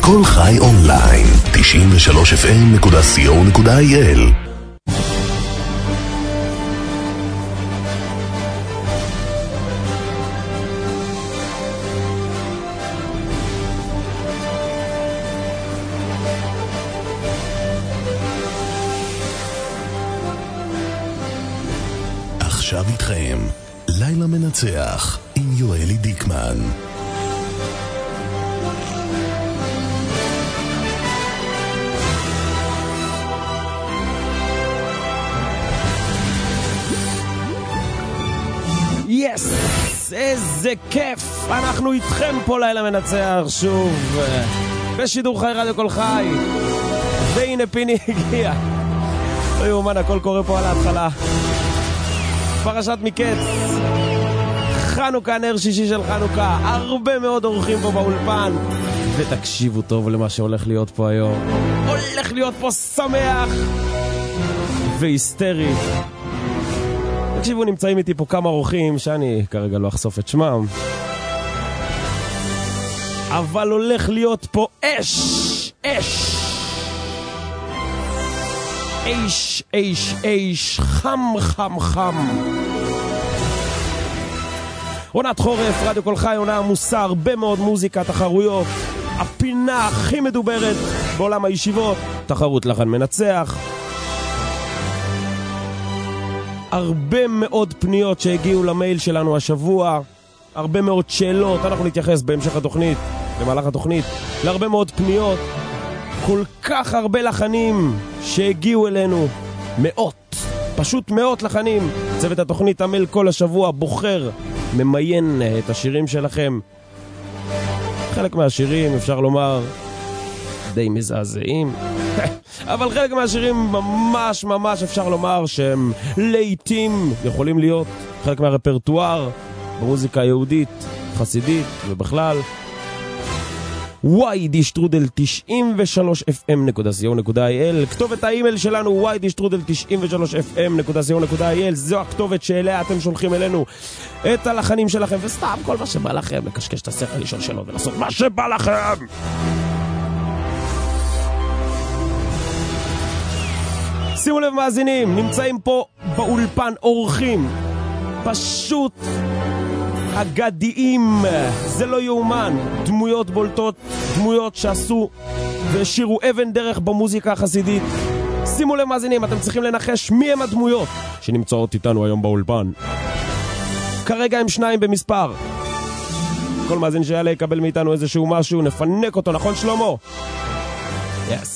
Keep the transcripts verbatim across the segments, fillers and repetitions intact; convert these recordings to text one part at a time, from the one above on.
כל חי אונליין, תשעים ושלוש אף אם נקודה סי או נקודה איי אל. עכשיו איתכם, לילה מנצח עם יואלי דיקמן. יס, איזה כיף, אנחנו איתכם פה לילה מנצח שוב בשידור חי רדיו כל חי. והנה פיני הגיע, לא יאומן, הכל קורה פה על ההתחלה. פרשת מקץ, חנוכה, נר שישי של חנוכה, הרבה מאוד אורחים פה באולפן, ותקשיבו טוב למה שהולך להיות פה היום. הולך להיות פה שמח והיסטרי. תקשיבו, נמצאים איתי פה כמה אורחים שאני כרגע לא אחשוף את שמם, אבל הולך להיות פה אש, אש אש, אש, אש, חם, חם, חם. עונת חורף, רדיו כל חי, עונה עמוסה, הרבה מאוד מוזיקה, תחרויות, הפינה הכי מדוברת בעולם הישיבות, תחרות לחן מנצח, הרבה מאוד פניות שהגיעו למייל שלנו השבוע, הרבה מאוד שאלות, אנחנו נתייחס בהמשך התוכנית, במהלך התוכנית, להרבה מאוד פניות, כל כך הרבה לחנים שהגיעו אלינו, מאות, פשוט מאות לחנים. צוות התוכנית עמל כל השבוע, בוחר, ממיין את השירים שלכם. חלק מהשירים אפשר לומר די מזעזעים, אבל חלק מהשירים ממש ממש אפשר לומר שהם לעיתים יכולים להיות חלק מהרפרטואר במוזיקה יהודית, חסידית ובכלל. וואי די שטרודל תשעים ושלוש אף אם נקודה סי או נקודה איי אל, כתובת האימייל שלנו וואי די שטרודל תשעים ושלוש אף אם נקודה סי או נקודה איי אל, זו הכתובת שאליה אתם שולחים אלינו את הלחנים שלכם, וסתם כל מה שבא לכם, לקשקש את השכל, לשאול שאלות ולעשות מה שבא לכם. שימו לב מאזינים, נמצאים פה באולפן אורחים פשוט אגדיים, זה לא יאומן, דמויות בולטות, דמויות שעשו והשירו אבן דרך במוזיקה החסידית. שימו לב מאזינים, אתם צריכים לנחש מי הם הדמויות שנמצאות איתנו היום באולפן. כרגע הם שניים במספר, כל מאזין שיעלה יקבל מאיתנו איזשהו משהו, נפנק אותו, נכון שלמה? יס.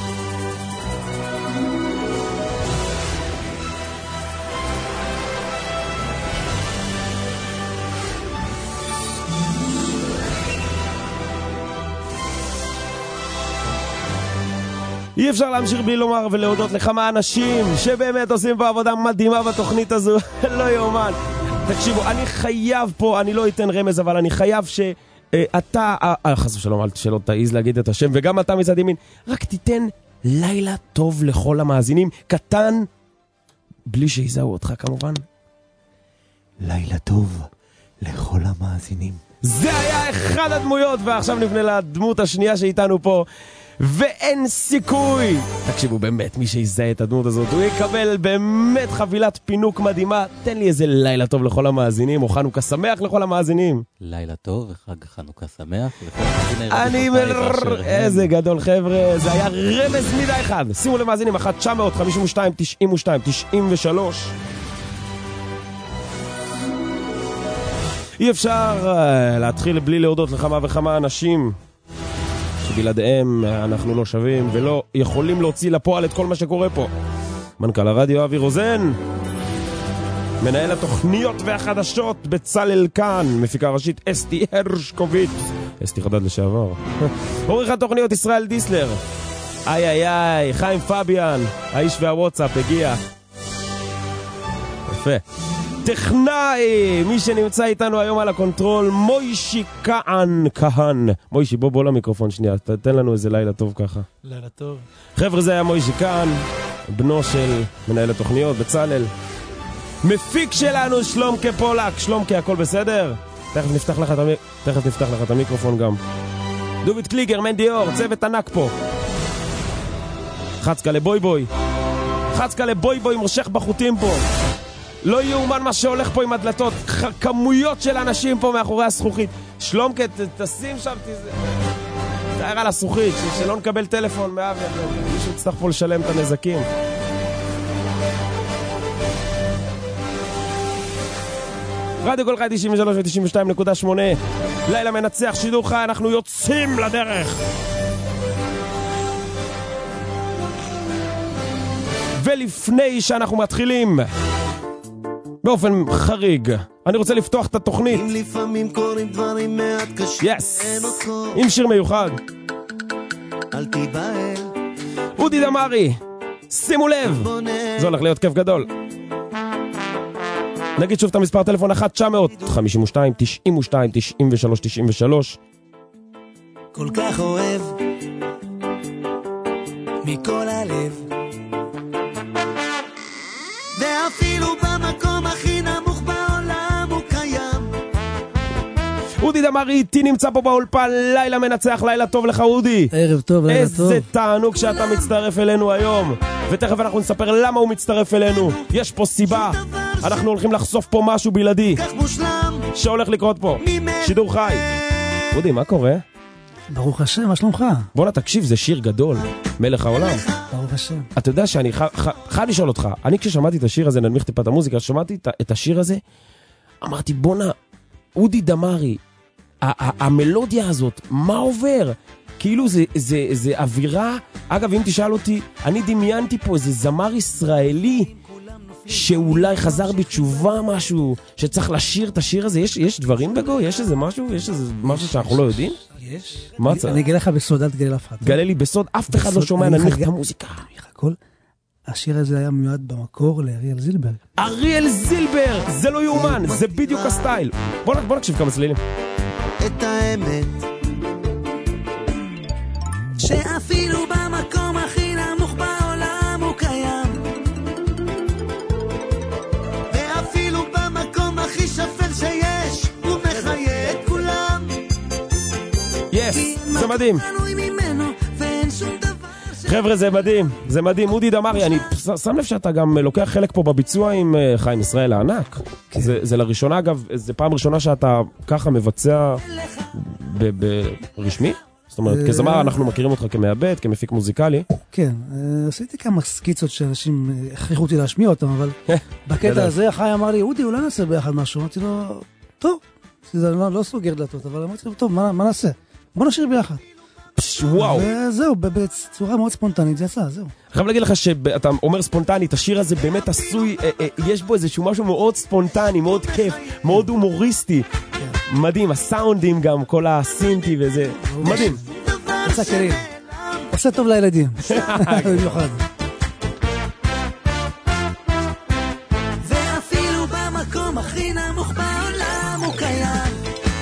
אי אפשר להמשיך בלי לומר ולהודות לכמה אנשים שבאמת עושים פה עבודה מדהימה בתוכנית הזו. לא יאומן. תקשיבו, אני חייב פה, אני לא אתן רמז, אבל אני חייב שאתה, חס ושלום, שלא תעיז להגיד את השם, וגם אתה מצד ימין, רק תיתן לילה טוב לכל המאזינים, קטן, בלי שיזהו אותך כמובן. לילה טוב לכל המאזינים. זה היה אחד הדמויות, ועכשיו נפנה לדמות השנייה שאיתנו פה, ואין סיכוי. תקשיבו, באמת, מי שיזהה את הדמות הזאת, הוא יקבל באמת חבילת פינוק מדהימה. תן לי איזה לילה טוב לכל המאזינים, או חנוכה שמח לכל המאזינים. לילה טוב וחג חנוכה שמח לכל המאזינים. אני מר... איזה גדול חבר'ה, זה היה רמז מידה אחד. שימו למאזינים, אחת תשע מאות חמישים ושתיים תשעים ושתיים תשעים ושלוש. אי אפשר uh, להתחיל בלי להודות לכמה וכמה אנשים שבלעדיהם אנחנו לא שווים ולא יכולים להוציא לפועל את כל מה שקורה פה. מנכ"ל הרדיו אבי רוזן, מנהל התוכניות והחדשות בצלאל כאן, מפיקה ראשית אסתי הרשקוביץ, אסתי חדד לשעבר, עורך התוכניות ישראל דיסלר, איי איי איי, חיים פביאן, האיש והוואטסאפ הגיע, יפה. טכנאי, מי שנמצא איתנו היום על הקונטרול, מוישי כהן, כהן. מוישי, בוא בוא למיקרופון שנייה, תתן לנו איזה לילה טוב ככה. לילה טוב. חבר'ה, זה היה מוישי כהן, בנו של מנהל התוכניות, בצלאל. מפיק שלנו, שלומקה פולק. שלומקה, הכל בסדר? תכף נפתח לך את, המ... תכף נפתח לך את המיקרופון גם. דוד קליגר, מנדי אור, צוות ענק פה. חצקה לבוי בוי. חצקה לבוי בוי, מושך בחוטים פה. לא יאומן מה שהולך פה עם הדלתות. כמויות של אנשים פה מאחורי הזכוכית. שלומקה, תשים שם, תאר על הזכוכית, שלא נקבל טלפון מאבן. מישהו יצטרך פה לשלם את הנזקים. רדיו כל חי תשעים ושלוש ו-תשעים ושתיים נקודה שמונה. לילה מנצח, שידור חי, אנחנו יוצאים לדרך. ולפני שאנחנו מתחילים באופן חריג, אני רוצה לפתוח את התוכנית yes. עם שיר מיוחד. אל תיבהל, אודי דמרי, שימו לב, זה הולך להיות כיף גדול. נגיד שוב את המספר טלפון אחת תשע אפס אפס חמש שתיים תשעים ושתיים תשעים ושלוש תשעים ושלוש. כל כך אוהב מכל הלב, ואפילו במקום הכי נמוך בעולם הוא קיים. אודי דמרי איתי נמצא פה באולפן. לילה מנצח, לילה טוב לך אודי. ערב טוב, לילה טוב. איזה תענוג שאתה מצטרף אלינו היום, ותכף אנחנו נספר למה הוא מצטרף אלינו. יש פה סיבה, אנחנו הולכים לחשוף פה משהו בלעדי שהולך לקרות פה, שידור חי. אודי, מה קורה? ברוך השם, מה שלומך? בוא נתקשיב, זה שיר גדול, מלך העולם. ברוך השם. אתה יודע שאני חייב ח... ח... לשאול אותך, אני כששמעתי את השיר הזה, ננמיך טיפה את המוזיקה, שמעתי את, את השיר הזה, אמרתי בונה, אודי דמרי, המלודיה הזאת, מה עובר? כאילו זה, זה, זה אווירה. אגב, אם תשאל אותי, אני דמיינתי פה איזה זמר ישראלי שאולי חזר בתשובה, משהו שצריך לשיר את השיר הזה. יש, יש דברים בגו? יש איזה משהו? יש איזה משהו שאנחנו לא יודעים? יש. מה אני, אני אגלה לך בסוד, אל תגלה לאף אחד. גלה לי בסוד, אף אחד לא שומע, נניח את המוזיקה. הכל, השיר הזה היה מיועד במקור לאריאל זילבר. אריאל זילבר, זה לא יאומן, זה בדיוק הסטייל. בוא, בוא נקשיב כמה צלילים. את האמת, שאפילו במקום הכי נמוך בעולם הוא קיים, ואפילו במקום הכי שפל שיש הוא מחיה את כולם. יס, זה מדהים חבר'ה, זה מדהים, זה מדהים. אודי דמרי, אני שם לב שאתה גם לוקח חלק פה בביצוע עם חיים ישראל הענק. זה, זה לראשונה, אגב, זה פעם ראשונה שאתה ככה מבצע ברשמי? זאת אומרת, כזמר אנחנו מכירים אותך כמעבד, כמפיק מוזיקלי. כן, עשיתי כמה סקיצות שאנשים הכריחו אותי להשמיע אותם, אבל בקטע הזה חי אמר לי, אודי, אולי נעשה ביחד משהו. אמרתי לו, טוב, זה לא סוגר דלתות, אבל אמרתי לו, טוב, מה נעשה? בוא נשאיר ביחד. וואו. וזהו, בצורה מאוד ספונטנית זה יצא, זהו. אני חייב להגיד לך שאתה אומר ספונטנית, השיר הזה באמת עשוי, יש בו איזשהו משהו מאוד ספונטני, מאוד כיף, מאוד הומוריסטי. מדהים, הסאונדים גם, כל הסינטי וזה, מדהים. יצא קריב. עושה טוב לילדים. במיוחד. ואפילו במקום הכי נמוך בעולם הוא קיים,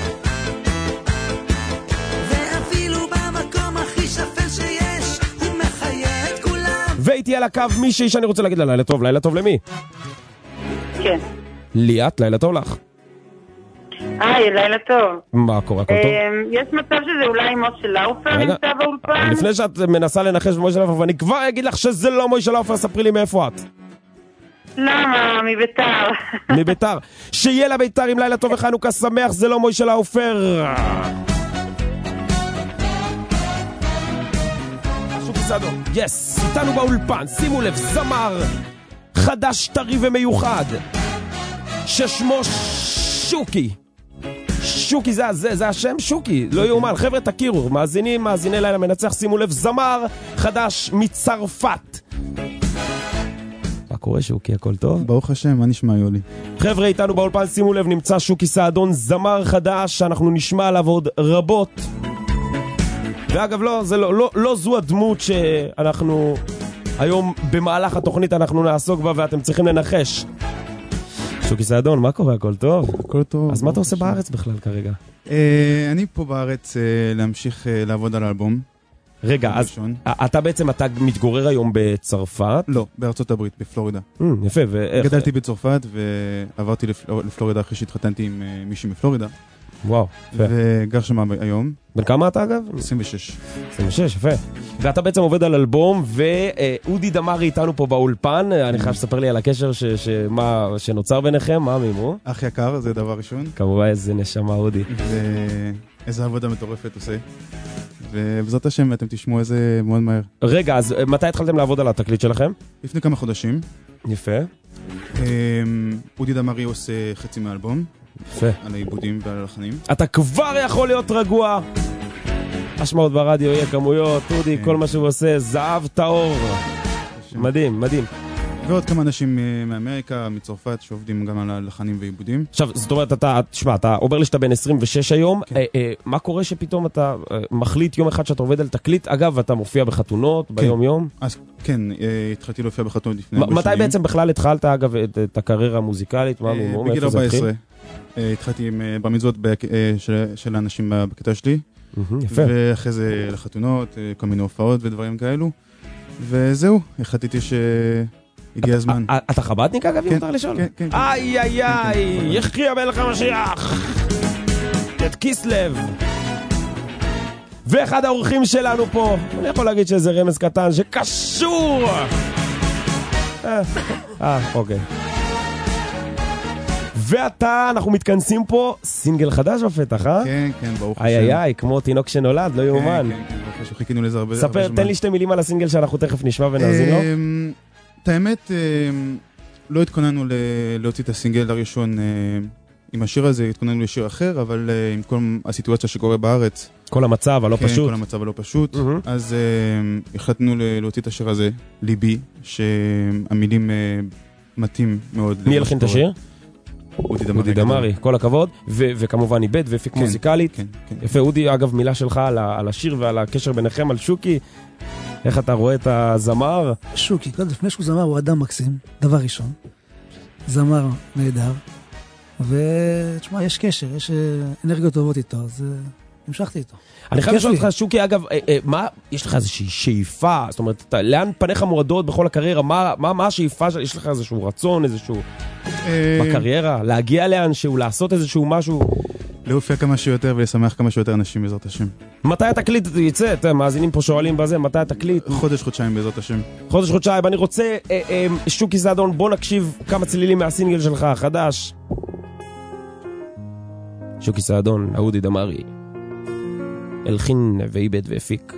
ואפילו במקום הכי שפל שיש הוא מחיה את כולם. והייתי על הקו מישהי שאני רוצה להגיד לה לילה טוב. לילה טוב למי? כן. ליאת, לילה טוב לך. היי, לילה טוב. מה קורה, הכל טוב? יש מצב שזה אולי משה לאופר נמצא באולפן? לפני שאת מנסה לנחש במשה לאופר, ואני כבר אגיד לך שזה לא משה לאופר, ספרי לי מאיפה את. למה? מביתר. מביתר. שיהיה לה ביתר עם לילה טוב וחנוכה שמח, זה לא משה לאופר. משהו בסדר. יס, איתנו באולפן, שימו לב, זמר חדש, טרי ומיוחד, ששמו שוקי. שוקי זה, זה, זה השם שוקי, לא יאומן. חבר'ה, תכירו, מאזינים, מאזיני לילה מנצח, שימו לב, זמר חדש מצרפת. מה קורה שוקי, הכל טוב? ברוך השם, מה נשמע יולי? חבר'ה, איתנו באולפן, שימו לב, נמצא שוקי סעדון, זמר חדש שאנחנו נשמע עליו עוד רבות. ואגב, לא, זה לא, לא, לא זו הדמות שאנחנו היום במהלך התוכנית אנחנו נעסוק בה ואתם צריכים לנחש. שוקי סעדון, מה קורה? הכל טוב? הכל טוב. אז מה אתה עושה בארץ בכלל כרגע? אני פה בארץ להמשיך לעבוד על האלבום. רגע, אז אתה בעצם, אתה מתגורר היום בצרפת? לא, בארצות הברית, בפלורידה. יפה, ואיך? גדלתי בצרפת ועברתי לפלורידה אחרי שהתחתנתי עם מישהי מפלורידה. וואו, יפה. וגר שם היום. בן כמה אתה אגב? עשרים ושש. עשרים ושש, יפה. ואתה בעצם עובד על אלבום, ואודי דמרי איתנו פה באולפן, אני חייב שספר לי על הקשר ש- שמה, שנוצר ביניכם, מה מימו? אח יקר, זה דבר ראשון. כמובן איזה נשמה אודי. ואיזה עבודה מטורפת עושה. ובזאת השם אתם תשמעו איזה מאוד מהר. רגע, אז מתי התחלתם לעבוד על התקליט שלכם? לפני כמה חודשים. יפה. אודי דמרי עושה חצי מהאלבום. יפה. על העיבודים ועל הלחנים. אתה כבר יכול להיות רגוע. השמעות ברדיו, יהיה כמויות, אודי, כל מה שהוא עושה, זהב טהור. מדהים, מדהים. ועוד כמה אנשים מאמריקה, מצרפת, שעובדים גם על הלחנים ועיבודים. עכשיו, זאת אומרת, אתה, תשמע, אתה אומר לי שאתה בן עשרים ושש היום, כן. אה, אה, מה קורה שפתאום אתה אה, מחליט יום אחד שאתה עובד על תקליט? אגב, אתה מופיע בחתונות, כן. ביום יום? אז כן, אה, התחלתי להופיע בחתונות לפני הרבה מתי שנים. בעצם בכלל התחלת, אגב, את, את הקריירה המוזיקלית? מה, אה, מו, בגיל ארבע עשרה. אה, התחלתי עם אה, במצוות ב, אה, של, של האנשים בקטע שלי. Mm-hmm, יפה. ואחרי זה לחתונות, אה, כל מיני הופעות ודברים כאלו. וזהו, החלטתי ש... הגיע הזמן. אתה חבדניק אגב, אם מותר לשאול? כן, כן. איי, איי, איי, יחי המלך המשיח. את כיסלב. ואחד האורחים שלנו פה, אני יכול להגיד שזה רמז קטן שקשור. אה, אה, אוקיי. ואתה, אנחנו מתכנסים פה, סינגל חדש בפתח, אה? כן, כן, ברוך השם. איי, איי, איי, כמו תינוק שנולד, לא יאומן. כן, כן, ברוך השם, חיכינו לזה הרבה זמן. ספר, תן לי שתי מילים על הסינגל שאנחנו תכף נשמע ונאזין לו. את האמת, לא התכוננו להוציא את הסינגל הראשון עם השיר הזה, התכוננו לשיר אחר, אבל עם כל הסיטואציה שקורה בארץ. כל המצב הלא פשוט. כן, כל המצב הלא פשוט. אז החלטנו להוציא את השיר הזה, ליבי, שהמילים מתאים מאוד. מי ילחין את השיר? אודי דמרי. אודי דמרי, כל הכבוד. וכמובן איבד והפיק מוזיקלית. יפה, אודי, אגב, מילה שלך על השיר ועל הקשר ביניכם, על שוקי. איך אתה רואה את הזמר? שוקי, כל לפני שהוא זמר הוא אדם מקסים, דבר ראשון. זמר נהדר. ותשמע, יש קשר, יש אנרגיות טובות איתו, אז המשכתי איתו. אני חייב לשאול אותך, שוקי, אגב, מה, יש לך איזושהי שאיפה? זאת אומרת, לאן פניך מועדות בכל הקריירה? מה השאיפה? יש לך איזשהו רצון, איזשהו בקריירה? להגיע לאן שהוא, לעשות איזשהו משהו? להופיע כמה שיותר ולשמח כמה שיותר אנשים בעזרת השם. מתי התקליט יצא? אתם מאזינים פה שואלים בזה, מתי התקליט? חודש, חודשיים בעזרת השם. חודש, חודשיים. אני רוצה, אה, אה, שוקי סעדון, בוא נקשיב כמה צלילים מהסינגל שלך החדש. שוקי סעדון, אודי דמרי. הלחין ואיבד והפיק.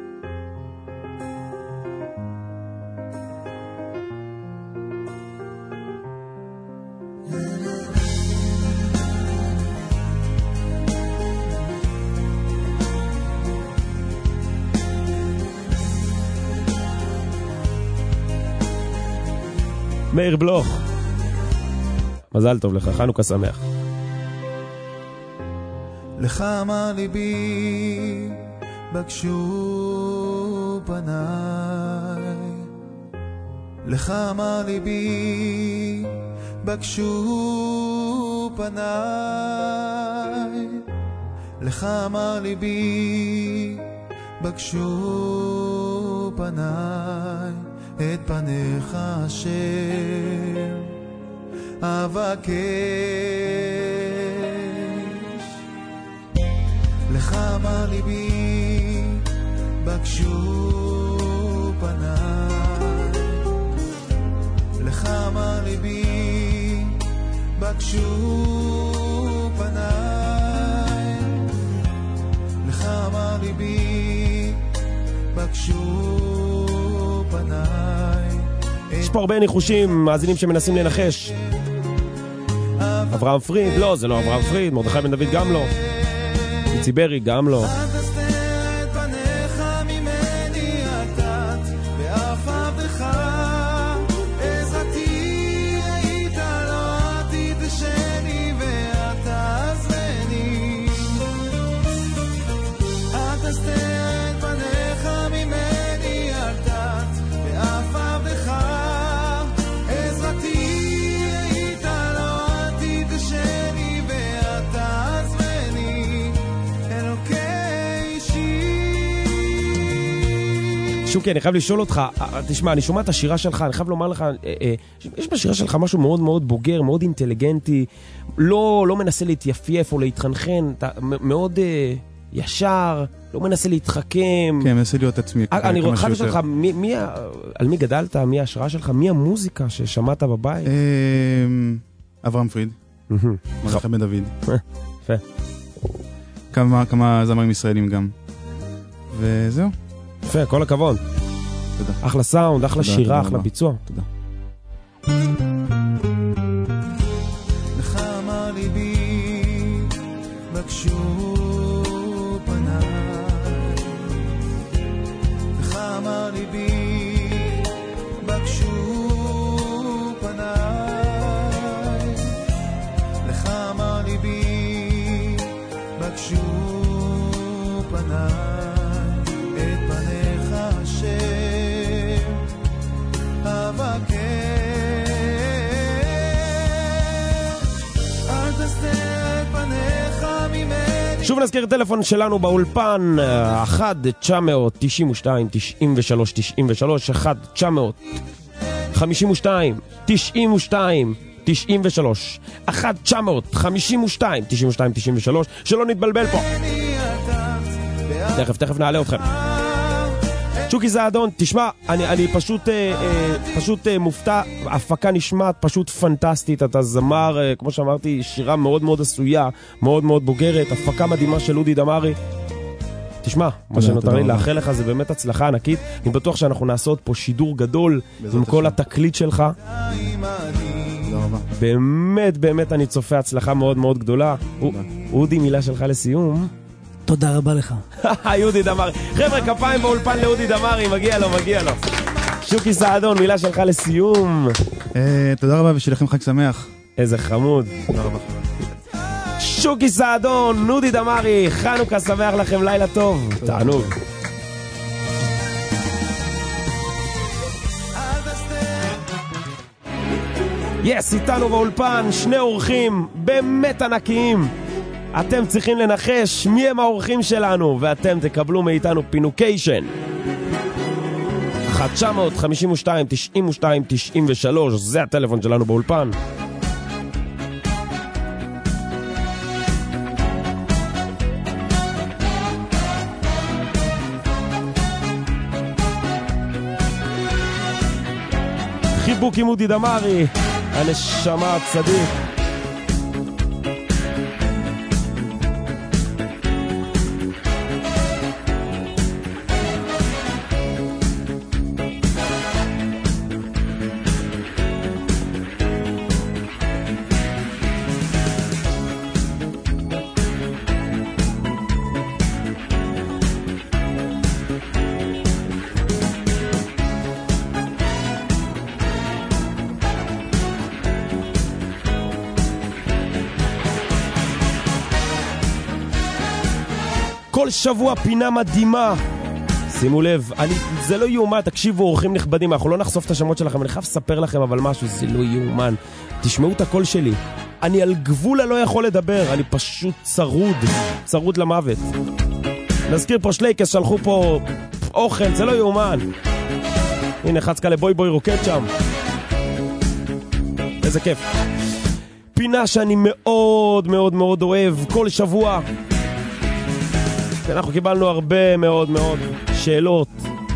מאיר בלוך, מזל טוב לך, חנוכה שמח. לך אמר ליבי בקשו פניי, לך אמר ליבי בקשו פניי, לך אמר ליבי בקשו פניי, את פניך אשר אבקש. לך אמר ליבי בקשו פניי, לך אמר ליבי בקשו פניי, לך אמר ליבי בקשו פניי. יש פה הרבה ניחושים, מאזינים שמנסים לנחש. אברהם פריד, לא, זה לא אברהם פריד, מרדכי בן דוד גם לא. ציברי גם לא. אלוקי שוקי, אני חייב לשאול אותך, תשמע, אני שומע את השירה שלך, אני חייב לומר לך, יש בשירה שלך משהו מאוד מאוד בוגר, מאוד אינטליגנטי, לא, לא מנסה להתייפייף או להתחנחן, אתה מאוד ישר, לא מנסה להתחכם. כן, מנסה להיות עצמי. אני חייב לשאול לך, מי, מי, על מי גדלת, מי ההשראה שלך, מי המוזיקה ששמעת בבית? אברהם פריד, מלאכי בן דוד. יפה. כמה, כמה זמרים ישראלים גם. וזהו. יפה, כל הכבוד. תודה. אחלה סאונד, אחלה תודה, שירה, תודה אחלה רבה. ביצוע. תודה. נחמה ליבי בקשו פניי, נחמה ליבי בקשו פניי, נחמה ליבי בקשו פניי, את פניך השם אבקש, אל תסתר את פניך ממני. שוב נזכיר את הטלפון שלנו באולפן, אחת תשע תשעים ושתיים תשעים ושלוש תשעים ושלוש, אחת תשע חמישים ושתיים תשעים ושתיים תשעים ושלוש, אחת תשע חמישים ושתיים תשעים ושתיים תשעים ושלוש. שלא נתבלבל פה, תכף תכף נעלה אתכם. שוקי זעדון, תשמע, אני, אני פשוט, אה, אה, פשוט אה, מופתע, הפקה נשמעת פשוט פנטסטית, אתה זמר, אה, כמו שאמרתי, שירה מאוד מאוד עשויה, מאוד מאוד בוגרת, הפקה מדהימה של אודי דמרי. תשמע, מה שנותר לי לאחל לך זה באמת הצלחה ענקית, אני בטוח שאנחנו נעשה עוד פה שידור גדול עם כל התקליט שלך. באמת, באמת אני צופה הצלחה מאוד מאוד גדולה. אודי, מילה שלך לסיום. תודה רבה לך. יהודי דמרי. חבר'ה, כפיים באולפן לאודי דמרי, מגיע לו, מגיע לו. שוקי סעדון, מילה שלך לסיום. תודה רבה ושיהיה לכם חג שמח. איזה חמוד. תודה רבה. שוקי סעדון, אודי דמרי, חנוכה שמח לכם, לילה טוב. תענוג. יס, איתנו באולפן שני אורחים באמת ענקיים. אתם צריכים לנחש מי הם האורחים שלנו, ואתם תקבלו מאיתנו פינוקיישן. אחת תשע חמישים ושתיים תשעים ושתיים תשעים ושלוש, זה הטלפון שלנו באולפן. חיבוק עם אודי דמרי, הנשמה הצדיק. כל שבוע פינה מדהימה. שימו לב, אני, זה לא יאומן, תקשיבו אורחים נכבדים, אנחנו לא נחשוף את השמות שלכם, אני חייב לספר לכם אבל משהו, זה לא יאומן. תשמעו את הקול שלי, אני על גבול הלא יכול לדבר, אני פשוט צרוד, צרוד למוות. נזכיר פה שלייקס, שלחו פה אוכל, זה לא יאומן. הנה חצקה לבוי בוי רוקד שם. איזה כיף. פינה שאני מאוד מאוד מאוד אוהב, כל שבוע. אנחנו קיבלנו הרבה מאוד מאוד שאלות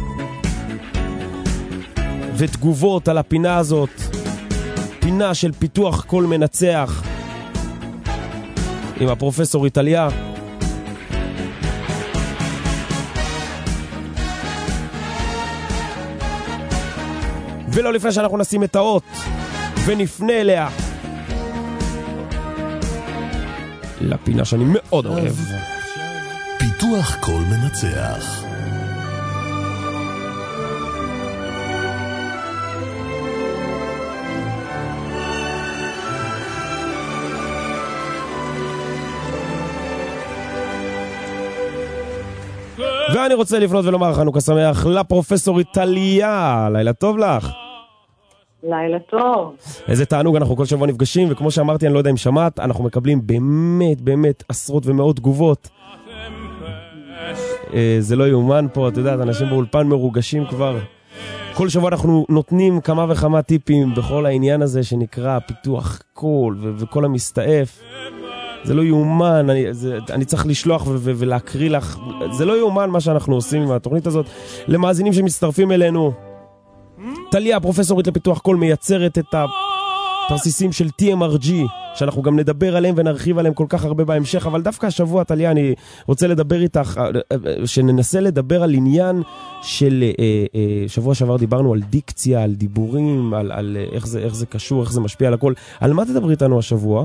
ותגובות על הפינה הזאת. פינה של פיתוח קול מנצח עם הפרופסור איטליה. ולא לפני שאנחנו נשים את האות ונפנה אליה לפינה שאני מאוד אוהב. פיתוח קול מנצח. ואני רוצה לפנות ולומר חנוכה שמח לפרופסור איטליה. לילה טוב לך. לילה טוב. איזה תענוג, אנחנו כל שבוע נפגשים, וכמו שאמרתי, אני לא יודע אם שמעת, אנחנו מקבלים באמת באמת עשרות ומאות תגובות זה לא יאומן פה, אתה יודע, אנשים באולפן מרוגשים כבר. כל שבוע אנחנו נותנים כמה וכמה טיפים בכל העניין הזה שנקרא פיתוח קול ו- וכל המסתעף. זה לא יאומן, אני, זה, אני צריך לשלוח ו- ו- ולהקריא לך. זה לא יאומן מה שאנחנו עושים עם התוכנית הזאת. למאזינים שמצטרפים אלינו, טליה, פרופסורית לפיתוח קול, מייצרת את התרסיסים של טי אם אר ג'י, שאנחנו גם נדבר עליהם ונרחיב עליהם כל כך הרבה בהמשך, אבל דווקא השבוע, טליה, אני רוצה לדבר איתך, שננסה לדבר על עניין של, שבוע שעבר דיברנו על דיקציה, על דיבורים, על, על איך זה, איך זה קשור, איך זה משפיע על הכל. על מה תדברי איתנו השבוע?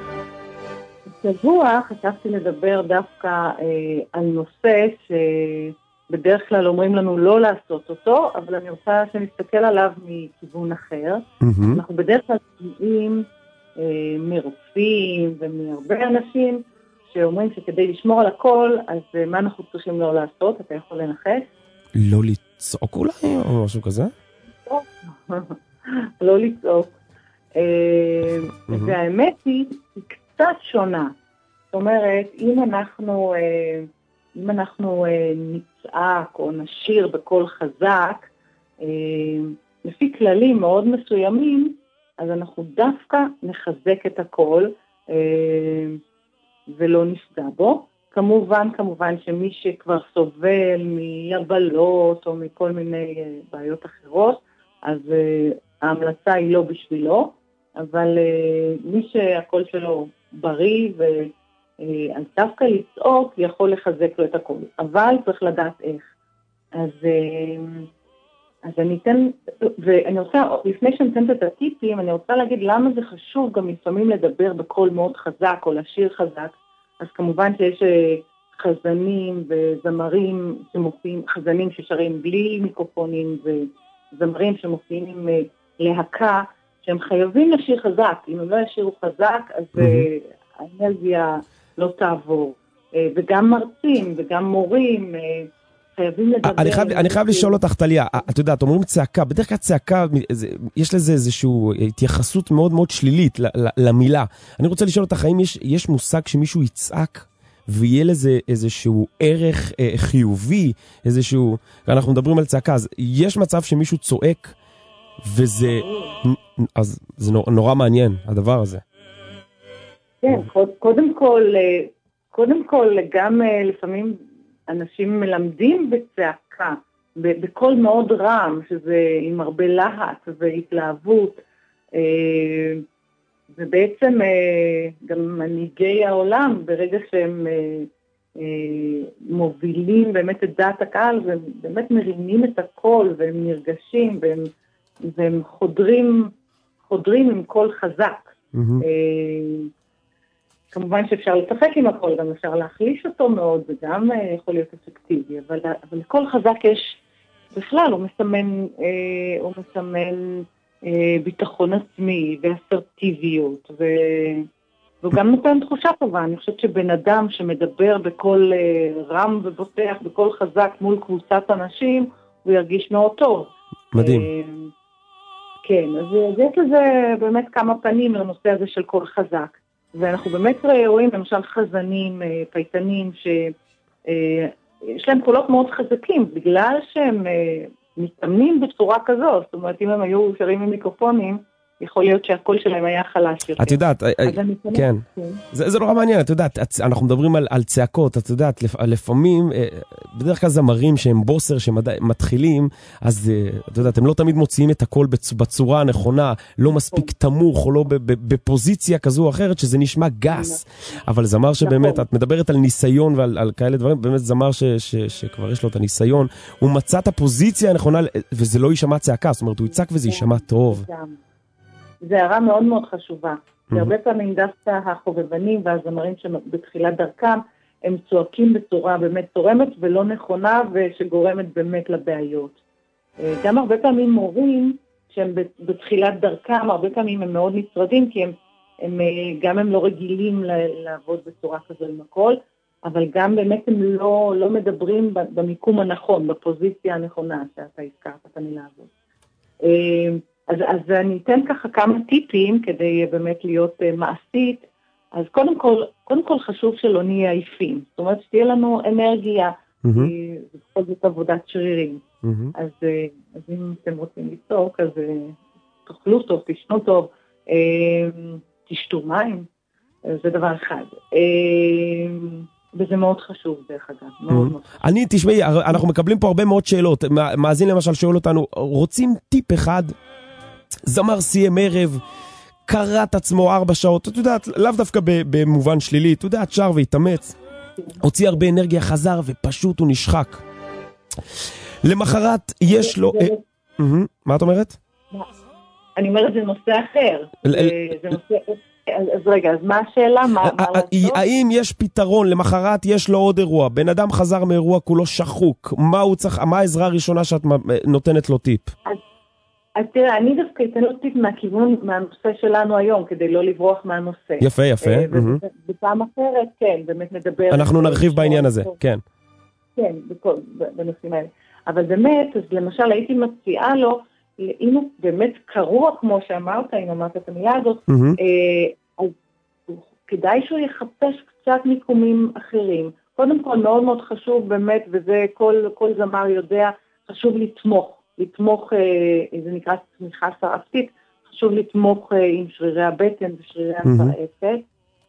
השבוע חשבתי לדבר דווקא אה, על נושא שבדרך כלל אומרים לנו לא לעשות אותו, אבל אני רוצה שנסתכל עליו מכיוון אחר. Mm-hmm. אנחנו בדרך כלל שומעים מרופאים ומהרבה אנשים שאומרים שכדי לשמור על הכל, אז מה אנחנו צריכים לא לעשות? אתה יכול לנחש? לא לצעוק אולי או משהו כזה? לא לצעוק. והאמת היא, היא קצת שונה. זאת אומרת, אם אנחנו, אם אנחנו נצעק או נשיר בקול חזק, לפי כללים מאוד מסוימים, אז אנחנו דווקא נחזק את הכל אה, ולא נפגע בו. כמובן, כמובן שמי שכבר סובל מיבלות או מכל מיני אה, בעיות אחרות, אז אה, ההמלצה היא לא בשבילו, אבל אה, מי שהקול שלו בריא ואז דווקא לצעוק יכול לחזק לו את הכל. אבל צריך לדעת איך. אז... אה, אז אני אתן, ואני רוצה, לפני שאני אתן את הטיפים, אני רוצה להגיד למה זה חשוב גם לפעמים לדבר בקול מאוד חזק או לשיר חזק. אז כמובן שיש חזנים וזמרים שמופיעים, חזנים ששרים בלי מיקרופונים וזמרים שמופיעים עם להקה, שהם חייבים לשיר חזק. אם הם לא ישירו חזק, אז mm-hmm. האנרגיה לא תעבור. וגם מרצים וגם מורים, אני חייב, אני חייב לשאול אותך, טליה, את יודעת, אומרים צעקה, בדרך כלל צעקה, יש לזה איזושהי התייחסות מאוד מאוד שלילית למילה. אני רוצה לשאול אותך, האם יש, יש מושג שמישהו יצעק, ויהיה לזה איזשהו ערך חיובי, איזשהו, אנחנו מדברים על צעקה, אז יש מצב שמישהו צועק, וזה, אז זה נורא מעניין, הדבר הזה. כן, קודם כל, קודם כל, גם לפעמים, אנשים מלמדים בצעקה, בקול מאוד רם, שזה עם הרבה להט והתלהבות, ובעצם גם מנהיגי העולם, ברגע שהם מובילים באמת את דעת הקהל, והם באמת מרימים את הקול, והם נרגשים, והם, והם חודרים, חודרים עם קול חזק. Mm-hmm. כמובן שאפשר לשחק עם הכל, גם אפשר להחליש אותו מאוד, וגם אה, יכול להיות אפקטיבי, אבל, אבל לכל חזק יש, בכלל, הוא מסמן, אה, הוא מסמן אה, ביטחון עצמי ואסרטיביות, ו... והוא גם נותן תחושה טובה. אני חושבת שבן אדם שמדבר בכל אה, רם ובוטח, בכל חזק מול קבוצת אנשים, הוא ירגיש מאוד טוב. מדהים. אה, כן, אז יש לזה באמת כמה פנים לנושא הזה של כל חזק. ואנחנו באמת רואים למשל חזנים, פייטנים, שיש להם קולות מאוד חזקים, בגלל שהם מתאמנים בצורה כזאת. זאת אומרת, אם הם היו שרים עם מיקרופונים, יכול להיות שהקול שלהם היה חלש יותר. את יודעת, כן, זה נורא מעניין, את יודעת, אנחנו מדברים על צעקות, את יודעת, לפעמים, בדרך כלל זמרים שהם בוסר, שמתחילים, אז את יודעת, הם לא תמיד מוציאים את הקול בצורה הנכונה, לא מספיק תמוך, או לא בפוזיציה כזו או אחרת, שזה נשמע גס, אבל זמר שבאמת, את מדברת על ניסיון ועל כאלה דברים, באמת זמר שכבר יש לו את הניסיון, הוא מצא את הפוזיציה הנכונה, וזה לא יישמע צעקה, זאת אומרת, הוא יצעק וזה יישמע טוב. זה הערה מאוד מאוד חשובה. הרבה פעמים דווקא החובבנים והזמרים שבתחילת דרכם, הם צועקים בצורה באמת תורמת ולא נכונה, ושגורמת באמת לבעיות. גם הרבה פעמים מורים שהם בתחילת דרכם, הרבה פעמים הם מאוד נצרדים, כי הם, הם, גם הם לא רגילים לעבוד בצורה כזו עם הכל, אבל גם באמת הם לא, לא מדברים במיקום הנכון, בפוזיציה הנכונה שאתה הזכרת את המילה הזאת. אז, אז אני אתן ככה כמה טיפים כדי באמת להיות uh, מעשית. אז קודם כל, קודם כל חשוב שלא נהיה עייפים. זאת אומרת שתהיה לנו אנרגיה כי זה בכל זאת עבודת שרירים. אז אם אתם רוצים לצעוק, אז תאכלו טוב, תשנו טוב, תשתו מים, זה דבר אחד. וזה מאוד חשוב, דרך אגב, מאוד מאוד חשוב. אני, תשמעי, אנחנו מקבלים פה הרבה מאוד שאלות. מאזין למשל שואל אותנו, רוצים טיפ אחד, זמר סיים ערב, קרא את עצמו ארבע שעות, את יודעת, לאו דווקא במובן שלילי, את יודעת, שר והתאמץ, הוציא הרבה אנרגיה, חזר, ופשוט הוא נשחק. למחרת יש לו... מה את אומרת? אני אומרת, זה נושא אחר. זה נושא... אז רגע, אז מה השאלה? האם יש פתרון, למחרת יש לו עוד אירוע, בן אדם חזר מאירוע כולו שחוק, מה הוא צריך, מה העזרה הראשונה שאת נותנת לו טיפ? אז תראה, אני דווקא אתן לו טיפ מהכיוון, מהנושא שלנו היום, כדי לא לברוח מהנושא. יפה, יפה. בפעם אחרת, כן, באמת נדבר. אנחנו נרחיב בעניין הזה, כן. כן, בנושאים האלה. אבל באמת, אז למשל הייתי מציעה לו, אם הוא באמת קרוע, כמו שאמרת, אם אמרת את המילה הזאת, אז כדאי שהוא יחפש קצת מיקומים אחרים. קודם כל, מאוד מאוד חשוב באמת, וזה כל זמר יודע, חשוב לתמוך. לתמוך, זה נקרא תמיכה שרפתית, חשוב לתמוך עם שרירי הבטן ושרירי השרעפת.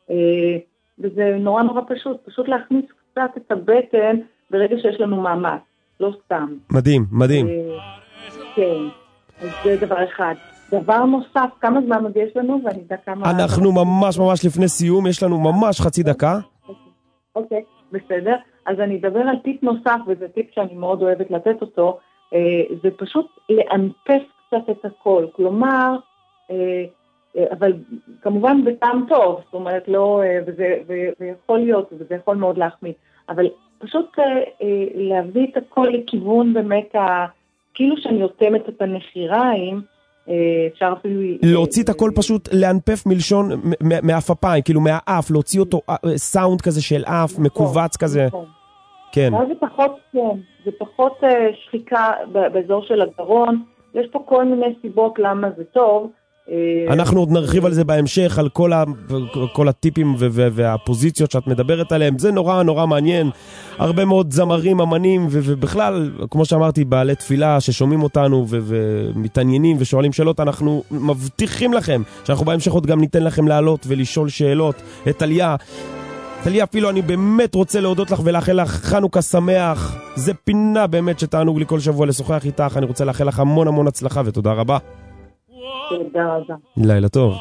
וזה נורא נורא פשוט, פשוט להכניס קצת את הבטן ברגע שיש לנו מאמץ, לא סתם. מדהים, מדהים. כן. אז זה דבר אחד. דבר נוסף, כמה זמן עוד יש לנו, ואני יודע כמה... אנחנו ממש ממש לפני סיום, יש לנו ממש חצי דקה. אוקיי, בסדר. אז אני אדבר על טיפ נוסף, וזה טיפ שאני מאוד אוהבת לתת אותו, זה פשוט לאנפס קצת את הכל. כלומר, אבל כמובן בטעם טוב, זאת אומרת, לא, וזה, ויכול להיות, וזה יכול מאוד להחמיא, אבל פשוט להביא את הכל לכיוון באמת ה... כאילו שאני יותמת את הנחיריים, אפשר אפילו... להוציא את הכל פשוט, לאנפף מלשון מהאפפיים, כאילו מהאף, להוציא אותו סאונד כזה של אף, מקובץ כזה. כן. זה פחות, כן, זה פחות שחיקה באזור של הגרון, יש פה כל מיני סיבות למה זה טוב. אנחנו עוד נרחיב על זה בהמשך, על כל, ה, כל הטיפים ו- ו- והפוזיציות שאת מדברת עליהם. זה נורא נורא מעניין. הרבה מאוד זמרים, אמנים, ו- ובכלל, כמו שאמרתי, בעלי תפילה ששומעים אותנו ו- ומתעניינים ושואלים שאלות, אנחנו מבטיחים לכם שאנחנו בהמשך עוד גם ניתן לכם לעלות ולשאול שאלות. את טליה, טליה, אפילו אני באמת רוצה להודות לך ולאחל לך חנוכה שמח. זה פינה באמת שתענוג לי כל שבוע לשוחח איתך. אני רוצה לאחל לך המון המון הצלחה ותודה רבה. תודה רבה. לילה טוב.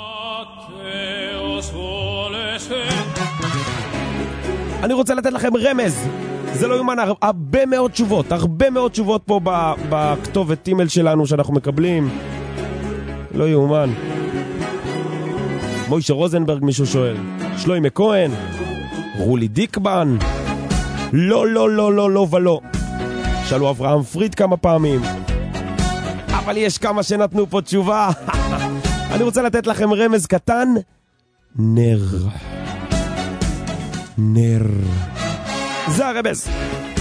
אני רוצה לתת לכם רמז. זה לא יומן, הרבה מאוד תשובות, הרבה מאוד תשובות פה בכתובת אימייל שלנו שאנחנו מקבלים. לא יומן. מוישה רוזנברג מישהו שואל. שלוימה כהן. רולי דיקבן. לא, לא, לא, לא, לא ולא. שאלו אברהם פריד כמה פעמים. אבל יש כמה שנתנו פה תשובה. אני רוצה לתת לכם רמז קטן. נר. נר. זה הרמז.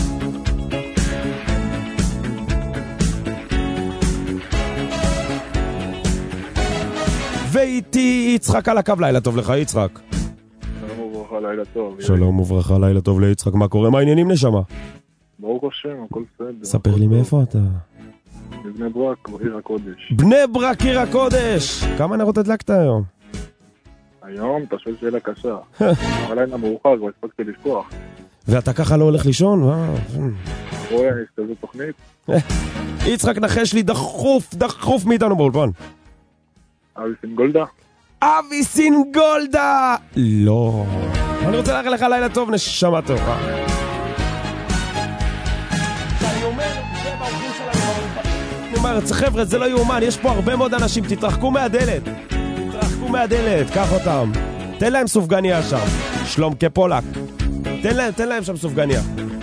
ואיתי יצחק על הקו. לילה טוב לך יצחק. שלום וברכה, לילה טוב. שלום וברכה, לילה טוב ליצחק. מה קורה? מה העניינים נשמה? ברוך השם, הכל בסדר. ספר לי מאיפה אתה. בבני ברק, בעיר הקודש. בני ברק, עיר הקודש. כמה נרות הדלקת היום? היום אתה שואל שאלה קשה. אבל אין המאוחר, כבר הספקתי לשכוח. ואתה ככה לא הולך לישון? רואה, יש כזו תוכנית. יצחק נחש לי דחוף, דחוף מאיתנו באולפן. אבי סינגולדה? אבי סינגולדה! לא. אני רוצה לאחל לך לילה טוב, נשמה טובה. אני אומר, זה באורחים שלנו. אני אומר, חבר'ה, זה לא יאומן, יש פה הרבה מאוד אנשים, תתרחקו מהדלת. תתרחקו מהדלת, קח אותם. תן להם סופגניה שם. שלום כפולק. תן להם, תן להם שם סופגניה.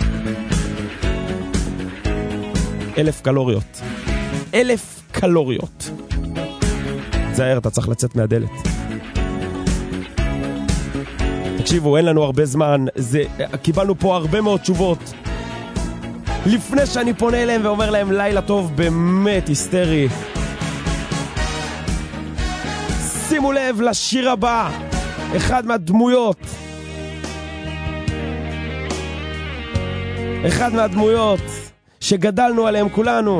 אלף קלוריות. אלף קלוריות. זהר, אתה צריך לצאת מהדלת. תקשיבו, אין לנו הרבה זמן. זה, קיבלנו פה הרבה מאוד תשובות. לפני שאני פונה אליהם ואומר להם לילה טוב, באמת היסטרי. שימו לב לשיר הבא. אחד מהדמויות. אחד מהדמויות שגדלנו עליהם כולנו.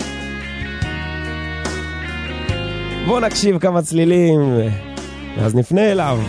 בואו נקשיב כמה צלילים, ואז נפנה אליו.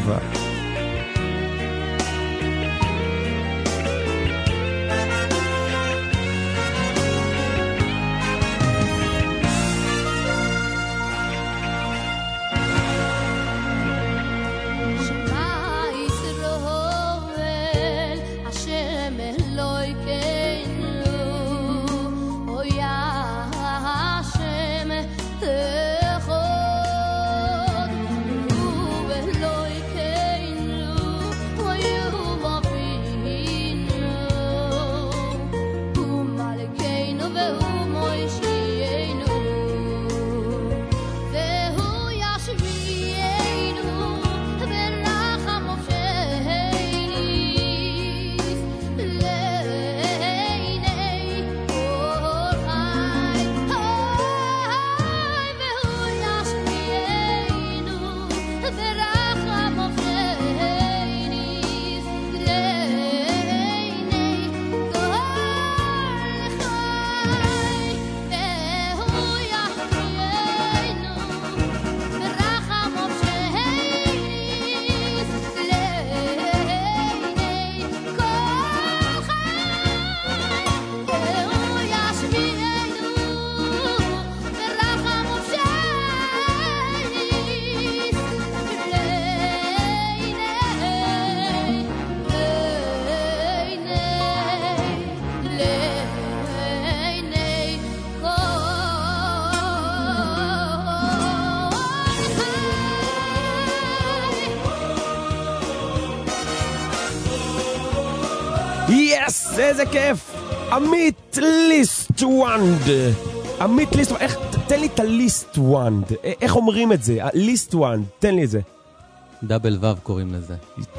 יס, איזה כיף. עמית ליסט וונד. עמית ליסט וונד. איך, תן לי את הליסט וונד. איך אומרים את זה? ליסט וונד. תן לי את זה. דאבל וו קוראים לזה.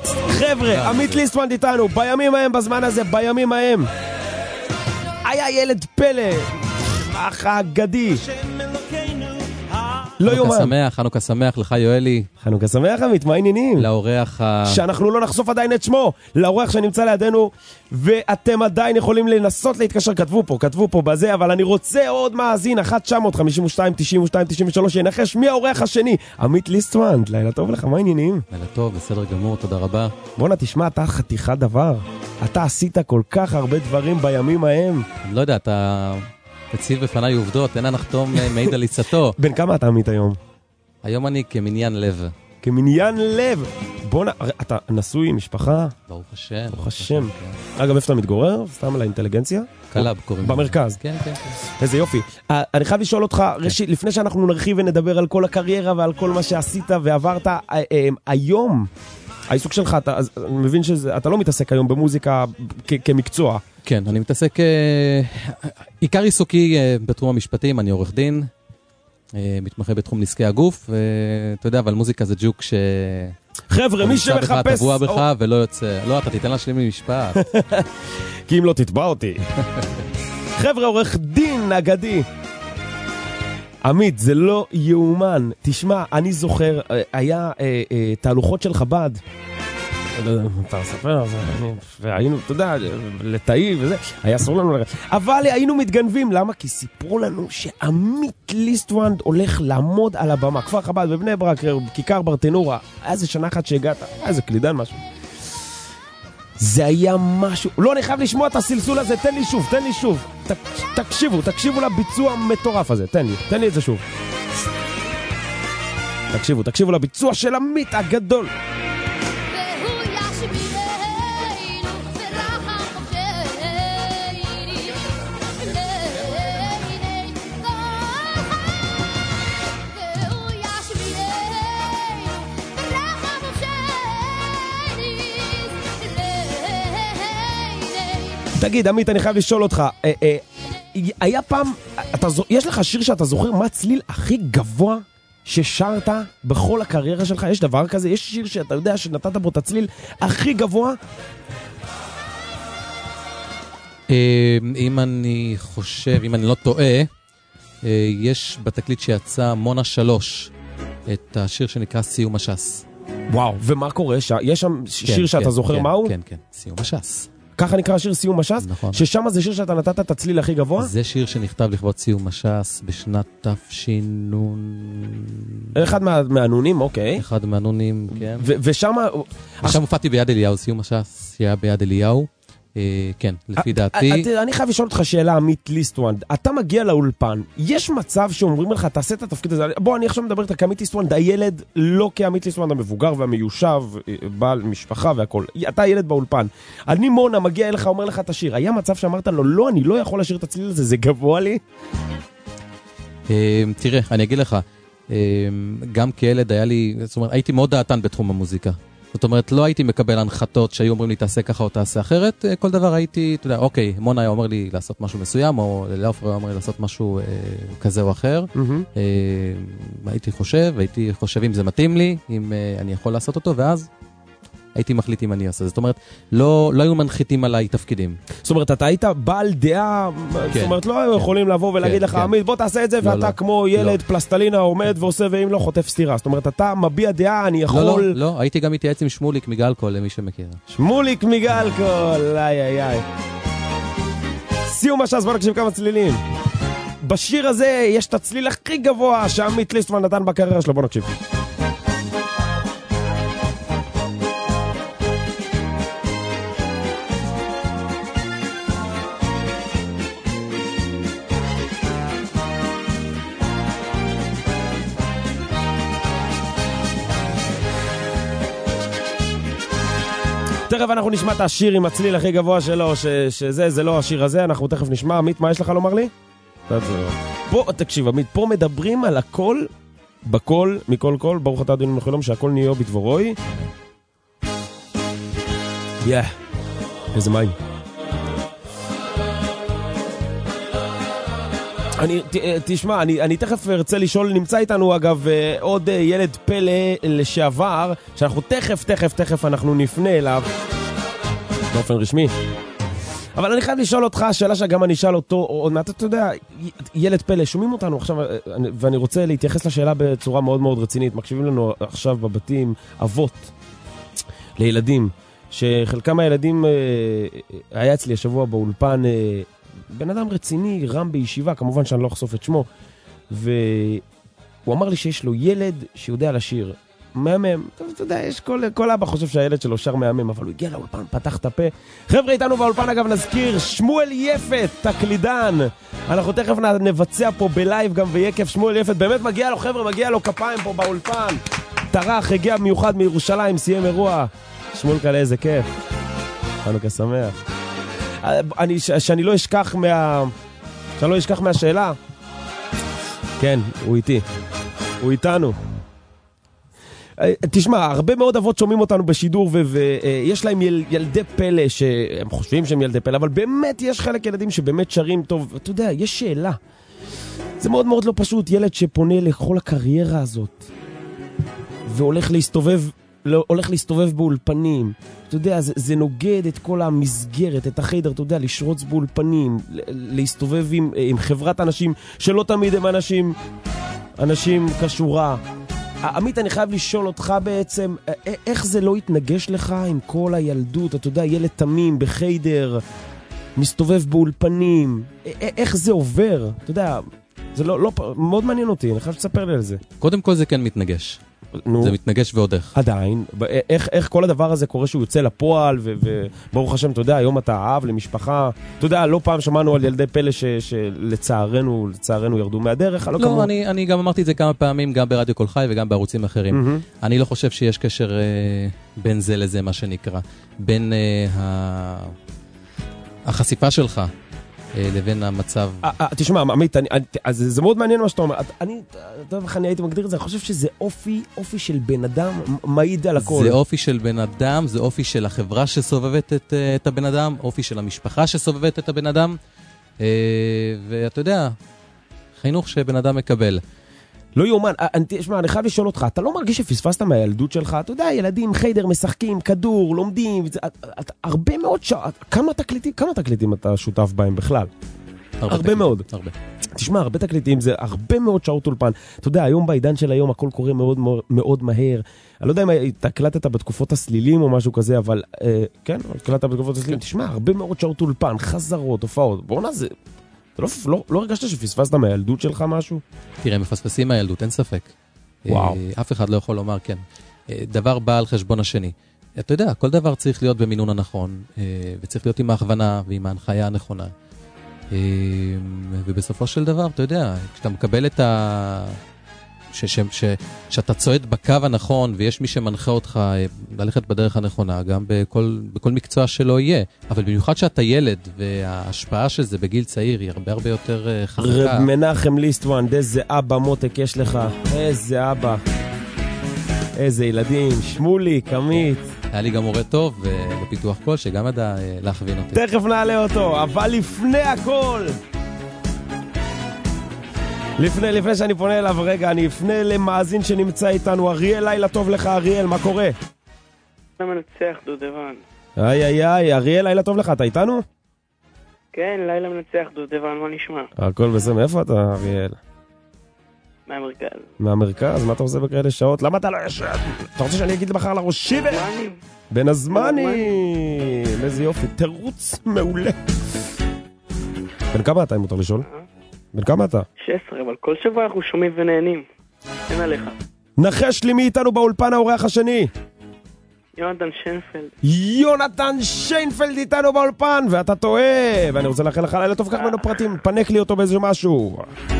חבר'ה, עמית ליסט וונד איתנו. בימים ההם, בזמן הזה, בימים ההם. היה ילד פלא. אח אגדי. לא יומן. חנוכה שמח, חנוכה שמח לך יואלי. חנוכה שמח עמית, מה העניינים? לאורח ה... שאנחנו לא נחשוף עדיין את שמו, לאורח שנמצא לידינו, ואתם עדיין יכולים לנסות להתקשר, כתבו פה, כתבו פה בזה, אבל אני רוצה עוד מאזין, אחת תשע חמש שתיים תשעים ושתיים תשעים ושלוש, ינחש מי האורח השני? עמית ליסט וונד, לילה טוב לך, מה העניינים? לילה טוב, בסדר גמור, תודה רבה. בוא'נה, תשמע, אתה חתיכת דבר, אתה עשית כל כך הרבה דברים בימים ההם. לא יודע, אתה... תציב בפניי עובדות, אין הנחתום מעיד על עיצתו. בן כמה אתה עמית היום? היום אני כמניין לב. כמניין לב. בוא נ... אתה נשוי, משפחה? ברוך השם. ברוך השם. אגב, איפה אתה מתגורר? סתם על האינטליגנציה? קלאב קוראים. במרכז. כן, כן, כן. איזה יופי. אני חייב לשאול אותך, ראשית, לפני שאנחנו נרחיב ונדבר על כל הקריירה ועל כל מה שעשית ועברת, היום, העיסוק שלך, אתה מבין שאתה לא מתעסק היום במוזיקה כמקצוע. כן, אני מתעסק, עיקר עיסוקי בתחום המשפטים, אני עורך דין, מתמחה בתחום נזקי הגוף, ואתה יודע, אבל מוזיקה זה ג'וק ש... חבר'ה, מי שמחפש... נמצא בך, טבוע בך ולא יוצא. לא, אתה תיתן להשלים ממשפט. כי אם לא תתבע אותי. חבר'ה, עורך דין אגדי. עמית, זה לא יאומן. תשמע, אני זוכר, היה תהלוכות של חב"ד. אתה מספר, והיינו, אתה יודע, לתאי וזה, היה אסור לנו לראות. אבל היינו מתגנבים, למה? כי סיפרו לנו שעמית ליסט וונד הולך לעמוד על הבמה. כפר חב"ד בבני ברק, כיכר ברטנורה, היה איזה שנה אחת שהגעת, היה איזה קלידן משהו. זה היה משהו, לא, אני חייב לשמוע את הסלסול הזה, תן לי שוב, תן לי שוב. תקשיבו, תקשיבו לביצוע המטורף הזה, תן לי, תן לי את זה שוב. תקשיבו, תקשיבו לביצוע של עמית הגדול. תגיד, עמית, אני חייב לשאול אותך, אה, אה, היה פעם, אתה, יש לך שיר שאתה זוכר מה הצליל הכי גבוה ששרת בכל הקריירה שלך? יש דבר כזה? יש שיר שאתה יודע שנתת בו את הצליל הכי גבוה? אם אני חושב, אם אני לא טועה, יש בתקליט שיצא מונה שלוש, את השיר שנקרא סיום השס. וואו, ומה קורה? יש שם שיר שאתה זוכר מהו? כן, כן, סיום השס. ככה נקרא השיר סיום הש"ס, נכון. ששם זה שיר שאתה נתת את הצליל הכי גבוה. זה שיר שנכתב לכבוד סיום הש"ס בשנת תש"נ... אחד מה, מהנונים, אוקיי. אחד מהנונים, כן. ו- ושם... ושם הופעתי ביד אליהו, סיום הש"ס היה ביד אליהו. אה, כן, לפי דעתי. אני, אני חייב לשאול אותך שאלה, עמית ליסטוונד. אתה מגיע לאולפן, יש מצב שאומרים לך, תעשה את התפקיד הזה. בוא, אני עכשיו מדבר איתך כעמית ליסטוונד, הילד לא כעמית ליסטוונד המבוגר והמיושב, בעל משפחה והכל. אתה ילד באולפן. אני מונה מגיע אליך, אומר לך את השיר. היה מצב שאמרת לו, לא, אני לא יכול לשיר את הצליל הזה, זה גבוה לי? אה, תראה, אני אגיד לך, אה, גם כילד היה לי, זאת אומרת, הייתי מאוד דעתן בתחום המוזיקה. זאת אומרת, לא הייתי מקבל הנחתות שהיו אומרים לי תעשה ככה או תעשה אחרת, כל דבר הייתי, אתה יודע, אוקיי, מונה היה אומר לי לעשות משהו מסוים, או לאופר היה אומר לי לעשות משהו אה, כזה או אחר. Mm-hmm. אה, הייתי חושב, הייתי חושב אם זה מתאים לי, אם אה, אני יכול לעשות אותו, ואז הייתי מחליט אם אני אעשה. זאת אומרת, לא, לא היו מנחיתים עליי תפקידים. זאת אומרת, אתה היית בעל דעה, כן, זאת אומרת, לא היו כן, יכולים לבוא ולהגיד כן, לך, כן. עמית, בוא תעשה את זה, לא, ואתה לא, כמו ילד לא. פלסטלינה עומד ועושה, ואם לא חוטף סתירה. זאת אומרת, אתה מביע דעה, אני יכול... לא, לא, לא, הייתי גם מתייעץ עם שמוליק מגלקול, למי שמכיר. שמוליק מגלקול, איי, איי, איי. סיום הש"ס, בוא נקשיב כמה צלילים. בשיר הזה יש את הצליל הכי גבוה שעמית ליסטוונד נתן בקריירה שלו, בוא נקשיב. תכף אנחנו נשמע את השיר עם הצליל הכי גבוה שלו, ש- שזה, זה לא השיר הזה, אנחנו תכף נשמע. עמית, מה יש לך לומר לי? פה, תקשיב, עמית, פה מדברים על הכל, בכל, מכל כל, ברוך אתה אדוני מלך העולם, שהכל נהיה בדבורוי. יא, איזה מים. אני, ת, תשמע, אני, אני תכף ארצה לשאול, נמצא איתנו אגב עוד ילד פלא לשעבר, שאנחנו תכף, תכף, תכף אנחנו נפנה אליו, באופן רשמי. אבל אני חייב לשאול אותך, השאלה שגם אני אשאל אותו, עוד מעט, אתה יודע, ילד פלא, שומעים אותנו עכשיו, ואני רוצה להתייחס לשאלה בצורה מאוד מאוד רצינית, מקשיבים לנו עכשיו בבתים, אבות, לילדים, שחלקם הילדים, היה אצלי השבוע באולפן, בן אדם רציני, רם בישיבה, כמובן שאני לא אחשוף את שמו, והוא אמר לי שיש לו ילד שיודע לשיר, מהמם, אתה יודע, יש כל, כל אבא חושב שהילד שלו שר מהמם, אבל הוא הגיע לאולפן, פתח את הפה. חבר'ה, איתנו באולפן אגב נזכיר, שמואל יפת, תקלידן, אנחנו תכף נבצע פה בלייב גם ויקף, שמואל יפת, באמת מגיע לו, חבר'ה, מגיע לו כפיים פה באולפן, טרח, הגיע מיוחד מירושלים, סיים אירוע, שמואל כאלה, איזה כיף, חנוכה שמח. אני, ש, שאני לא אשכח מה... שאני לא אשכח מהשאלה. כן, הוא איתי. הוא איתנו. תשמע, הרבה מאוד אבות שומעים אותנו בשידור, ויש להם יל, ילדי פלא, שהם חושבים שהם ילדי פלא, אבל באמת יש חלק ילדים שבאמת שרים טוב. אתה יודע, יש שאלה. זה מאוד מאוד לא פשוט, ילד שפונה לכל הקריירה הזאת, והולך להסתובב, הולך להסתובב באולפנים. אתה יודע, זה, זה נוגד את כל המסגרת, את החדר, אתה יודע, לשרוץ באולפנים, להסתובב עם, עם חברת אנשים שלא תמיד הם אנשים, אנשים כשורה. עמית, אני חייב לשאול אותך בעצם, איך זה לא יתנגש לך עם כל הילדות, אתה יודע, ילד תמים בחדר, מסתובב באולפנים, איך זה עובר? אתה יודע, זה לא, לא, מאוד מעניין אותי, אני חייב שתספר לי על זה. קודם כל זה כן מתנגש. נו, זה מתנגש ועוד איך. עדיין, איך, איך כל הדבר הזה קורה שהוא יוצא לפועל, ו, וברוך השם, אתה יודע, היום אתה אב למשפחה, אתה יודע, לא פעם שמענו על ילדי פלא ש, שלצערנו, לצערנו ירדו מהדרך, לא, לא כמו... אני, אני גם אמרתי את זה כמה פעמים, גם ברדיו כל חי וגם בערוצים אחרים. Mm-hmm. אני לא חושב שיש קשר אה, בין זה לזה, מה שנקרא, בין אה, ה... החשיפה שלך, לבין המצב. תשמע, עמית, אז זה מאוד מעניין מה שאתה אומר. אני, אתה יודע איך אני הייתי מגדיר את זה, אני חושב שזה אופי, אופי של בן אדם, מעיד על הכל. זה אופי של בן אדם, זה אופי של החברה שסובבת את, את הבן אדם, אופי של המשפחה שסובבת את הבן אדם, ואתה יודע, חינוך שבן אדם מקבל. לא יומן, תשמע, אני חייב לשאול אותך, אתה לא מרגיש שפספסת מהילדות שלך? אתה יודע, ילדים, חיידר, משחקים, כדור, לומדים, הרבה מאוד שעות, כמה תקליטים, כמה תקליטים אתה שותף בהם בכלל? הרבה מאוד. הרבה. תשמע, הרבה תקליטים זה הרבה מאוד שעות אולפן. אתה יודע, היום בעידן של היום הכל קורה מאוד מאוד מהר. אני לא יודע אם תקלטת בתקופות הסלילים או משהו כזה, אבל כן, תקלטת בתקופות הסלילים. תשמע, הרבה מאוד שעות אולפן, חזרות, הופעות. בואו נעשה, אתה לא, לא הרגשת שפספסת מהילדות שלך משהו? תראה, מפספסים מהילדות, אין ספק. וואו. אף אחד לא יכול לומר כן. דבר בא על חשבון השני. אתה יודע, כל דבר צריך להיות במינון הנכון, וצריך להיות עם ההכוונה ועם ההנחיה הנכונה. ובסופו של דבר, אתה יודע, כשאתה מקבל את ה... ש... ש... ש... שאתה צועד בקו הנכון, ויש מי שמנחה אותך ללכת בדרך הנכונה, גם בכל, בכל מקצוע שלא יהיה. אבל במיוחד שאתה ילד, וההשפעה של זה בגיל צעיר היא הרבה הרבה יותר חזקה. רב מנחם ליסטוונד, איזה אבא מותק יש לך, איזה אבא. איזה ילדים, שמולי, קמית. היה לי גם מורה טוב בפיתוח קול, שגם ידע להכווין אותי. תכף נעלה אותו, אבל לפני הכל... לפני, לפני שאני פונה אליו, רגע, אני אפנה למאזין שנמצא איתנו. אריאל, לילה טוב לך, אריאל, מה קורה? למה נצח, דודבן? איי, איי, איי, אריאל, לילה טוב לך, אתה איתנו? כן, לילה מנצח, דודבן, מה נשמע? הכל בסדר, מאיפה אתה, אריאל? מהמרכז. מהמרכז? מה אתה עושה בכאלה שעות? למה אתה לא ישן? אתה רוצה שאני אגיד מחר לראשי? הזמנים. בין הזמנים. איזה יופי, תירוץ מעולה. בן כמה אתה, אם מותר לשאול? בן כמה אתה? שש עשרה, אבל כל שבוע אנחנו שומעים ונהנים. אין עליך. נחש לי מי איתנו באולפן האורח השני. יונתן שיינפלד. יונתן שיינפלד איתנו באולפן, ואתה טועה. ואני רוצה לאחל לך לילה טוב, כך ממנו פרטים, פנק לי אותו באיזה משהו.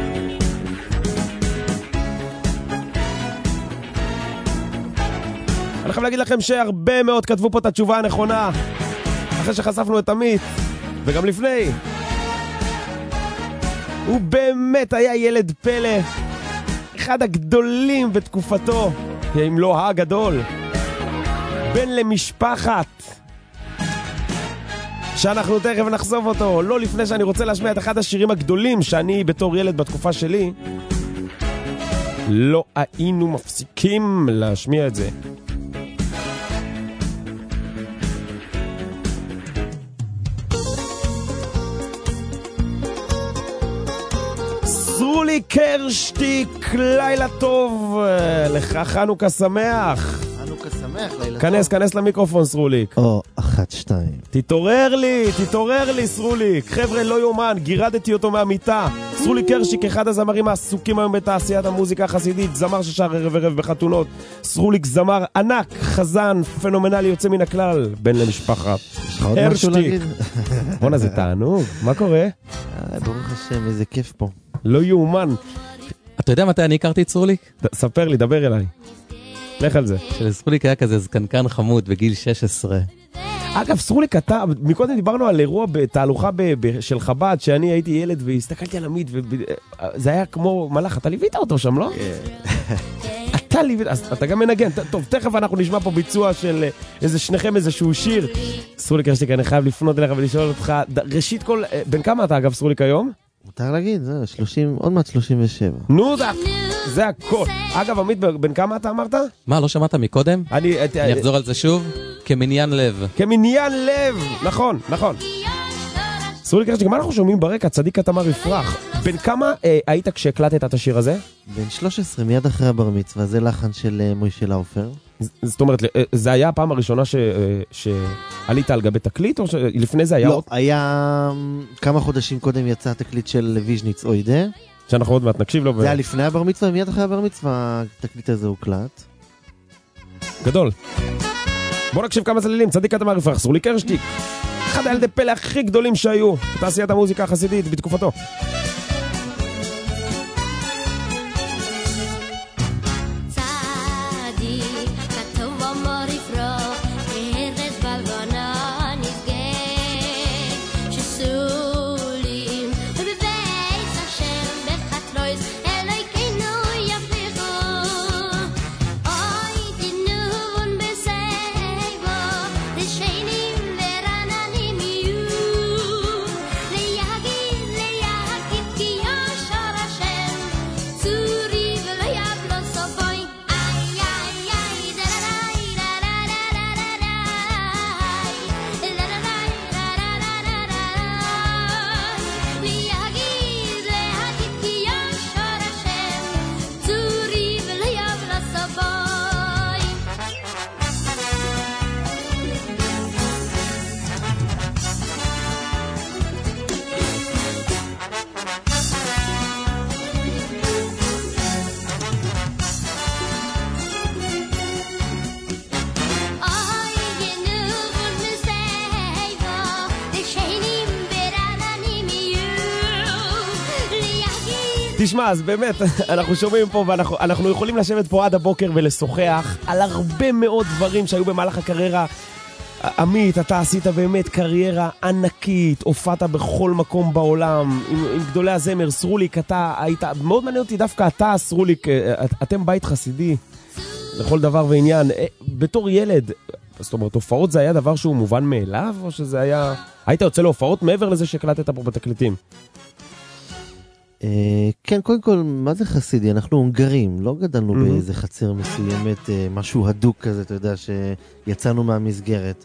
אני חייב להגיד לכם שהרבה מאוד כתבו פה את התשובה הנכונה, אחרי שחשפנו את עמית, וגם לפני. הוא באמת היה ילד פלא, אחד הגדולים בתקופתו, אם לא הגדול, בן למשפחת, שאנחנו תכף נחשוף אותו. לא לפני שאני רוצה להשמיע את אחד השירים הגדולים שאני בתור ילד בתקופה שלי לא היינו מפסיקים להשמיע את זה. סרולי קרשטיק, לילה טוב, לך חנוכה שמח. חנוכה שמח, לילה טוב. כנס, כנס למיקרופון, סרוליק. או, אחת, שתיים. תתעורר לי, תתעורר לי, סרוליק. חבר'ה, לא יומן, גירדתי אותו מהמיטה. סרולי קרשטיק, אחד הזמרים העסוקים היום בתעשיית המוזיקה החסידית, זמר ששר ערב ערב בחתונות. סרוליק זמר ענק, חזן, פנומנלי, יוצא מן הכלל, בן למשפחת. יש לך עוד משהו להגיד? בונה, זה תענוג, מה קורה? ברוך השם, איזה כיף פה. לא יאומן. אתה יודע מתי אני הכרתי את סרוליק? ספר לי, דבר אליי. לך על זה. שלסרוליק היה כזה זקנקן חמוד בגיל שש עשרה. אגב, סרוליק, אתה, מקודם דיברנו על אירוע בתהלוכה של חב"ד, שאני הייתי ילד והסתכלתי על עמית, וזה היה כמו מלאך, אתה ליווית אותו שם, לא? אתה ליווית, אז אתה גם מנגן. טוב, תכף אנחנו נשמע פה ביצוע של איזה שניכם איזשהו שיר. סרוליק, אני חייב לפנות אליך ולשאול אותך, ראשית כל, בן כמה אתה אגב, סרוליק, היום? מותר להגיד, זה שלושים, עוד מעט שלושים ושבע. נו, זה, זה הכל. אגב, עמית, בן כמה אתה אמרת? מה, לא שמעת מקודם? אני, אני אחזור על זה שוב. כמניין לב. כמניין לב, נכון, נכון. סרוליק קרשטיק, מה אנחנו שומעים ברקע? צדיק התמר יפרח. בן כמה אה, היית כשהקלטת את השיר הזה? בן שלוש עשרה, מיד אחרי הבר מצווה, זה לחן של אה, מוישה לאופר. זאת אומרת, זה היה הפעם הראשונה ש... שעלית על גבי תקליט, או שלפני זה היה לא, עוד? לא, היה כמה חודשים קודם יצא התקליט של ויז'ניץ אוידה. שאנחנו עוד מעט נקשיב לו. זה היה לפני הבר מצווה, מיד אחרי הבר מצווה, התקליט הזה הוקלט. גדול. בוא נקשיב כמה צלילים, צדיק התמר יפרח, סרוליק קרשטיק. אחד הילדי פלא הכי גדולים שהיו בתעשיית המוזיקה החסידית בתקופתו. תשמע, אז באמת, אנחנו שומעים פה ואנחנו אנחנו יכולים לשבת פה עד הבוקר ולשוחח על הרבה מאוד דברים שהיו במהלך הקריירה. עמית, אתה עשית באמת קריירה ענקית, הופעת בכל מקום בעולם, עם, עם גדולי הזמר. סרוליק, אתה היית, מאוד מעניין אותי דווקא אתה, סרוליק, אתם בית חסידי לכל דבר ועניין. בתור ילד, זאת אומרת, הופעות זה היה דבר שהוא מובן מאליו, או שזה היה... היית יוצא להופעות מעבר לזה שקלטת פה בתקליטים? כן, קודם כל, מה זה חסידי? אנחנו הונגרים, לא גדלנו באיזה חצר מסוימת, משהו הדוק כזה, אתה יודע, שיצאנו מהמסגרת.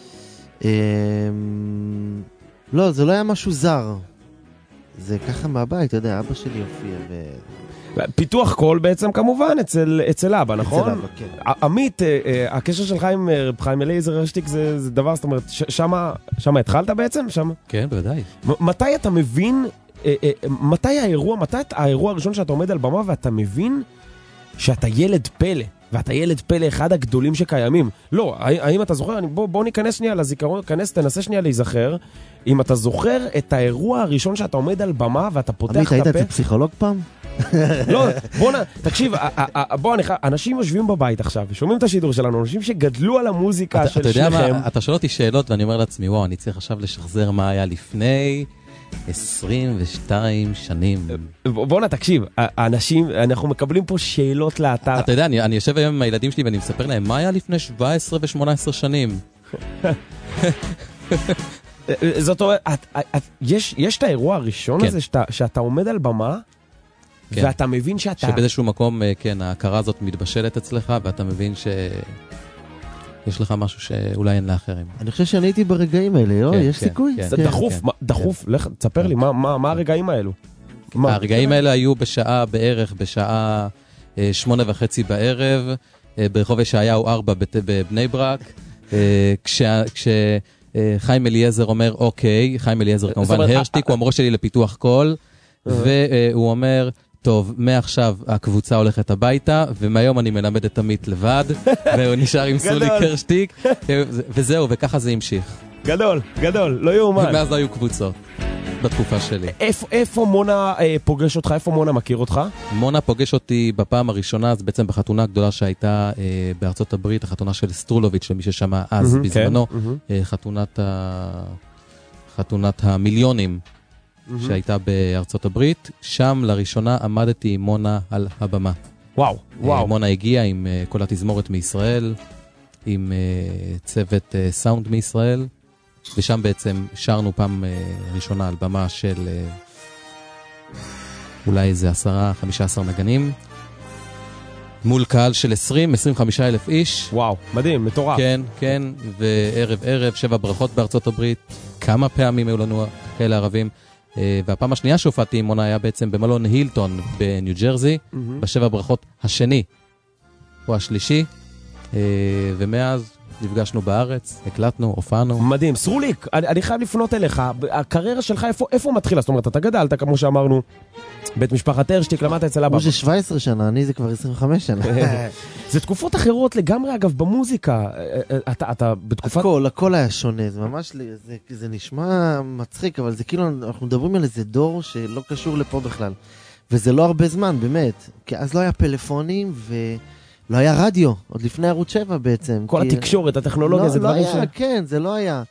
לא, זה לא היה משהו זר. זה ככה מהבית, אתה יודע, אבא שלי הופיע ו... פיתוח קול בעצם כמובן אצל, אצל אבא, נכון? אצל אבא, כן. עמית, הקשר שלך עם חיים אליעזר רשטיק זה, זה דבר, זאת אומרת, שמה, שמה התחלת בעצם? שמה? כן, בוודאי. מתי אתה מבין... מתי האירוע, מתי האירוע הראשון שאתה עומד על במה ואתה מבין שאתה ילד פלא, ואתה ילד פלא אחד הגדולים שקיימים? לא, האם אתה זוכר? בוא, בוא ניכנס שנייה לזיכרון, כנס, תנסה שנייה להיזכר, אם אתה זוכר את האירוע הראשון שאתה עומד על במה ואתה פותח את הפה. עמית, היית אצל פסיכולוג פעם? לא, בוא נ... תקשיב, בוא, אנשים יושבים בבית עכשיו, ושומעים את השידור שלנו, אנשים שגדלו על המוזיקה של שניכם. אתה יודע מה, אתה שואל אותי שאלות ואני אומר לעצמי, וואו, אני צריך עכשיו לשחזר מה היה לפני... עשרים ושתיים שנים. בוא נה, תקשיב, האנשים, אנחנו מקבלים פה שאלות לאתר. אתה יודע, אני, אני יושב היום עם הילדים שלי ואני מספר להם, מה היה לפני שבע עשרה ו-שמונה עשרה שנים? זאת אומרת, את, את, יש, יש את האירוע הראשון כן. הזה שאתה, שאתה עומד על במה, כן. ואתה מבין שאתה... שבאיזשהו מקום, כן, ההכרה הזאת מתבשלת אצלך, ואתה מבין ש... יש לך משהו שאולי אין לאחרים. אני חושב שאני הייתי ברגעים האלה, לא? יש סיכוי? זה דחוף, דחוף, לך, תספר לי, מה הרגעים האלו? הרגעים האלה היו בשעה בערך, בשעה שמונה וחצי בערב, ברחוב ישעיהו ארבע בבני ברק, כשחיים אליעזר אומר, אוקיי, חיים אליעזר כמובן הרשטיק, הוא אמרו שלי לפיתוח קול, והוא אומר... טוב, מעכשיו הקבוצה הולכת הביתה, ומהיום אני מלמד את עמית לבד, והוא נשאר עם סרוליק הרשטיק, וזהו, וככה זה המשיך. גדול, גדול, לא יאומן. ומאז לא היו קבוצות, בתקופה שלי. איפה מונה פוגש אותך? איפה מונה מכיר אותך? מונה פוגש אותי בפעם הראשונה, אז בעצם בחתונה הגדולה שהייתה בארצות הברית, החתונה של סטרולוביץ', למי ששמע אז בזמנו, חתונת המיליונים. שהייתה בארצות הברית, שם לראשונה עמדתי עם מונה על הבמה. וואו, וואו. מונה הגיעה עם כל התזמורת מישראל, עם צוות סאונד מישראל, ושם בעצם שרנו פעם ראשונה על במה של אולי איזה עשרה, חמישה עשר נגנים, מול קהל של עשרים, עשרים וחמישה אלף איש. וואו, מדהים, מטורף. כן, כן, וערב ערב, שבע ברכות בארצות הברית, כמה פעמים היו לנו כאלה ערבים, והפעם השנייה שהופעתי עם מונה היה בעצם במלון הילטון בניו ג'רזי, בשבע ברכות השני או השלישי, ומאז נפגשנו בארץ, הקלטנו, הופענו. מדהים. סרוליק, אני, אני חייב לפנות אליך, הקריירה שלך איפה, איפה מתחילה? זאת אומרת, אתה גדלת, כמו שאמרנו, בית משפחת הרשטיק, למדת אצל אבא. הוא זה שבע עשרה שנה, אני זה כבר עשרים וחמש שנה. זה תקופות אחרות לגמרי, אגב, במוזיקה. אתה, אתה בתקופת... הכל, הכל היה שונה, זה ממש, זה, זה נשמע מצחיק, אבל זה כאילו, אנחנו מדברים על איזה דור שלא קשור לפה בכלל. וזה לא הרבה זמן, באמת. כי אז לא היה פלאפונים ו... לא היה רדיו, עוד לפני ערוץ שבע בעצם. כל כי... התקשורת, הטכנולוגיה, לא, זה לא דברים היה, ש... כן, זה לא היה.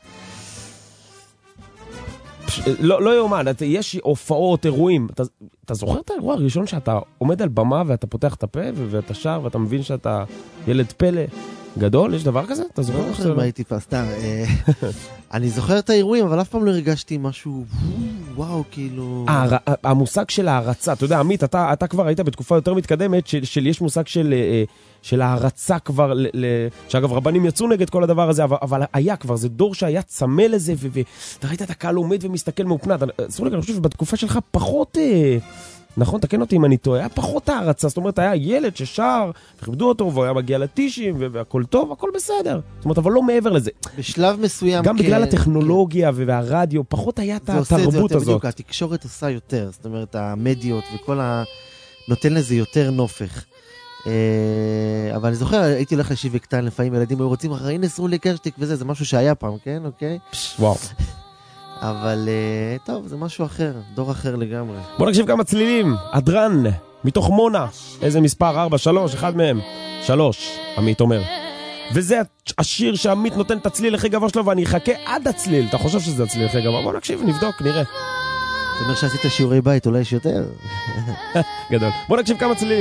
פש... לא, לא יאומן, יש הופעות, אירועים. אתה, אתה זוכר את האירוע הראשון שאתה עומד על במה ואתה פותח את הפה ואתה שר ואתה מבין שאתה ילד פלא גדול? יש דבר כזה? אתה זוכר? לא זוכר מה הייתי פה, סתם. אני זוכר את האירועים, אבל אף פעם לא הרגשתי משהו, וואו, כאילו... המושג של ההרצה, אתה יודע, עמית, אתה, אתה כבר היית בתקופה יותר מתקדמת, של, של יש מושג של, של ההרצה כבר, ל, ל, שאגב, רבנים יצאו נגד כל הדבר הזה, אבל, אבל היה כבר, זה דור שהיה צמא לזה, ואתה ראית את הקהל עומד ומסתכל מאופנת. סרוליק, אני חושב שבתקופה שלך פחות... נכון, תקן אותי אם אני טועה, היה פחות ההרצה, זאת אומרת, היה ילד ששר, וכיבדו אותו, והוא היה מגיע לטישים, והכל טוב, הכל בסדר. זאת אומרת, אבל לא מעבר לזה. בשלב מסוים, גם בגלל הטכנולוגיה והרדיו, פחות היה את התרבות הזאת. בדיוק, התקשורת עושה יותר, זאת אומרת, המדיות וכל ה... נותן לזה יותר נופך. אבל אני זוכר, הייתי הולך לשיווק קטן, לפעמים ילדים היו רוצים, הנה סרוליק הרשטיק וזה, זה משהו שהיה פעם, כן? אוקיי? וואו. אבל uh, טוב, זה משהו אחר, דור אחר לגמרי. בוא נקשיב כמה צלילים. אדרן, מתוך מונה. איזה מספר? ארבע, שלוש, אחד מהם. שלוש, עמית אומר. וזה השיר שעמית נותן את הצליל הכי גבוה שלו, ואני אחכה עד הצליל. אתה חושב שזה הצליל הכי גבוה? בוא נקשיב, נבדוק, נראה. זאת אומרת שעשית שיעורי בית, אולי יש יותר. גדול. בוא נקשיב כמה צלילים.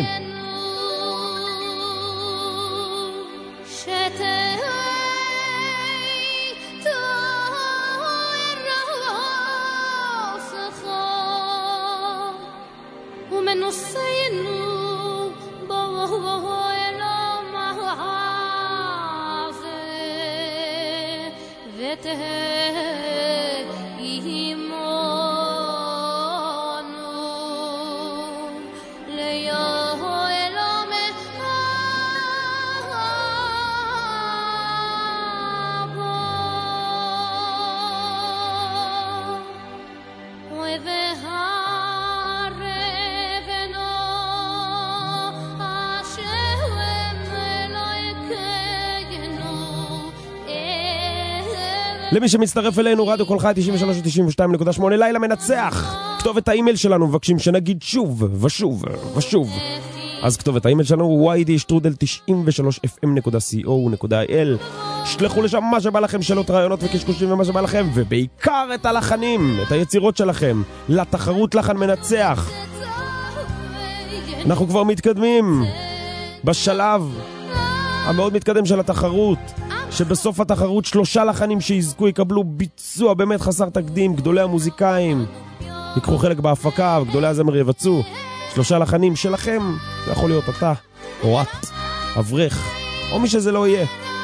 למי שמצטרף אלינו, רדיו קול חי תשעים ושלוש תשעים ושתיים נקודה שמונה, לילה מנצח. כתוב את האימייל שלנו, מבקשים שנגיד שוב ושוב ושוב. אז כתוב את האימייל שלנו, וואי די שטרודל תשעים ושלוש אף אם נקודה סי או נקודה איי אל. שלחו לשם מה שבא לכם, שאלות, רעיונות וקשקושים ומה שבא לכם, ובעיקר את הלחנים, את היצירות שלכם, לתחרות לחן מנצח. אנחנו כבר מתקדמים בשלב המאוד מתקדם של התחרות, שבסוף התחרות שלושה לחנים שיזכו יקבלו ביצוע באמת חסר תקדים. גדולי המוזיקאים יקחו חלק בהפקה, וגדולי הזמר יבצעו. שלושה לחנים שלכם, זה יכול להיות אתה, או את, אברך, או מי שזה לא יהיה.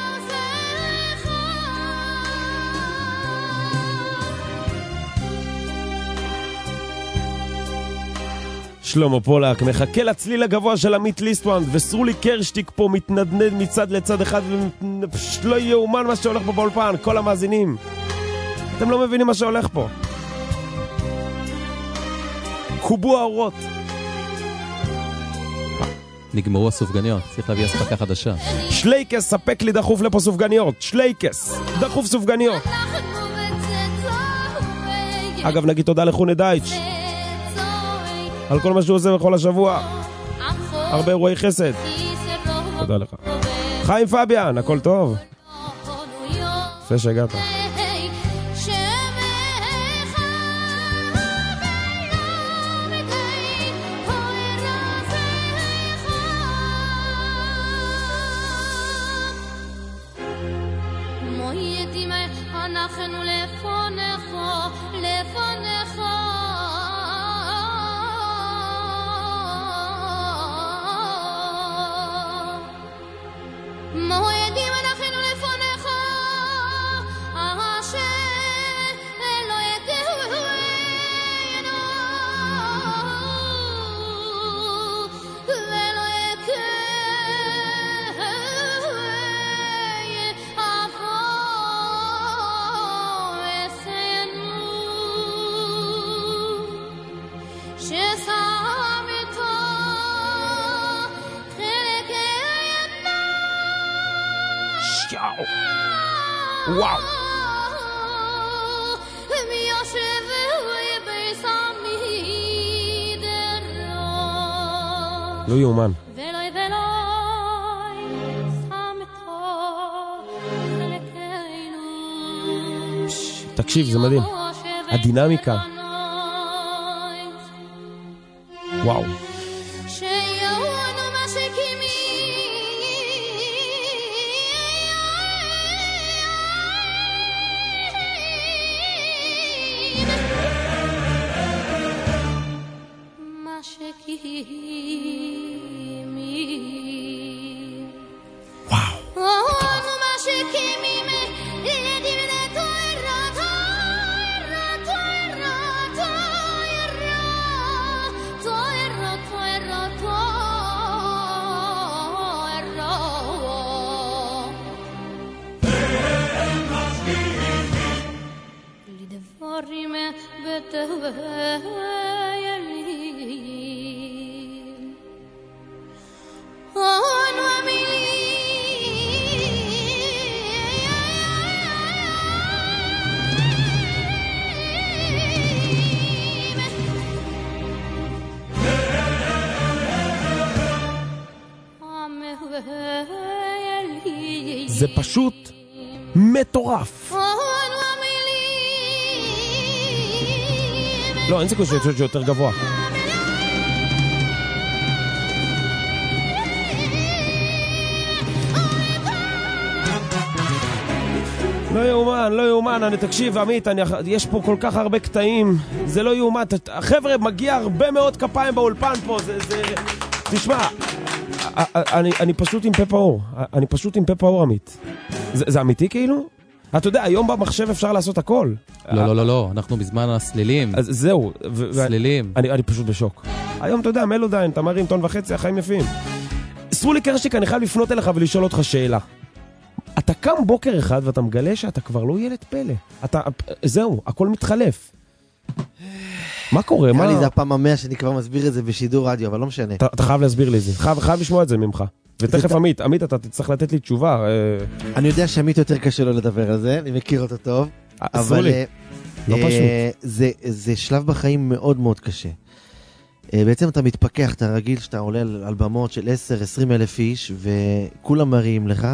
שלמה פולק מחכה לצליל הגבוה של עמית ליסטוונד, וסרולי קרשטיק פה מתנדנד מצד לצד אחד, ופשוט לא יאומן מה שהולך פה באולפן. כל המאזינים, אתם לא מבינים מה שהולך פה. קובו האורות. נגמרו הסופגניות, צריך להביא הספקה חדשה. שלייקס, ספק לי דחוף לפה סופגניות. שלייקס, דחוף סופגניות. אגב, נגיד תודה לחונה דייץ' על כל מה שהוא עושה בכל השבוע. הרבה אירועי חסד. תודה לך. חיים פביאן, הכל טוב. יפה שהגעת. אנחנו לפונך, לפונך מועדים אנחנו לפונך השם לא יתהווינו ולא יקהי אבו אסנו ששם איתו וואו. לא יאומן. תקשיב, זה מדהים. הדינמיקה. וואו. Oh זה פשוט מטורף. לא, אין סיכוי שזה יותר גבוה. לא יאומן, לא יאומן, אני תקשיב, עמית, אני, יש פה כל כך הרבה קטעים, זה לא יאומן, החבר'ה, מגיע הרבה מאוד כפיים באולפן פה, זה, זה, תשמע, אני, אני פשוט עם פה פעור, אני פשוט עם פה פעור, עמית. זה, זה אמיתי כאילו? אתה יודע, היום במחשב אפשר לעשות הכל. לא, לא, לא, לא, אנחנו בזמן הסלילים. אז זהו. סלילים. אני, אני פשוט בשוק. היום, אתה יודע, מלודיין, אתה מרים טון וחצי, החיים יפים. סרולי קרשיק, אני חייב לפנות אליך ולשאול אותך שאלה. אתה קם בוקר אחד ואתה מגלה שאתה כבר לא ילד פלא. אתה, זהו, הכל מתחלף. מה קורה? נראה מה... לי זה הפעם המאה שאני כבר מסביר את זה בשידור רדיו, אבל לא משנה. אתה, אתה חייב להסביר לי את זה. חייב, חייב לשמוע את זה ממך. ותכף עמית, עמית, אתה תצטרך לתת לי תשובה. אני יודע שעמית יותר קשה לו לדבר על זה, אני מכיר אותו טוב. אבל לא פשוט. זה, זה שלב בחיים מאוד מאוד קשה. בעצם אתה מתפקח, אתה רגיל שאתה עולה על במות של עשר עשרים אלף איש, וכולם מריעים לך,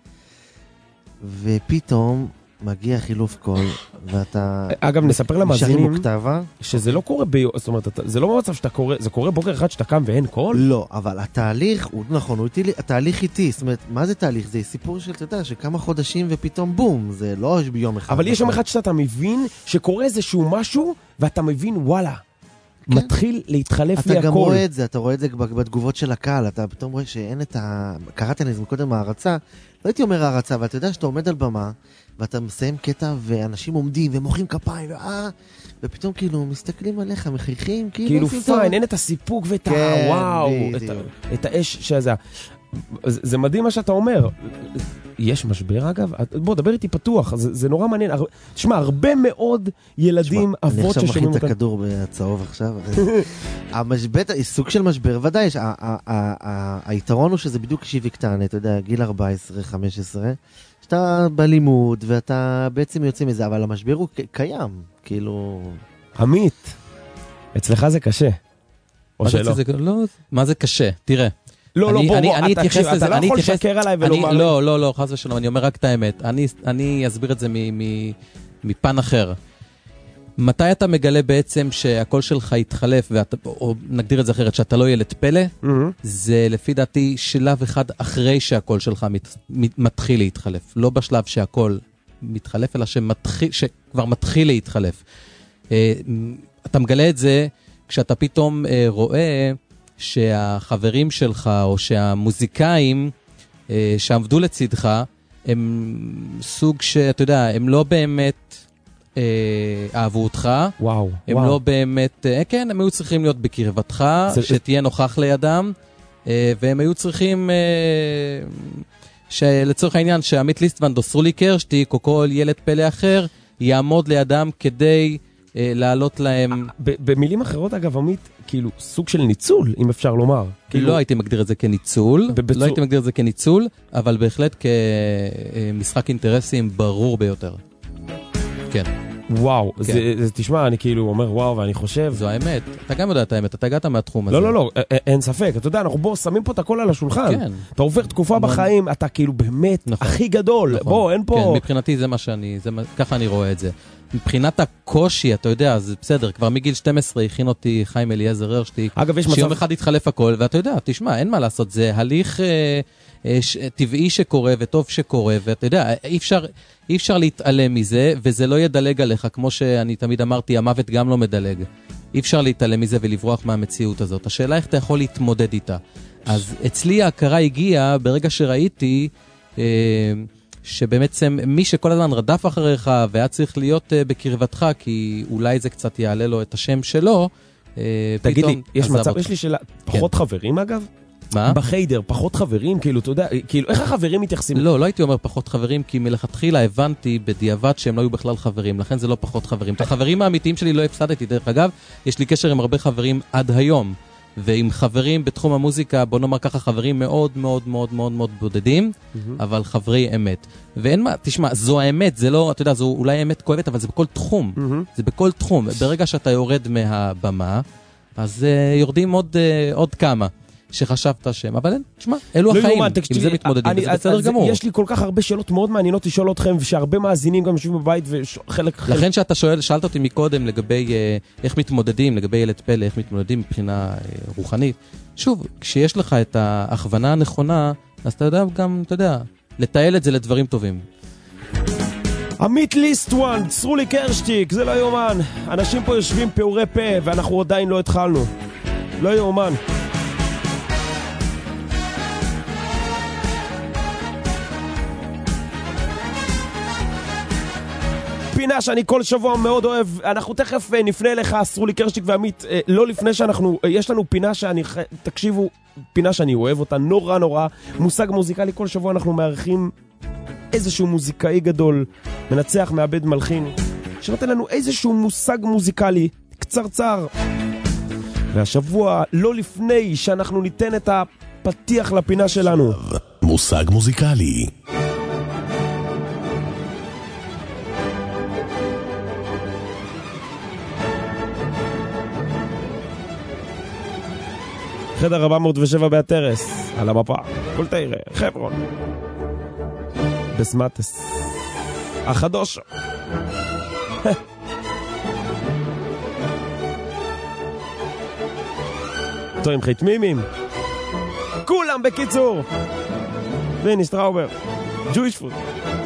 ופתאום מגיע חילוף קול, ואתה... אגב, נספר למאזינים אוקטבה. שזה לא קורה ביום, זאת אומרת, זה לא במצב שאתה קורא, זה קורה בוקר אחד שאתה קם ואין קול? לא, אבל התהליך, הוא נכון, הוא איתי, התהליך איתי, זאת אומרת, מה זה תהליך? זה סיפור של, אתה יודע, שכמה חודשים ופתאום בום, זה לא ביום אחד. אבל יש יום אחד שאתה מבין שקורה איזשהו משהו, ואתה מבין, וואלה, מתחיל להתחלף לי הכל. אתה גם רואה את זה, אתה רואה את זה בתגובות של הקהל, אתה פתאום רואה שאין את ה... קראת לי קודם הערצה, לא הייתי אומר הערצה, אבל אתה יודע שאתה עומד על במה, ואתה מסיים קטע, ואנשים עומדים ומוחאים כפיים, ואה, ופתאום כאילו מסתכלים עליך, מחייכים, כאילו... כאילו פיין, אין את הסיפוק ואת הוואו, את האש שזה... זה מדהים מה שאתה אומר. יש משבר אגב? בוא, דבר איתי פתוח, זה נורא מעניין. תשמע, הרבה מאוד ילדים, אבות ששומעים... אני עכשיו מכין אותם... את הכדור בצהוב עכשיו. המשבר, סוג של משבר, ודאי, היתרון הוא שזה בדיוק שיווי קטן, אתה יודע, גיל ארבע עשרה חמש עשרה, שאתה בלימוד ואתה בעצם יוצא מזה, אבל המשבר הוא קיים, כאילו... עמית, אצלך זה קשה. או שלא? לא, מה זה קשה? תראה. לא, לא, בוא, בוא, אתה לא יכול לשקר עליי ולומר... לא, לא, לא, חס ושלום, אני אומר רק את האמת. אני אסביר את זה מפן אחר. מתי אתה מגלה בעצם שהקול שלך יתחלף, או נגדיר את זה אחרת, שאתה לא ילד פלא, זה לפי דעתי שלב אחד אחרי שהקול שלך מתחיל להתחלף. לא בשלב שהקול מתחלף, אלא שכבר מתחיל להתחלף. אתה מגלה את זה כשאתה פתאום רואה שהחברים שלך או שהמוזיקאים שעבדו לצדך הם סוג שאתה יודע, הם לא באמת אהבו אותך. וואו. הם לא באמת, כן, הם היו צריכים להיות בקרבתך, שתהיה נוכח לידם, והם היו צריכים שלצורך העניין שעמית ליסטוונד או סרולי קרשטיק או כל ילד פלא אחר יעמוד לידם כדי לעלות להם... במילים אחרות אגב, עמית, כאילו סוג של ניצול, אם אפשר לומר. לא הייתי מגדיר את זה כניצול, לא הייתי מגדיר את זה כניצול, אבל בהחלט כמשחק אינטרסים ברור ביותר. כן. וואו, זה, תשמע, אני כאילו אומר וואו, ואני חושב... זו האמת. אתה גם יודע את האמת, אתה הגעת מהתחום הזה. לא, לא, לא, אין ספק. אתה יודע, אנחנו בוא שמים פה את הכל על השולחן. כן. אתה עובר תקופה בחיים, אתה כאילו באמת הכי גדול. בוא, אין פה... כן, מבחינתי זה מה שאני, ככה אני רואה את זה. מבחינת הקושי, אתה יודע, זה בסדר, כבר מגיל שתים עשרה הכין אותי חיים אליעזר הרשטיק, שיום אחד התחלף הכל, ואתה יודע, תשמע, אין מה לעשות, זה הליך אה, אה, ש, טבעי שקורה וטוב שקורה, ואתה יודע, אי אפשר, אי אפשר להתעלם מזה, וזה לא ידלג עליך, כמו שאני תמיד אמרתי, המוות גם לא מדלג. אי אפשר להתעלם מזה ולברוח מהמציאות הזאת. השאלה איך אתה יכול להתמודד איתה. אז אצלי ההכרה הגיעה ברגע שראיתי... אה, שבעצם מי שכל הזמן רדף אחריך והיה צריך להיות uh, בקרבתך, כי אולי זה קצת יעלה לו את השם שלו, uh, תגיד לי, יש מצב, יש לי שאלה, פחות כן. חברים אגב? מה? בחיידר, פחות חברים, כאילו, אתה יודע, כאילו, איך החברים מתייחסים? לא, לא הייתי אומר פחות חברים, כי מלכתחילה הבנתי בדיעבד שהם לא היו בכלל חברים, לכן זה לא פחות חברים. את החברים האמיתיים שלי לא הפסדתי, דרך אגב, יש לי קשר עם הרבה חברים עד היום, ועם חברים בתחום המוזיקה, בוא נאמר ככה, חברים מאוד מאוד מאוד מאוד מאוד בודדים, אבל חברי אמת. ואין מה, תשמע, זו האמת, זה לא, אתה יודע, זו אולי אמת כואבת, אבל זה בכל תחום. זה בכל תחום. ברגע שאתה יורד מהבמה, אז uh, יורדים עוד, uh, עוד כמה. שחשבת שם, אבל אין, תשמע, אלו לא החיים, יומן, עם תקשיבי, זה מתמודדים, אני- וזה אז- בסדר אז גמור. יש לי כל כך הרבה שאלות מאוד מעניינות לשאול אתכם, ושהרבה מאזינים גם יושבים בבית, וחלק... חלק- לכן שאתה שואל, שאלת אותי מקודם לגבי אה, איך מתמודדים, לגבי ילד פלא, איך מתמודדים מבחינה אה, רוחנית. שוב, כשיש לך את ההכוונה הנכונה, אז אתה יודע גם, אתה יודע, לתעל את זה לדברים טובים. עמית ליסטוואן, צרולי קרשטיק, זה לא יאומן. אנשים פה יושבים פעורי פה, ואנחנו עדיין לא התחלנו. לא יאומן. פינה שאני כל שבוע מאוד אוהב, אנחנו תכף אה, נפנה אליך, צרולי קרשטיק ועמית, אה, לא לפני שאנחנו, אה, יש לנו פינה שאני, תקשיבו, פינה שאני אוהב אותה, נורא נורא, מושג מוזיקלי, כל שבוע אנחנו מארחים איזשהו מוזיקאי גדול, מנצח, מאבד, מלחין, שנותן לנו איזשהו מושג מוזיקלי קצרצר. והשבוע, לא לפני שאנחנו ניתן את הפתיח לפינה שלנו. מושג מוזיקלי. חדר ארבע מאות ושבע באתרס, על המפה, כל תאירה, חברון. בסמטס. החדוש. טוב, עם חיתמימים. כולם בקיצור. ויני שטראובר. ג'ויש פוד.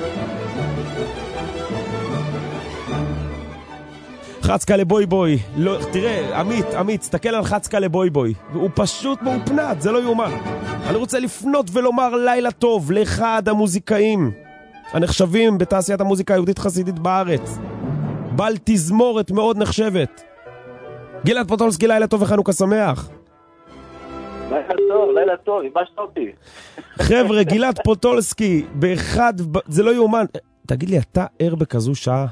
חצקה לבוי בוי. לא, תראה, עמית, עמית, תסתכל על חצקה לבוי בוי. הוא פשוט מאופנת, זה לא יאומן. אני רוצה לפנות ולומר לילה טוב לאחד המוזיקאים הנחשבים בתעשיית המוזיקה היהודית חסידית בארץ. בעל תזמורת מאוד נחשבת. גלעד פוטולסקי, לילה טוב וחנוכה שמח. לילה טוב, לילה טוב, ייבשת אותי. חבר'ה, גלעד פוטולסקי, באחד, זה לא יאומן. תגיד לי, אתה ער בכזו שעה?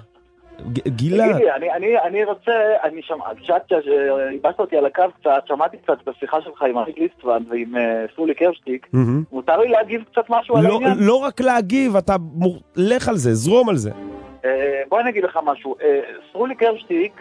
גלעד. תגיד לי, אני, אני, אני רוצה, אני שמעת שהיבשת אותי על הקו קצת, שמעתי קצת בשיחה שלך עם עמית ליסטוואן ועם סרולי קרשטיק, מותר לי להגיב קצת משהו על העניין? לא רק להגיב, אתה לך על זה, זרום על זה. בוא אני אגיד לך משהו, סרולי קרשטיק,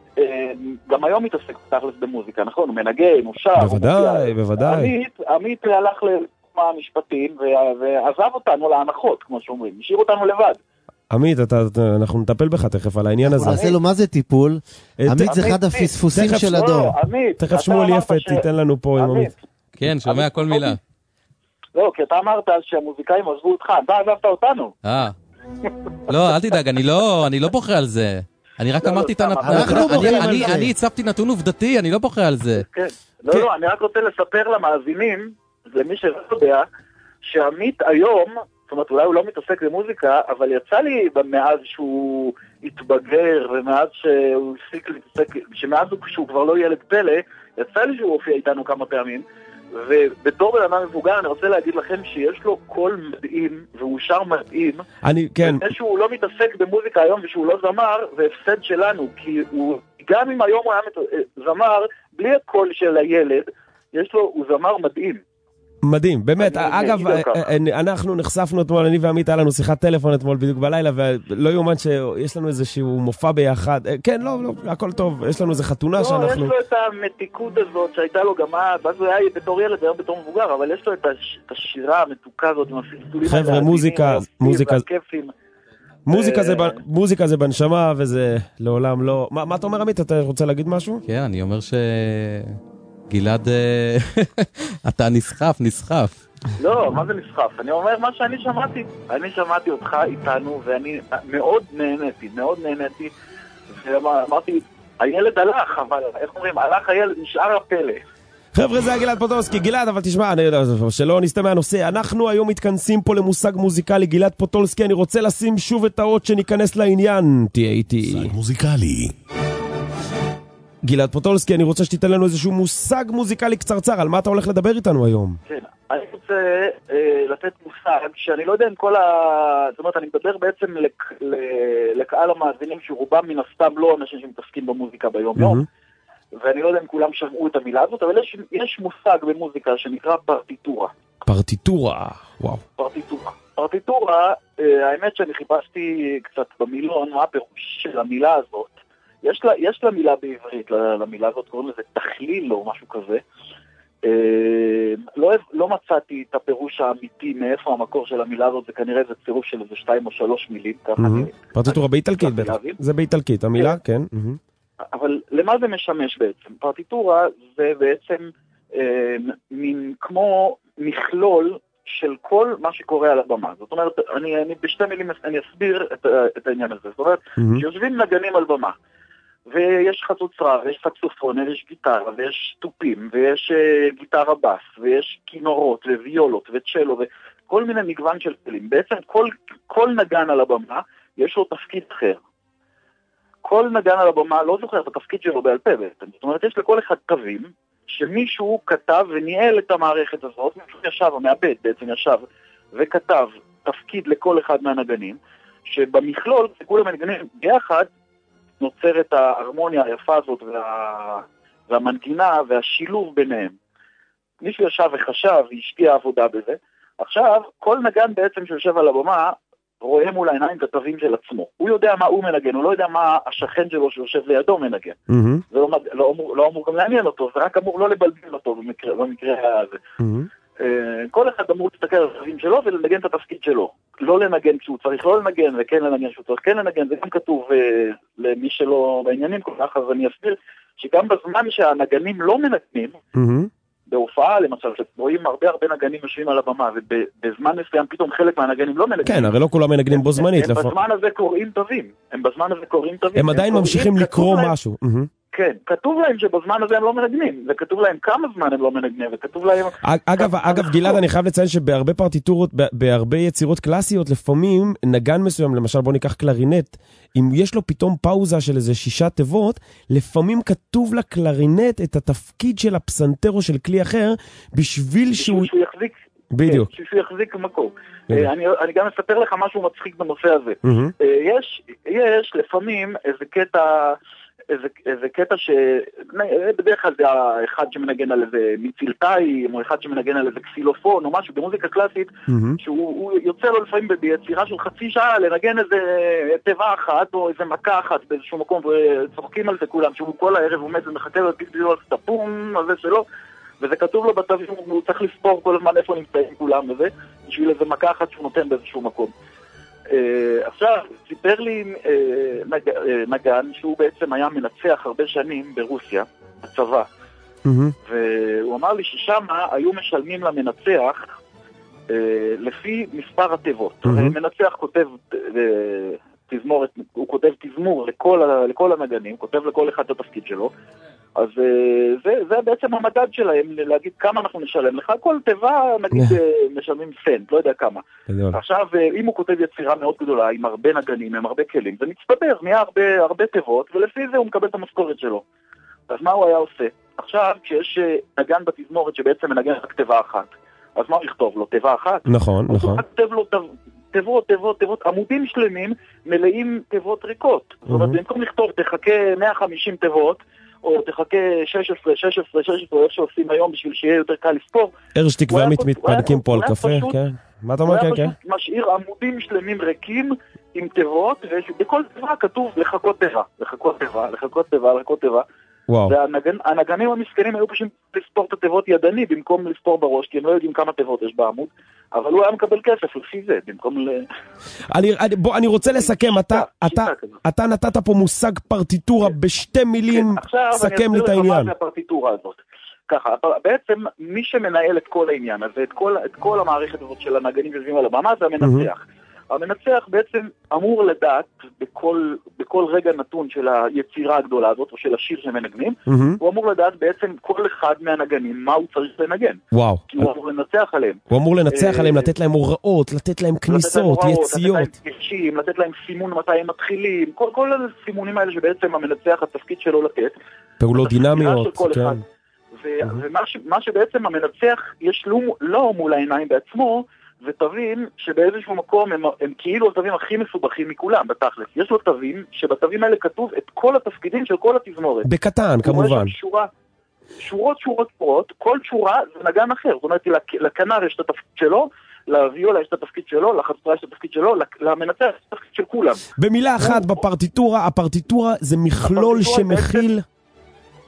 גם היום מתעסק תכלס במוזיקה, נכון? הוא מנגן, הוא שר. בוודאי, בוודאי. עמית הלך לכמה משפטים ועזב אותנו להנחות, כמו שאומרים, השאיר אותנו לבד. עמית, אנחנו נטפל בך תכף על העניין הזה. נעשה לו מה זה טיפול? עמית זה אחד הפספוסים של הדור. תכף שמואל יפת תיתן לנו פה עם עמית. כן, שומע כל מילה. לא, כי אתה אמרת שהמוזיקאים עזבו אותך, אתה עזבת אותנו. אה. לא, אל תדאג, אני לא בוכה על זה. אני רק אמרתי את הנתון, אני הצפתי נתון עובדתי, אני לא בוכה על זה. כן, לא, לא, אני רק רוצה לספר למאזינים, למי שלא יודע, שעמית היום, זאת אומרת, אולי הוא לא מתעסק במוזיקה, אבל יצא לי מאז שהוא התבגר, ומאז שהוא הפסיק להתעסק, שמאז שהוא כבר לא ילד פלא, יצא לי שהוא הופיע איתנו כמה פעמים, ובתור בן אדם מבוגר אני רוצה להגיד לכם שיש לו קול מדהים, והוא שר מדהים, אני, כן. וזה שהוא לא מתעסק במוזיקה היום ושהוא לא זמר, זה הפסד שלנו, כי הוא, גם אם היום הוא היה זמר, בלי הקול של הילד, יש לו, הוא זמר מדהים. מדהים, באמת, אגב, אנחנו נחשפנו אתמול, אני ועמית, היה לנו שיחת טלפון אתמול בדיוק בלילה, ולא יאומן שיש לנו איזשהו מופע ביחד, כן, לא, לא, הכל טוב, יש לנו איזו חתונה שאנחנו... לא, יש לו את המתיקות הזאת שהייתה לו גם אז, אז הוא היה בתור ילד, היה בתור מבוגר, אבל יש לו את השירה המתוקה הזאת עם הפלטולים. חבר'ה, מוזיקה, מוזיקה... מוזיקה זה בנשמה, וזה לעולם לא... מה אתה אומר, עמית? אתה רוצה להגיד משהו? כן, אני אומר ש... גלעד, אתה נסחף, נסחף. לא, מה זה נסחף? אני אומר מה שאני שמעתי. אני שמעתי אותך איתנו, ואני מאוד נהניתי, מאוד נהניתי. ואמרתי, הילד הלך, אבל איך אומרים, הלך הילד, נשאר הפלא. חבר'ה, זה גלעד פוטולסקי. גלעד, אבל תשמע, שלא נסתה מהנושא. אנחנו היום מתכנסים פה למושג מוזיקלי. גלעד פוטולסקי, אני רוצה לשים שוב את האות שניכנס לעניין. תהיה איתי. מושג מוזיקלי. גלעד פוטולסקי, אני רוצה שתיתן לנו איזשהו מושג מוזיקלי קצרצר, על מה אתה הולך לדבר איתנו היום? כן, אני רוצה אה, לתת מושג שאני לא יודע אם כל ה... זאת אומרת, אני מדבר בעצם לק... לקהל המאזינים שרובם מן הסתם לא אנשים שמתעסקים במוזיקה ביום יום, mm-hmm. ואני לא יודע אם כולם שמעו את המילה הזאת, אבל יש, יש מושג במוזיקה שנקרא פרטיטורה. פרטיטורה, וואו. פרטיטורה. פרטיטורה, אה, האמת שאני חיפשתי קצת במילון, מה הפירוש של המילה הזאת, יש לה, יש לה מילה בעברית, למילה הזאת קוראים לזה תכליל או משהו כזה, לא, לא מצאתי את הפירוש האמיתי מאיפה המקור של המילה הזאת, זה כנראה זה צירוף של איזה שתיים או שלוש מילים, ככה אני... פרטיטורה באיטלקית בטח, זה באיטלקית, המילה, כן. אבל למה זה משמש בעצם? פרטיטורה זה בעצם אה, מין כמו מכלול של כל מה שקורה על הבמה. זאת אומרת, אני, אני בשתי מילים אני אסביר את, את העניין הזה. זאת אומרת, mm-hmm. שיושבים נגנים על במה, ויש חצוצרה, ויש סקסופון, ויש גיטרה, ויש טופים, ויש uh, גיטרה בס, ויש כינורות, וויולות, וצ'לו, וכל מיני מגוון של כלים. בעצם כל, כל נגן על הבמה יש לו תפקיד אחר. כל נגן על הבמה לא זוכר את התפקיד שלו בעל פה בעצם. זאת אומרת, יש לכל אחד תווים, שמישהו כתב וניהל את המערכת הזאת, מישהו ישב, המעבד בעצם ישב, וכתב תפקיד לכל אחד מהנגנים, שבמכלול, כולם הנגנים ביחד, נוצרת ההרמוניה היפה הזאת, וה... והמנגינה והשילוב ביניהם. מישהו ישב וחשב, והשקיע עבודה בזה. עכשיו, כל נגן בעצם שיושב על הבמה, רואה מול העיניים את התווים של עצמו. הוא יודע מה הוא מנגן, הוא לא יודע מה השכן שלו שיושב לידו מנגן. Mm-hmm. זה לא, לא, אמור, לא אמור גם לעניין אותו, זה רק אמור לא לבלבל אותו במקרה, במקרה הזה. Mm-hmm. Uh, כל אחד אמור להסתכל על התווים שלו ולנגן את התפקיד שלו. לא לנגן כשהוא צריך לא לנגן, וכן לנגן כשהוא צריך כן לנגן, זה גם כתוב uh, למי שלא בעניינים כל כך, אז אני אסביר שגם בזמן שהנגנים לא מנגנים, mm-hmm. בהופעה, למשל, שרואים הרבה הרבה נגנים יושבים על הבמה, ובזמן מסוים פתאום חלק מהנגנים לא מנגנים. כן, הרי לא כולם מנגנים בו זמנית. הם בזמן הזה קוראים תווים. הם בזמן הזה קוראים תווים. הם עדיין ממשיכים לקרוא משהו. כן, כתוב להם שבזמן הזה הם לא מנגנים, וכתוב להם כמה זמן הם לא מנגנים, וכתוב להם... אגב, אגב, גלעד, אני חייב לציין שבהרבה פרטיטורות, בהרבה יצירות קלאסיות, לפעמים נגן מסוים, למשל בוא ניקח קלרינט, אם יש לו פתאום פאוזה של איזה שישה תיבות, לפעמים כתוב לקלרינט את התפקיד של הפסנתר או של כלי אחר, בשביל שהוא... בשביל שהוא יחזיק... בדיוק. בשביל שהוא יחזיק מקום. אני, אני גם אספר לך משהו מצחיק בנושא הזה. יש, יש לפעמים איזה קטע... איזה, איזה קטע ש... בדרך כלל זה אחד שמנגן על איזה מצילתיים, או אחד שמנגן על איזה קסילופון, או משהו במוזיקה קלאסית, mm-hmm. שהוא יוצא לו לפעמים ביצירה של חצי שעה לנגן איזה טבע אחת, או איזה מכה אחת באיזשהו מקום, וצוחקים על זה כולם, שהוא כל הערב עומד ומחכה לו את הפום הזה שלו, וזה כתוב לו בתווים, הוא צריך לספור כל הזמן איפה נמצאים כולם וזה, בשביל איזה מכה אחת שהוא נותן באיזשהו מקום. Uh, עכשיו, סיפר לי uh, נג, uh, נגן שהוא בעצם היה מנצח הרבה שנים ברוסיה, בצבא, mm-hmm. והוא אמר לי ששם היו משלמים למנצח uh, לפי מספר התיבות. Mm-hmm. מנצח כותב uh, תזמורת, הוא כותב תזמור לכל, לכל הנגנים, כותב לכל אחד את התפקיד שלו, אז uh, זה, זה בעצם המדד שלהם, להגיד כמה אנחנו נשלם לך, כל תיבה נגיד uh, משלמים סנט, לא יודע כמה. עכשיו, uh, אם הוא כותב יצירה מאוד גדולה, עם הרבה נגנים, עם הרבה כלים, זה מצטבר, נהיה הרבה, הרבה תיבות, ולפי זה הוא מקבל את המשכורת שלו. אז מה הוא היה עושה? עכשיו, כשיש uh, נגן בתזמורת שבעצם מנגן רק תיבה אחת, אז מה הוא יכתוב לו? תיבה אחת? נכון, נכון. הוא כותב לו תיבות, תיבות, תיבות, עמודים שלמים מלאים תיבות ריקות. זאת אומרת, במקום לכתוב, תחכה מאה וחמישים תיבות, או תחכה שש עשרה, שש עשרה, שש עשרה, איך שעושים היום בשביל שיהיה יותר קל לספור. ארשטיק ועמית מתפנקים פה על קפה, כן. מה אתה אומר, כן, כן? הוא היה פשוט משאיר עמודים שלמים ריקים עם תיבות, ובכל תיבה כתוב לחכות תיבה, לחכות תיבה, לחכות תיבה, לחכות תיבה. והנגנים המסכנים היו פשוט לספור את התיבות ידני במקום לספור בראש, כי הם לא יודעים כמה תיבות יש בעמוד, אבל הוא היה מקבל כסף לפי זה, במקום ל... בוא, אני רוצה לסכם, אתה נתת פה מושג פרטיטורה בשתי מילים, סכם לי את העניין. עכשיו אני אסביר לך מה זה הפרטיטורה הזאת. ככה, בעצם מי שמנהל את כל העניין הזה, את כל, את כל המערכת הזאת של הנגנים שיושבים על הבמה, זה המנצח. המנצח בעצם אמור לדעת בכל, בכל רגע נתון של היצירה הגדולה הזאת, או של השיר שמנגנים, mm-hmm. הוא אמור לדעת בעצם כל אחד מהנגנים מה הוא צריך לנגן. וואו. כי הוא אמור לנצח עליהם. הוא אמור לנצח עליהם, לתת להם הוראות, לתת להם כניסות, יציאות. לתת להם קשים, לתת להם סימון מתי הם מתחילים, כל, כל הסימונים האלה שבעצם המנצח, התפקיד שלו לתת. פעולות דינמיות, כן. ו- mm-hmm. ומה ש- מה שבעצם המנצח יש לו לא מול העיניים בעצמו, ותווים שבאיזשהו מקום הם, הם כאילו התווים הכי מסובכים מכולם בתכלס. יש לו תווים שבתווים האלה כתוב את כל התפקידים של כל התזמורת. בקטן, כמובן. שורה, שורות, שורות, שורות, כל שורה זה נגן אחר. זאת אומרת, לכנר יש את התפקיד שלו, לוויולה יש את התפקיד שלו, לחצוצרה יש את התפקיד שלו, למנצח יש את התפקיד של כולם. במילה אחת בפרטיטורה, הפרטיטורה זה מכלול שמכיל...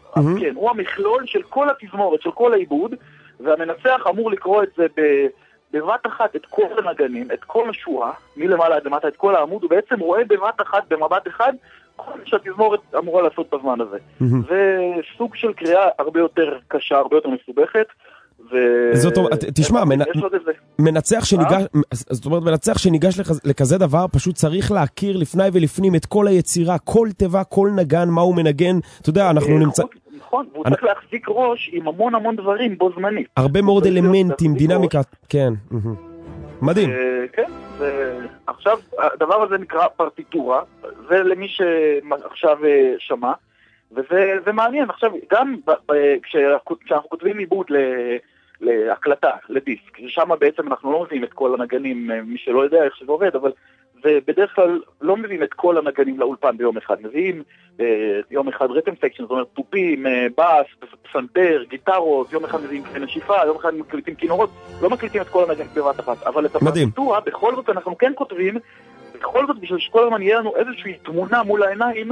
כן, הוא המכלול של כל התזמורת, של כל העיבוד, והמנצח אמור לקרוא את זה בבת אחת, את כל הנגנים, את כל השורה, מלמעלה עד למטה, את כל העמוד, הוא בעצם רואה בבת אחת, במבט אחד, כל שהתזמורת אמורה לעשות בזמן הזה. זה סוג של קריאה הרבה יותר קשה, הרבה יותר מסובכת, זאת אומרת, תשמע, מנצח שניגש, זאת אומרת, מנצח שניגש לכזה דבר, פשוט צריך להכיר לפני ולפנים את כל היצירה, כל טבע, כל נגן, מה הוא מנגן, אתה יודע, אנחנו נמצא... נכון, והוא צריך להחזיק ראש עם המון המון דברים בו זמנית. הרבה מאוד אלמנטים, דינמיקה, כן, מדהים. כן, עכשיו, הדבר הזה נקרא פרטיטורה, זה למי שעכשיו שמע, וזה מעניין. עכשיו, גם כשאנחנו כותבים עיבוד להקלטה, לדיסק, ששם בעצם אנחנו לא מביאים את כל הנגנים, מי שלא יודע איך שזה עובד, אבל ובדרך כלל לא מביאים את כל הנגנים לאולפן ביום אחד, מביאים יום אחד רטם סקשן, זאת אומרת טופים, בס, פסנתר, גיטרות, יום אחד מביאים נשיפה, יום אחד מקליטים כינורות, לא מקליטים את כל הנגנים בבת אחת, אבל את הפרטיטורה בכל זאת אנחנו כן כותבים, בכל זאת בשביל שכל הזמן יהיה לנו איזושהי תמונה מול העיניים,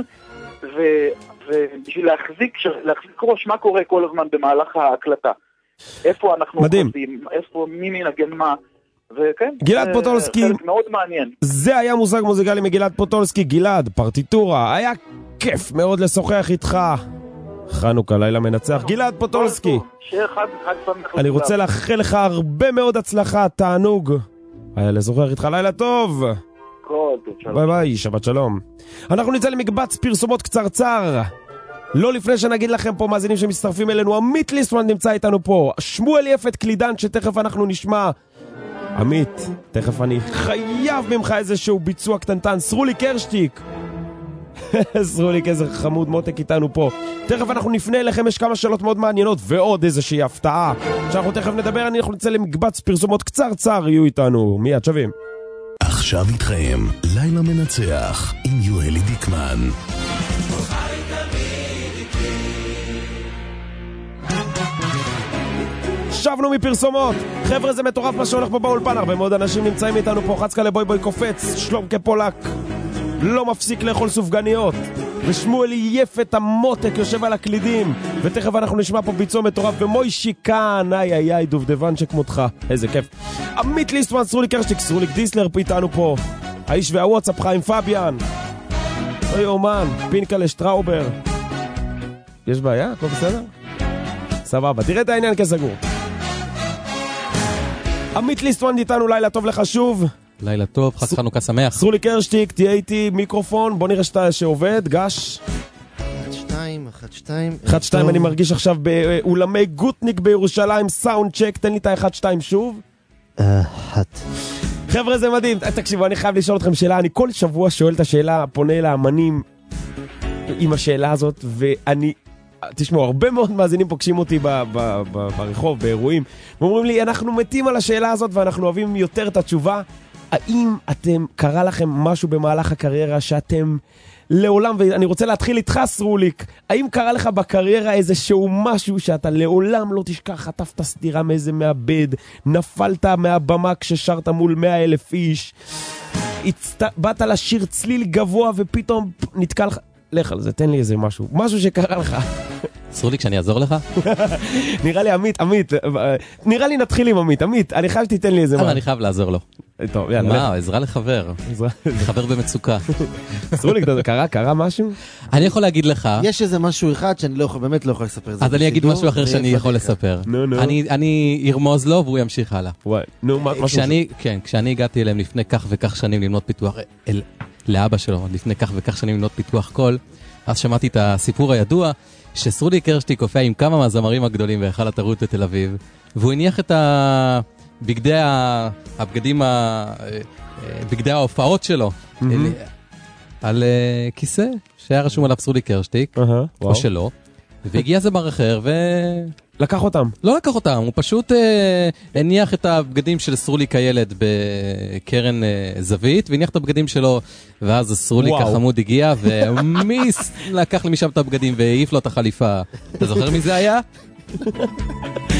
ובשביל להחזיק, להחזיק ראש מה קורה כל הזמן במהלך ההקלטה. איפה אנחנו כותבים, איפה מי מנגן מה, וכן, גלעד פוטולסקי, חלק מאוד מעניין. זה היה מושג מוזיקלי מגלעד פוטולסקי. גלעד, פרטיטורה, היה כיף מאוד לשוחח איתך. חנוכה, לילה מנצח. גלעד פוטולסקי, אני רוצה לאחל לך הרבה מאוד הצלחה, תענוג. היה לשוחח איתך, לילה טוב. ביי ביי, שבת שלום. אנחנו נצא למקבץ פרסומות קצרצר. לא לפני שנגיד לכם פה מאזינים שמצטרפים אלינו, עמית ליסטמן נמצא איתנו פה, שמואל יפת קלידן שתכף אנחנו נשמע. עמית, תכף אני חייב ממך איזשהו ביצוע קטנטן. סרולי קרשטיק, סרוליק איזה חמוד, מותק איתנו פה. תכף אנחנו נפנה אליכם, יש כמה שאלות מאוד מעניינות ועוד איזושהי הפתעה שאנחנו תכף נדבר. אנחנו נצא למקבץ פרסומות קצרצר, יהיו איתנו מיד שווים. עכשיו איתכם לילה מנצח עם יואלי דיקמן. שבנו מפרסומות. חבר'ה, זה מטורף מה שהולך פה באולפן. הרבה מאוד אנשים נמצאים איתנו פה. חצקה לבוי בוי קופץ, שלום כפולק לא מפסיק לאכול סופגניות, ושמואל יפת המותק יושב על הקלידים, ותכף אנחנו נשמע פה ביצוע מטורף. ומוישי כאן, איי איי איי, דובדבן שכמותך, איזה כיף. עמית ליסטמן, סרוליק קרשטיק, סרוליק דיסלר איתנו פה, האיש והוואטסאפ חיים פביאן, אוי אומן, פינקה לשטראובר. יש בעיה? הכל בסדר? סבבה, תראה את העניין כסגור. עמית ליסטמן איתנו, לילה טוב לך שוב. לילה טוב, חג חנוכה שמח. סרוליק קרשטיק, תהיה איתי מיקרופון, בוא נראה שאתה שעובד, גש. אחת שתיים, אחת שתיים. אחת שתיים, אני מרגיש עכשיו באולמי גוטניק בירושלים, סאונד צ'ק, תן לי את ה-אחת שתיים שוב. אחת. חבר'ה, זה מדהים. תקשיבו, אני חייב לשאול אתכם שאלה, אני כל שבוע שואל את השאלה, פונה לאמנים עם השאלה הזאת, ואני... תשמעו, הרבה מאוד מאזינים פוגשים אותי ב- ב- ב- ברחוב, באירועים, ואומרים לי, אנחנו מתים על השאלה הזאת ואנחנו אוהבים יותר את התשובה. האם אתם, קרה לכם משהו במהלך הקריירה שאתם לעולם, ואני רוצה להתחיל איתך סרוליק, האם קרה לך בקריירה איזשהו משהו שאתה לעולם לא תשכח, חטפת סדירה מאיזה מעבד, נפלת מהבמה כששרת מול מאה אלף איש, הצט... באת לשיר צליל גבוה ופתאום נתקע לך, לך על זה, תן לי איזה משהו, משהו שקרה לך. סרוליק, שאני אעזור לך? נראה לי, עמית, עמית, נראה לי נתחיל עם עמית, עמית, אני חייב שתיתן לי איזה משהו. אני חייב לעזור לו. טוב, יאללה. מה, עזרה לחבר. חבר במצוקה. סרוליק, קרה, קרה משהו? אני יכול להגיד לך... יש איזה משהו אחד שאני לא יכול, באמת לא יכול לספר את זה. אז אני אגיד משהו אחר שאני יכול לספר. נו, נו. אני ארמוז לו והוא ימשיך הלאה. וואי, נו, משהו... כן, כשאני הגעתי אליהם לפני כך וכך שנים ללמוד פיתוח, לאבא שלו, לפני כך וכך שנים ללמוד פיתוח קול, אז שמעתי את הסיפור הידוע, שסרוליק קרשטיק הופיע עם כמה מהזמרים הגדולים בהיכל התרבות בתל אביב, והוא הניח את הבגדי הבגדים, בגדי ההופעות שלו, על כיסא שהיה רשום עליו סרוליק קרשטיק, או שלא, והגיע זמר אחר ו... לקח אותם. לא לקח אותם, הוא פשוט אה, הניח את הבגדים של סרוליק הילד בקרן אה, זווית, והניח את הבגדים שלו, ואז סרוליק החמוד הגיע, ומי לקח לי משם את הבגדים והעיף לו את החליפה. אתה זוכר מי זה היה?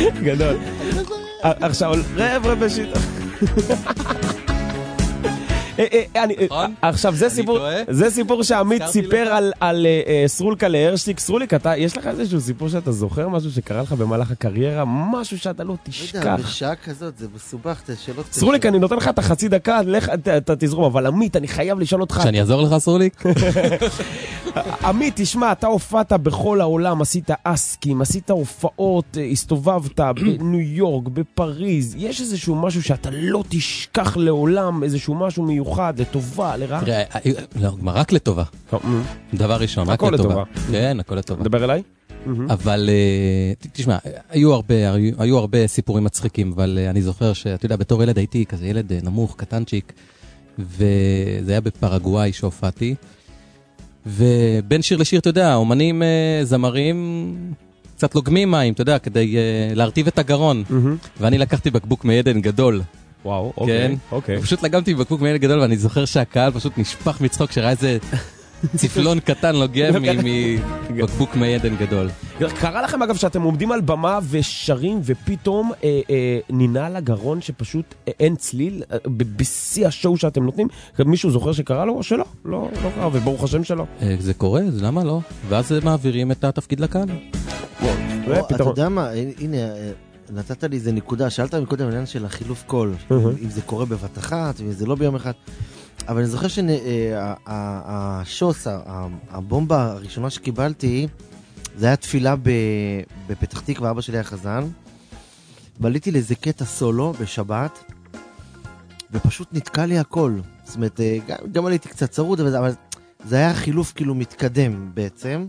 גדול. עכשיו, רב רב בשיטה. עכשיו, זה סיפור שעמית סיפר על סרוליקה להרשטיק. סרוליק, יש לך איזשהו סיפור שאתה זוכר? משהו שקרה לך במהלך הקריירה? משהו שאתה לא תשכח? לא יודע, בשעה כזאת, זה מסובך, זה שאלות... סרוליק, אני נותן לך את החצי דקה, לך, אתה תזרום, אבל עמית, אני חייב לשאול אותך... שאני אעזור לך, סרוליק? עמית, תשמע, אתה הופעת בכל העולם, עשית אסקים, עשית הופעות, הסתובבת בניו יורק, בפריז. יש איזשהו משהו שאתה לא תשכח לעולם, איזשהו משהו מיוחד, לטובה, לרעה? תראה, לא, רק לטובה. דבר ראשון, רק לטובה. כן, הכל לטובה. דבר אליי? אבל, תשמע, היו הרבה, היו הרבה סיפורים מצחיקים, אבל אני זוכר שאתה יודע, בתור ילד הייתי כזה ילד נמוך, קטנצ'יק, וזה היה בפרגוואי שהופעתי, ובין שיר לשיר, אתה יודע, אומנים זמרים קצת לוגמים מים, אתה יודע, כדי להרטיב את הגרון. ואני לקחתי בקבוק מעדן גדול. וואו, אוקיי, אוקיי. פשוט לגמתי בקבוק מעדן גדול, ואני זוכר שהקהל פשוט נשפח מצחוק, שראה איזה צפלון קטן לוגם מבקבוק מעדן גדול. קרה לכם אגב שאתם עומדים על במה ושרים, ופתאום נינל הגרון שפשוט אין צליל, בשיא השואו שאתם נותנים? מישהו זוכר שקרה לו או שלא? לא, לא קרה, וברוך השם שלו. זה קורה, אז למה לא? ואז מעבירים את התפקיד לקהל. אתה יודע מה, הנה, נתת לי איזה נקודה, שאלת מקודם עניין של החילוף קול, אם זה קורה בבת אחת, אם זה לא ביום אחד, אבל אני זוכר שהשוס, הבומבה הראשונה שקיבלתי, זה היה תפילה בפתח תקווה, אבא שלי היה חזן, ועליתי לאיזה קטע סולו בשבת, ופשוט נתקע לי הכל. זאת אומרת, גם, גם עליתי קצת צרוד, אבל זה היה חילוף כאילו מתקדם בעצם.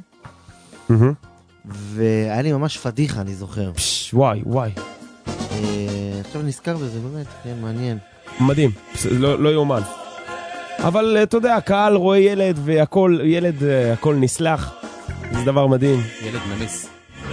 והיה לי ממש פדיחה, אני זוכר. פש, וואי, וואי. עכשיו נזכר בזה, באמת, כן, מעניין. מדהים, לא, לא יומן. אבל אתה יודע, הקהל רואה ילד והכל, ילד, הכל נסלח. זה דבר מדהים. ילד מניס.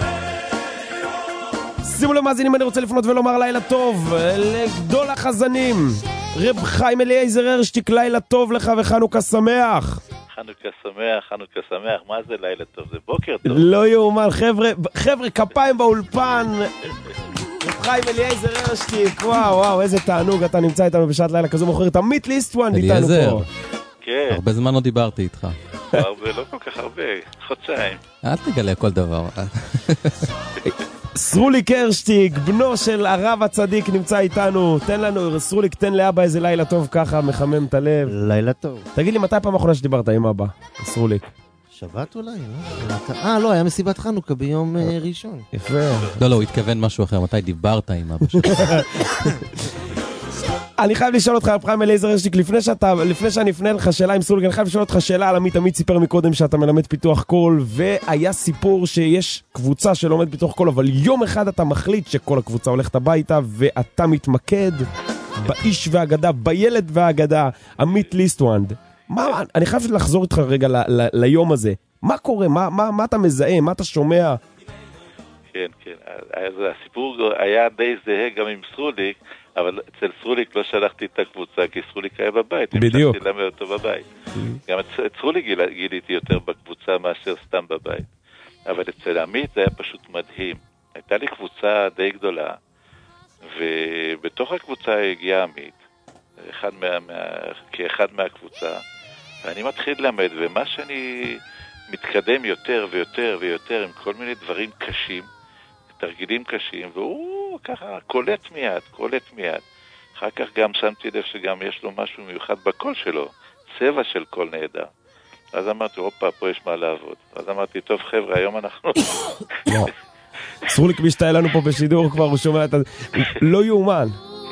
שימו למאזינים, אני רוצה לפנות ולומר לילה טוב לגדול החזנים. רב חיים אליעזר הרשטיק, לילה טוב לך וחנוכה שמח. חנוכה שמח, חנוכה שמח, מה זה לילה טוב? זה בוקר טוב. לא יאומן, חבר'ה, חבר'ה, כפיים באולפן. רב חיים אליעזר הרשטיק, וואו, וואו, איזה תענוג, אתה נמצא איתנו בשעת לילה כזו מוכרת. עמית ליסטואן איתנו פה. כן. הרבה זמן לא דיברתי איתך. הרבה, לא כל כך הרבה, חודשיים. אל תגלה כל דבר. סרוליק הרשטיק, בנו של הרב הצדיק, נמצא איתנו. תן לנו, סרוליק, תן לאבא איזה לילה טוב ככה, מחמם את הלב. לילה טוב. תגיד לי, מתי פעם אחרונה שדיברת עם אבא, סרוליק? שבת אולי, לא? אה, לא, היה מסיבת חנוכה ביום ראשון. יפה. לא, לא, הוא התכוון משהו אחר. מתי דיברת עם אבא שלך? אני חייב לשאול אותך, רב חיים אליעזר הרשטיק, לפני שאתה, לפני שאני אפנה לך שאלה עם סרוליק, אני חייב לשאול אותך שאלה על עמית. עמית סיפר מקודם שאתה מלמד פיתוח קול, והיה סיפור שיש קבוצה שלומד פיתוח קול, אבל יום אחד אתה מחליט שכל הקבוצה הולכת הביתה, ואתה מתמקד באיש והאגדה, בילד והאגדה, עמית ליסטואנד. מה, אני חייב לחזור איתך רגע ל, ל, ליום הזה. מה קורה? מה, מה, מה אתה מזהה? מה אתה שומע? כן, כן. אז הסיפור היה די זהה גם עם סרוליק, אבל אצל סרוליק לא שלחתי את הקבוצה, כי סרוליק היה בבית. בדיוק. המשכתי ללמד אותו בבית. גם את סרוליק גיליתי יותר בקבוצה מאשר סתם בבית. אבל אצל עמית זה היה פשוט מדהים. הייתה לי קבוצה די גדולה, ובתוך הקבוצה הגיע עמית, אחד מה, מה, כאחד מהקבוצה, ואני מתחיל ללמד, ומה שאני מתקדם יותר ויותר ויותר עם כל מיני דברים קשים, תרגילים קשים, והוא ככה קולט מיד, קולט מיד. אחר כך גם שמתי לב שגם יש לו משהו מיוחד בקול שלו, צבע של קול נהדר. אז אמרתי, אופה, פה יש מה לעבוד. אז אמרתי, טוב חבר'ה, היום אנחנו... סרוליק משתהיה לנו פה בשידור כבר, הוא שומע את ה... לא יאומן.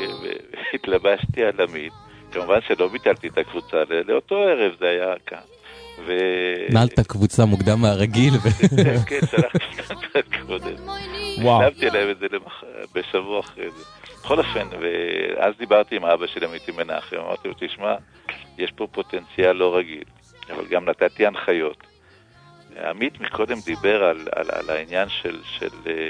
התלבשתי על עמית, כמובן שלא ביטלתי את הקבוצה, לאותו ערב זה היה כאן. נעלת קבוצה מוקדם מהרגיל. כן, שלחתי את קודם. שלבתי עליהם את זה בשבוע אחרי זה. בכל אופן, ואז דיברתי עם אבא של עמית מנחם, אמרתי לו, תשמע, יש פה פוטנציאל לא רגיל, אבל גם נתתי הנחיות. עמית מקודם דיבר על, על, על העניין של, של,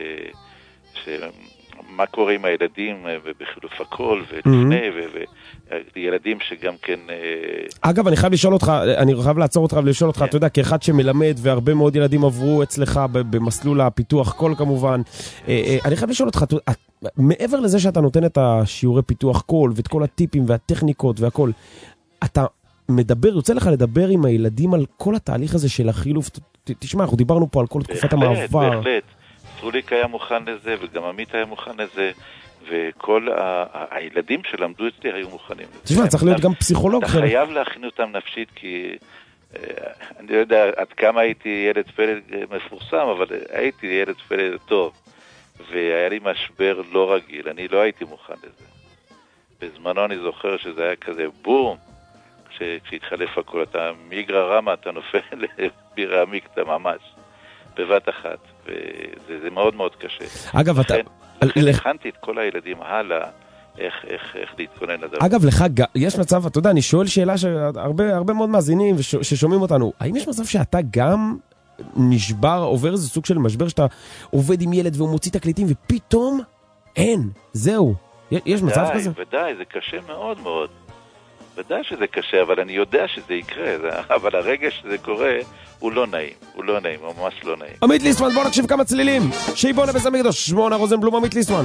של מה קורה עם הילדים בחילוף הקול ולפני, וילדים שגם כן... אגב, אני חייב לשאול אותך, אני חייב לעצור אותך ולשאול אותך, אתה יודע, כאחד שמלמד, והרבה מאוד ילדים עברו אצלך במסלול הפיתוח קול כמובן, אני חייב לשאול אותך, מעבר לזה שאתה נותן את השיעורי פיתוח קול, ואת כל הטיפים והטכניקות והכל, אתה מדבר, יוצא לך לדבר עם הילדים על כל התהליך הזה של החילוף. תשמע, אנחנו דיברנו פה על כל תקופת המעבר. בהחלט, בהחלט. סרוליק היה מוכן לזה, וגם עמית היה מוכן לזה, וכל הילדים שלמדו אצלי היו מוכנים לזה. תשמע, צריך להיות גם פסיכולוג. אתה חייב להכין אותם נפשית, כי אני לא יודע עד כמה הייתי ילד פלד מפורסם, אבל הייתי ילד פלד טוב, והיה לי משבר לא רגיל, אני לא הייתי מוכן לזה. בזמנו אני זוכר שזה היה כזה בום, כשהתחלף הכל, אתה מיגרה רמה, אתה נופל לבירה מיקטה ממש, בבת אחת, וזה מאוד מאוד קשה. אגב, אתה... לכן הכנתי את כל הילדים הלאה, איך, איך, איך להתכונן לדבר. אגב, לך, יש מצב, אתה יודע, אני שואל שאלה שהרבה, הרבה מאוד מאזינים ששומעים אותנו, האם יש מצב שאתה גם נשבר, עובר איזה סוג של משבר, שאתה עובד עם ילד והוא מוציא תקליטים, ופתאום אין, זהו. יש מצב כזה? ודאי, זה קשה מאוד מאוד. ודאי שזה קשה, אבל אני יודע שזה יקרה, אבל הרגע שזה קורה, הוא לא נעים, הוא לא נעים, הוא ממש לא נעים. עמית ליסטמן, בוא נקשיב כמה צלילים. שיבונה בסמיקדוש, שמונה רוזנבלום, עמית ליסטמן.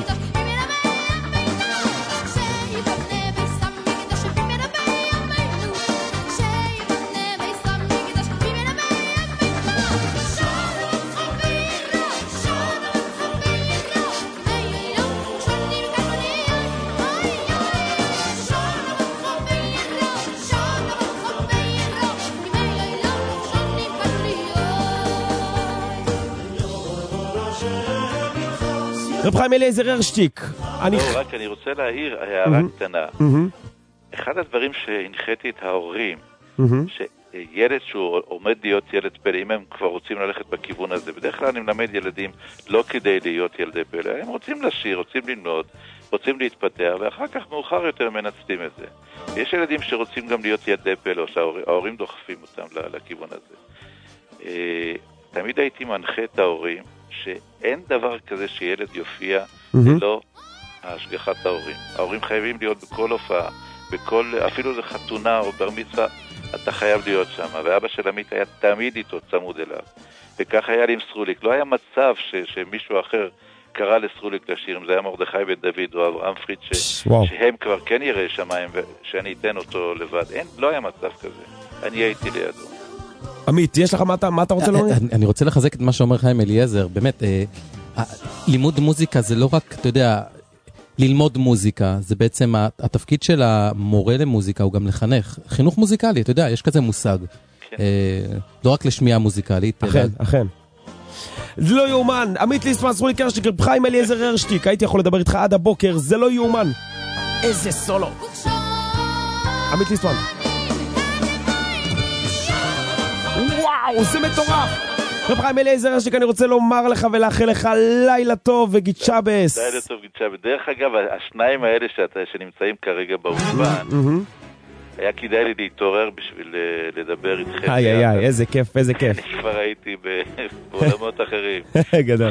רב חיים אליעזר הרשטיק. לא, רק אני רוצה להעיר הערה קטנה. אחד הדברים שהנחיתי את ההורים, שילד שהוא עומד להיות ילד פלא, אם הם כבר רוצים ללכת בכיוון הזה, בדרך כלל אני מלמד ילדים לא כדי להיות ילדי פלא, הם רוצים לשיר, רוצים ללמוד, רוצים להתפתח, ואחר כך מאוחר יותר מנצלים את זה. יש ילדים שרוצים גם להיות ילדי פלא, שההורים דוחפים אותם לכיוון הזה. תמיד הייתי מנחה את ההורים, שאין דבר כזה שילד יופיע ללא השגחת ההורים. ההורים חייבים להיות בכל הופעה, בכל, אפילו זה חתונה או בר מצווה, אתה חייב להיות שם. ואבא של עמית היה תמיד איתו צמוד אליו. וכך היה לי עם סרוליק. לא היה מצב ש, שמישהו אחר קרא לסרוליק לשיר, אם זה היה מרדכי בן דוד או אברהם פריד, ש, שהם כבר כן יראי שמיים ושאני אתן אותו לבד. אין, לא היה מצב כזה. אני הייתי לידו. עמית, יש לך מה אתה רוצה לומר? אני רוצה לחזק את מה שאומר חיים אליעזר. באמת, לימוד מוזיקה זה לא רק, אתה יודע, ללמוד מוזיקה, זה בעצם התפקיד של המורה למוזיקה הוא גם לחנך. חינוך מוזיקלי, אתה יודע, יש כזה מושג. לא רק לשמיעה מוזיקלית. אכן, אכן. זה לא יאומן. עמית ליסטמן, סרוליק הרשטיק, רב חיים אליעזר הרשטיק. הייתי יכול לדבר איתך עד הבוקר, זה לא יאומן. איזה סולו. עמית ליסטמן. וואו, זה מטורף. רב חיים אליעזר הרשטיק, אני רוצה לומר לך ולאחל לך לילה טוב וגיד שבס. לילה טוב וגיד שבס. דרך אגב, השניים האלה שנמצאים כרגע באולפן, היה כדאי לי להתעורר בשביל לדבר איתכם. איי איי איי, איזה כיף, איזה כיף. אני כבר הייתי בעולמות אחרים. גדול.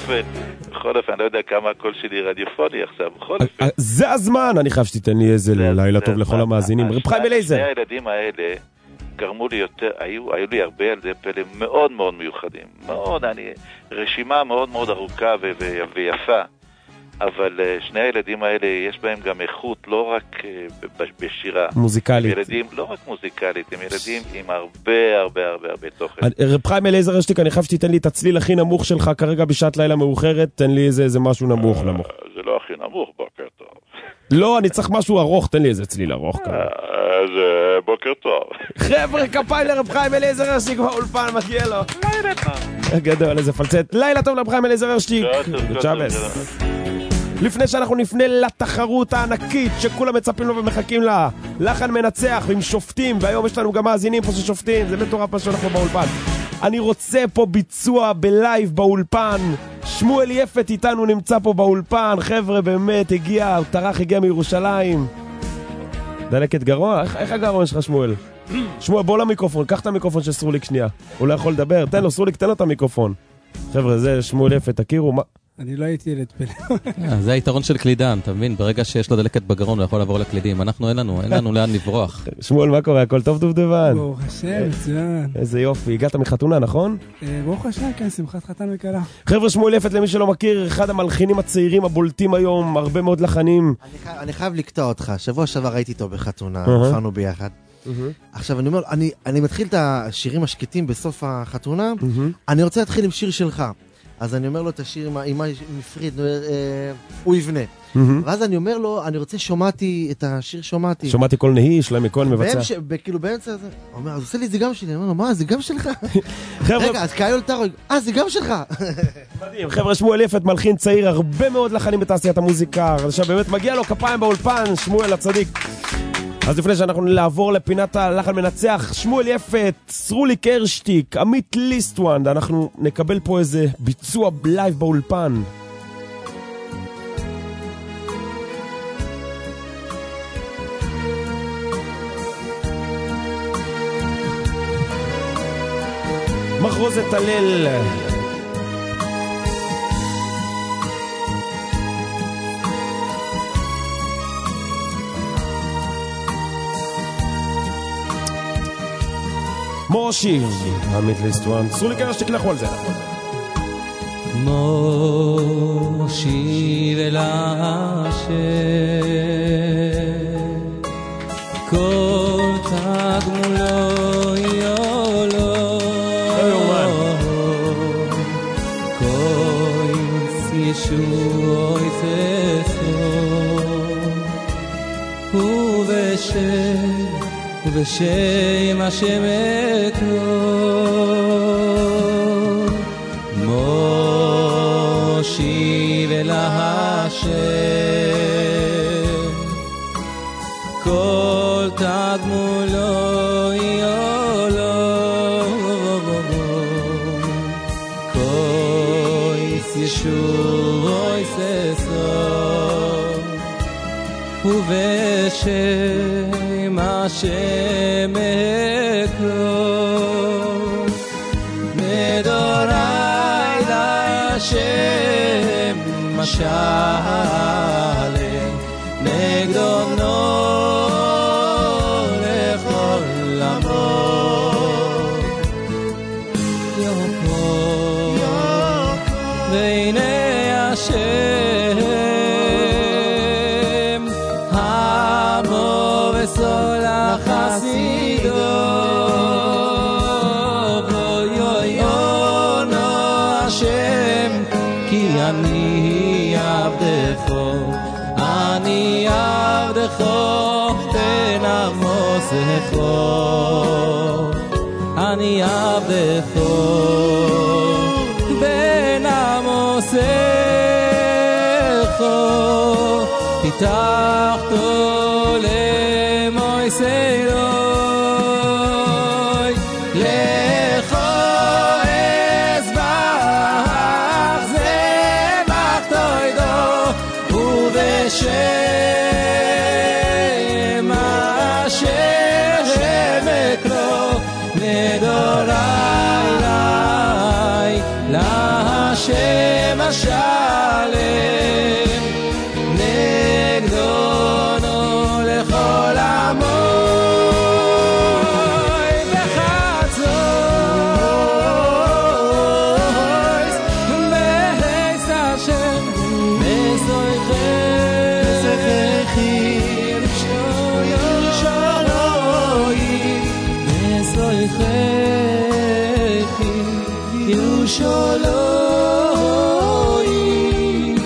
בכל אופן, אני לא יודע כמה הקול שלי רדיופוני עכשיו. בכל אופן. זה הזמן, אני חייב שתיתן לי איזה לילה טוב לכל המאזינים. רב חיים אליעזר. שני הילדים האלה גרמו לי יותר, היו, היו לי הרבה ילדי פלא מאוד מאוד מיוחדים. מאוד, אני, רשימה מאוד מאוד ארוכה ו- ו- ויפה. אבל uh, שני הילדים האלה יש בהם גם איכות, לא רק uh, ב- בשירה. מוזיקלית. ילדים, לא רק מוזיקלית, הם ילדים עם הרבה הרבה הרבה הרבה תוכן. רב חיים אליעזר הרשטיק, אני חייב שתיתן לי את הצליל הכי נמוך שלך כרגע בשעת לילה מאוחרת, תן לי איזה, איזה משהו נמוך uh, נמוך. זה לא הכי נמוך, בוקר טוב. לא, אני צריך משהו ארוך, תן לי איזה צליל ארוך כרגע. אז בוקר טוב. חבר'ה, כפיים לרב חיים אליעזר הרשטיק באולפן, מגיע לו. לילה טוב. גדול, איזה פלצט. לילה טוב לרב חיים אליעזר הרשטיק. צ'אבס. לפני שאנחנו נפנה לתחרות הענקית שכולם מצפים לו ומחכים לה, לחן מנצח ועם שופטים, והיום יש לנו גם מאזינים פה ששופטים, זה מטורף מה שהולך פה באולפן. אני רוצה פה ביצוע בלייב באולפן. שמואל יפת איתנו נמצא פה באולפן, חבר'ה באמת הגיע, הוא טרח, הגיע מירושלים. דלקת גרוע? איך, איך הגרון שלך שמואל? שמואל בוא למיקרופון, קח את המיקרופון של סרוליק שנייה, הוא לא יכול לדבר, תן לו סרוליק, תן לו את המיקרופון. חבר'ה זה שמואל יפת, תכירו מה... אני לא הייתי ילד פלא. זה היתרון של קלידן, אתה מבין? ברגע שיש לו דלקת בגרון, הוא יכול לעבור לקלידים. אנחנו אין לנו, אין לנו לאן לברוח. שמואל, מה קורה? הכל טוב דובדבן? ברוך השם, מצוין. איזה יופי, הגעת מחתונה, נכון? ברוך השם, כן, שמחת חתן וקלה. חבר'ה, שמואל יפת, למי שלא מכיר, אחד המלחינים הצעירים הבולטים היום, הרבה מאוד לחנים. אני חייב לקטוע אותך, שבוע שעבר הייתי איתו בחתונה, הופענו ביחד. עכשיו אני אומר, אני, אני מתחיל את השירים השקטים בסוף החתונה, אני רוצה להתחיל עם שיר שלך. אז אני אומר לו את השיר עם, עם מפריד, אה, הוא יבנה. ואז אני אומר לו, אני רוצה, שומעתי את השיר, שומעתי. שומעתי כל נהי, שלמי כהן מבצע. ש... כאילו באמצע הזה, הוא אומר, אז עושה לי את זה גם שלי. אני אומר לו, מה, זה גם שלך? רגע, אז כאיול טרוג, אה, זה גם שלך. מדהים, חבר'ה, שמואל יפת, מלחין צעיר, הרבה מאוד לחנים בתעשיית המוזיקה. עכשיו באמת מגיע לו כפיים באולפן, שמואל הצדיק. אז לפני שאנחנו נעבור לפינת הלחן מנצח, שמואל יפת, סרולי קרשטיק, עמית ליסטוונד, אנחנו נקבל פה איזה ביצוע לייב באולפן. מחרוזת הלל. מושי, עמית ליסטוונד, סרולי קרשטיק, לכו על זה. מושי ולהשם כל תגמולו יולו כויס ישוע יפסו ובשם ובשם השם אקרוא מושיב אל השם כל תגמולו יולו כויס ישוע יפסו ובשם השם אקרוא מדורי להשם משלם נגדו בנו לכל עמו יוקו והנה השם עמו וסול החסידו ויונו השם כי אני עבדך אני עבדך בן עמוסך אני עבדך בן עמוסך פיתחתו למויסרו שם השם אקרוא נדורי לי להשם השלם נגדונו לכל עמו בחצות בייס השם שולוי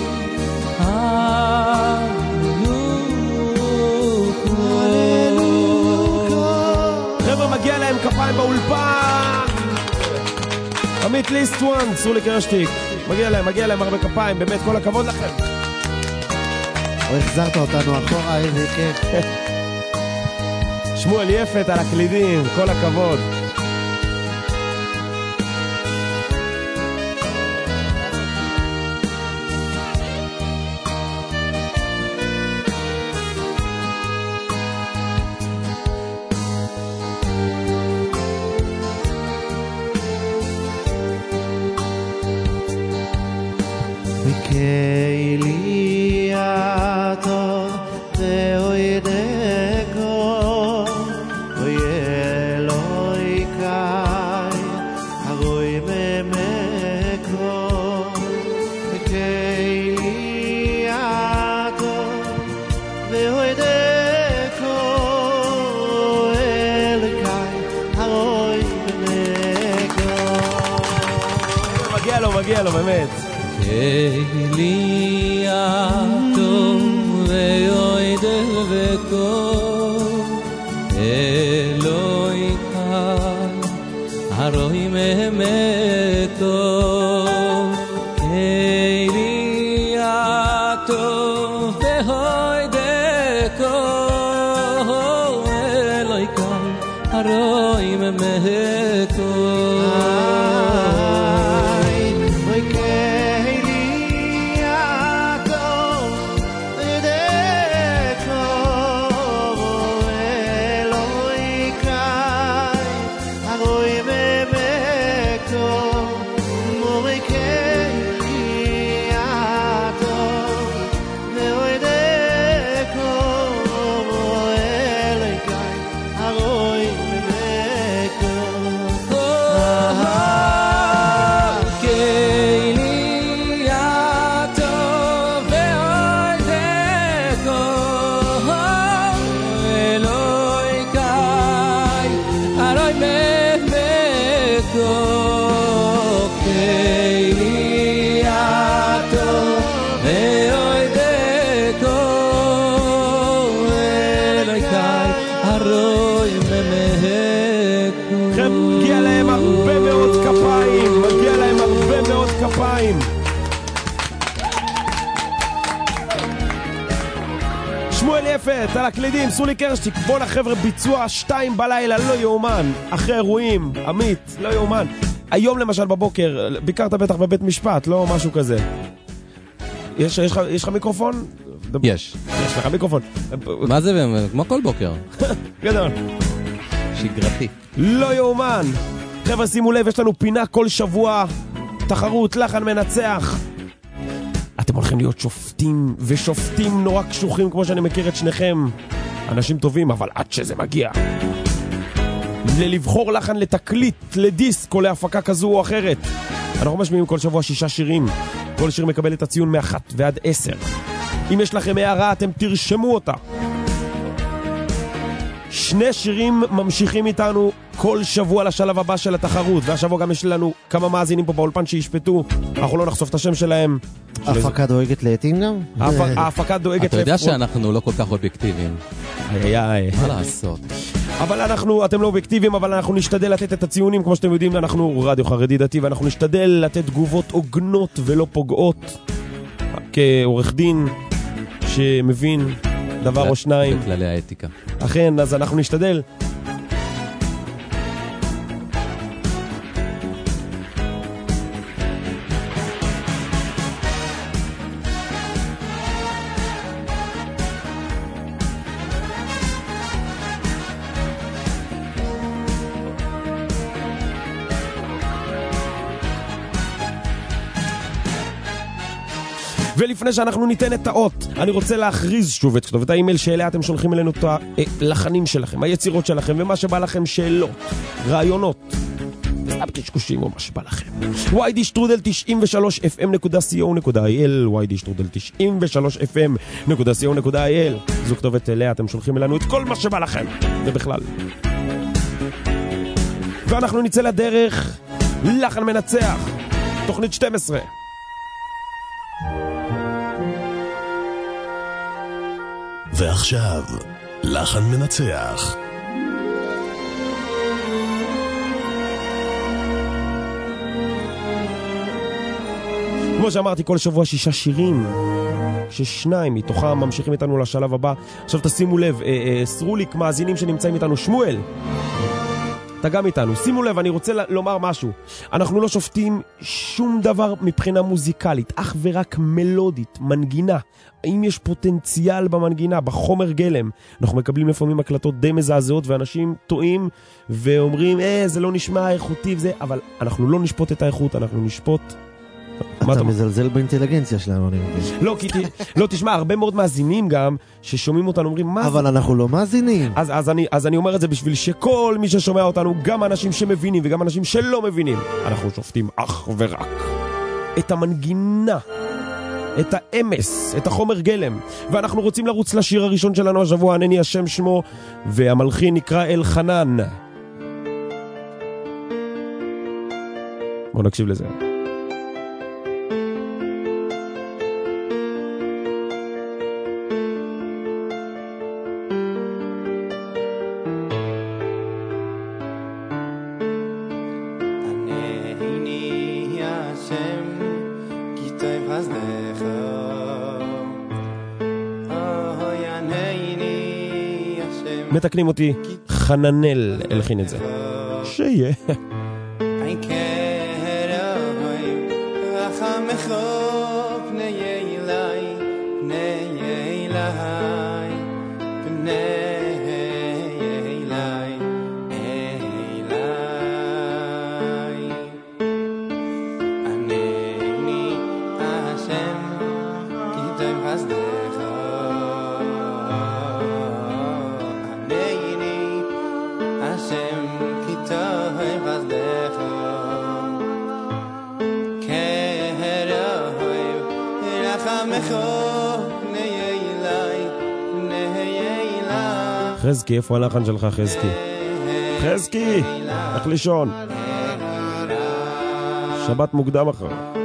חבר'ה, מגיע להם כפיים באולפן. עמית ליסטוונד, סרולי קרשטיק, מגיע להם, מגיע להם הרבה כפיים, באמת כל הכבוד לכם. או החזרת אותנו אחורה, איזה כיף. שמואל יפת על הקלידים, כל הכבוד. Eloi מגיע לו, באמת. לי הטוב ויועד וכל אלוהי כאן הרואי ממתו לי הטוב ויועד וכל אלוהי כאן הרואי ממתו כפיים. שמואל יפת על הקלידים, סולי קרשטיק, בוא לחבר'ה, ביצוע שתיים בלילה, לא יאומן, אחרי אירועים, עמית, לא יאומן. היום למשל בבוקר, ביקרת בטח בבית משפט, לא משהו כזה. יש, יש, יש, יש לך מיקרופון? יש. יש לך מיקרופון. מה זה? כמו כל בוקר. גדול. שגרתי. לא יאומן. חבר'ה, שימו לב, יש לנו פינה כל שבוע, תחרות, לחן מנצח. אתם הולכים להיות שופטים, ושופטים נורא קשוחים, כמו שאני מכיר את שניכם. אנשים טובים, אבל עד שזה מגיע. ללבחור לחן לתקליט, לדיסק, או להפקה כזו או אחרת. אנחנו משמיעים כל שבוע שישה שירים. כל שיר מקבל את הציון מאחת ועד עשר. אם יש לכם הערה, אתם תרשמו אותה. שני שירים ממשיכים איתנו כל שבוע לשלב הבא של התחרות, והשבוע גם יש לנו כמה מאזינים פה באולפן שישפטו, אנחנו לא נחשוף את השם שלהם. ההפקה דואגת לעתים גם? ההפקה דואגת... אתה יודע שאנחנו לא כל כך אובייקטיביים. מה לעשות? אבל אנחנו, אתם לא אובייקטיביים, אבל אנחנו נשתדל לתת את הציונים, כמו שאתם יודעים, אנחנו רדיו חרדי דתי, ואנחנו נשתדל לתת תגובות עוגנות ולא פוגעות, כעורך דין שמבין דבר או שניים. בכללי האתיקה. אכן, אז אנחנו נשתדל. ולפני שאנחנו ניתן את האות, אני רוצה להכריז שוב את כתובת האימייל שאליה אתם שולחים אלינו את הלחנים שלכם, היצירות שלכם, ומה שבא לכם, שאלות, רעיונות, סתם קשקושים או מה שבא לכם. וואי די שטרודל תשעים ושלוש אף אם נקודה סי או נקודה איי אל, וואי די שטרודל תשעים ושלוש אף אם נקודה סי או נקודה איי אל. זו כתובת אליה אתם שולחים אלינו את כל מה שבא לכם, ובכלל. ואנחנו נצא לדרך, לחן מנצח, תוכנית שתים עשרה. ועכשיו, לחן מנצח. כמו שאמרתי, כל שבוע שישה שירים, ששניים מתוכם ממשיכים איתנו לשלב הבא. עכשיו תשימו לב, אה, אה, סרוליק, מאזינים שנמצאים איתנו, שמואל, אתה גם איתנו. שימו לב, אני רוצה לומר משהו. אנחנו לא שופטים שום דבר מבחינה מוזיקלית, אך ורק מלודית, מנגינה. האם יש פוטנציאל במנגינה, בחומר גלם? אנחנו מקבלים לפעמים הקלטות די מזעזעות, ואנשים טועים ואומרים, אה, זה לא נשמע איכותי וזה, אבל אנחנו לא נשפוט את האיכות, אנחנו נשפוט... אתה מזלזל באינטליגנציה שלנו, אני מבין. לא, כי לא, תשמע, הרבה מאוד מאזינים גם, ששומעים אותנו, אומרים, מה זה? אבל אנחנו לא מאזינים. אז, אז, אני, אז אני אומר את זה בשביל שכל מי ששומע אותנו, גם אנשים שמבינים וגם אנשים שלא מבינים, אנחנו שופטים אך ורק את המנגינה, את האמס, את החומר גלם. ואנחנו רוצים לרוץ לשיר הראשון שלנו השבוע, ענני השם שמו, והמלחין נקרא אלחנן. בואו נקשיב לזה. מתקנים אותי, חננל הלחין את זה. שיהיה. חזקי, איפה הלחן שלך חזקי? חזקי, איך לישון? שבת מוקדם אחר.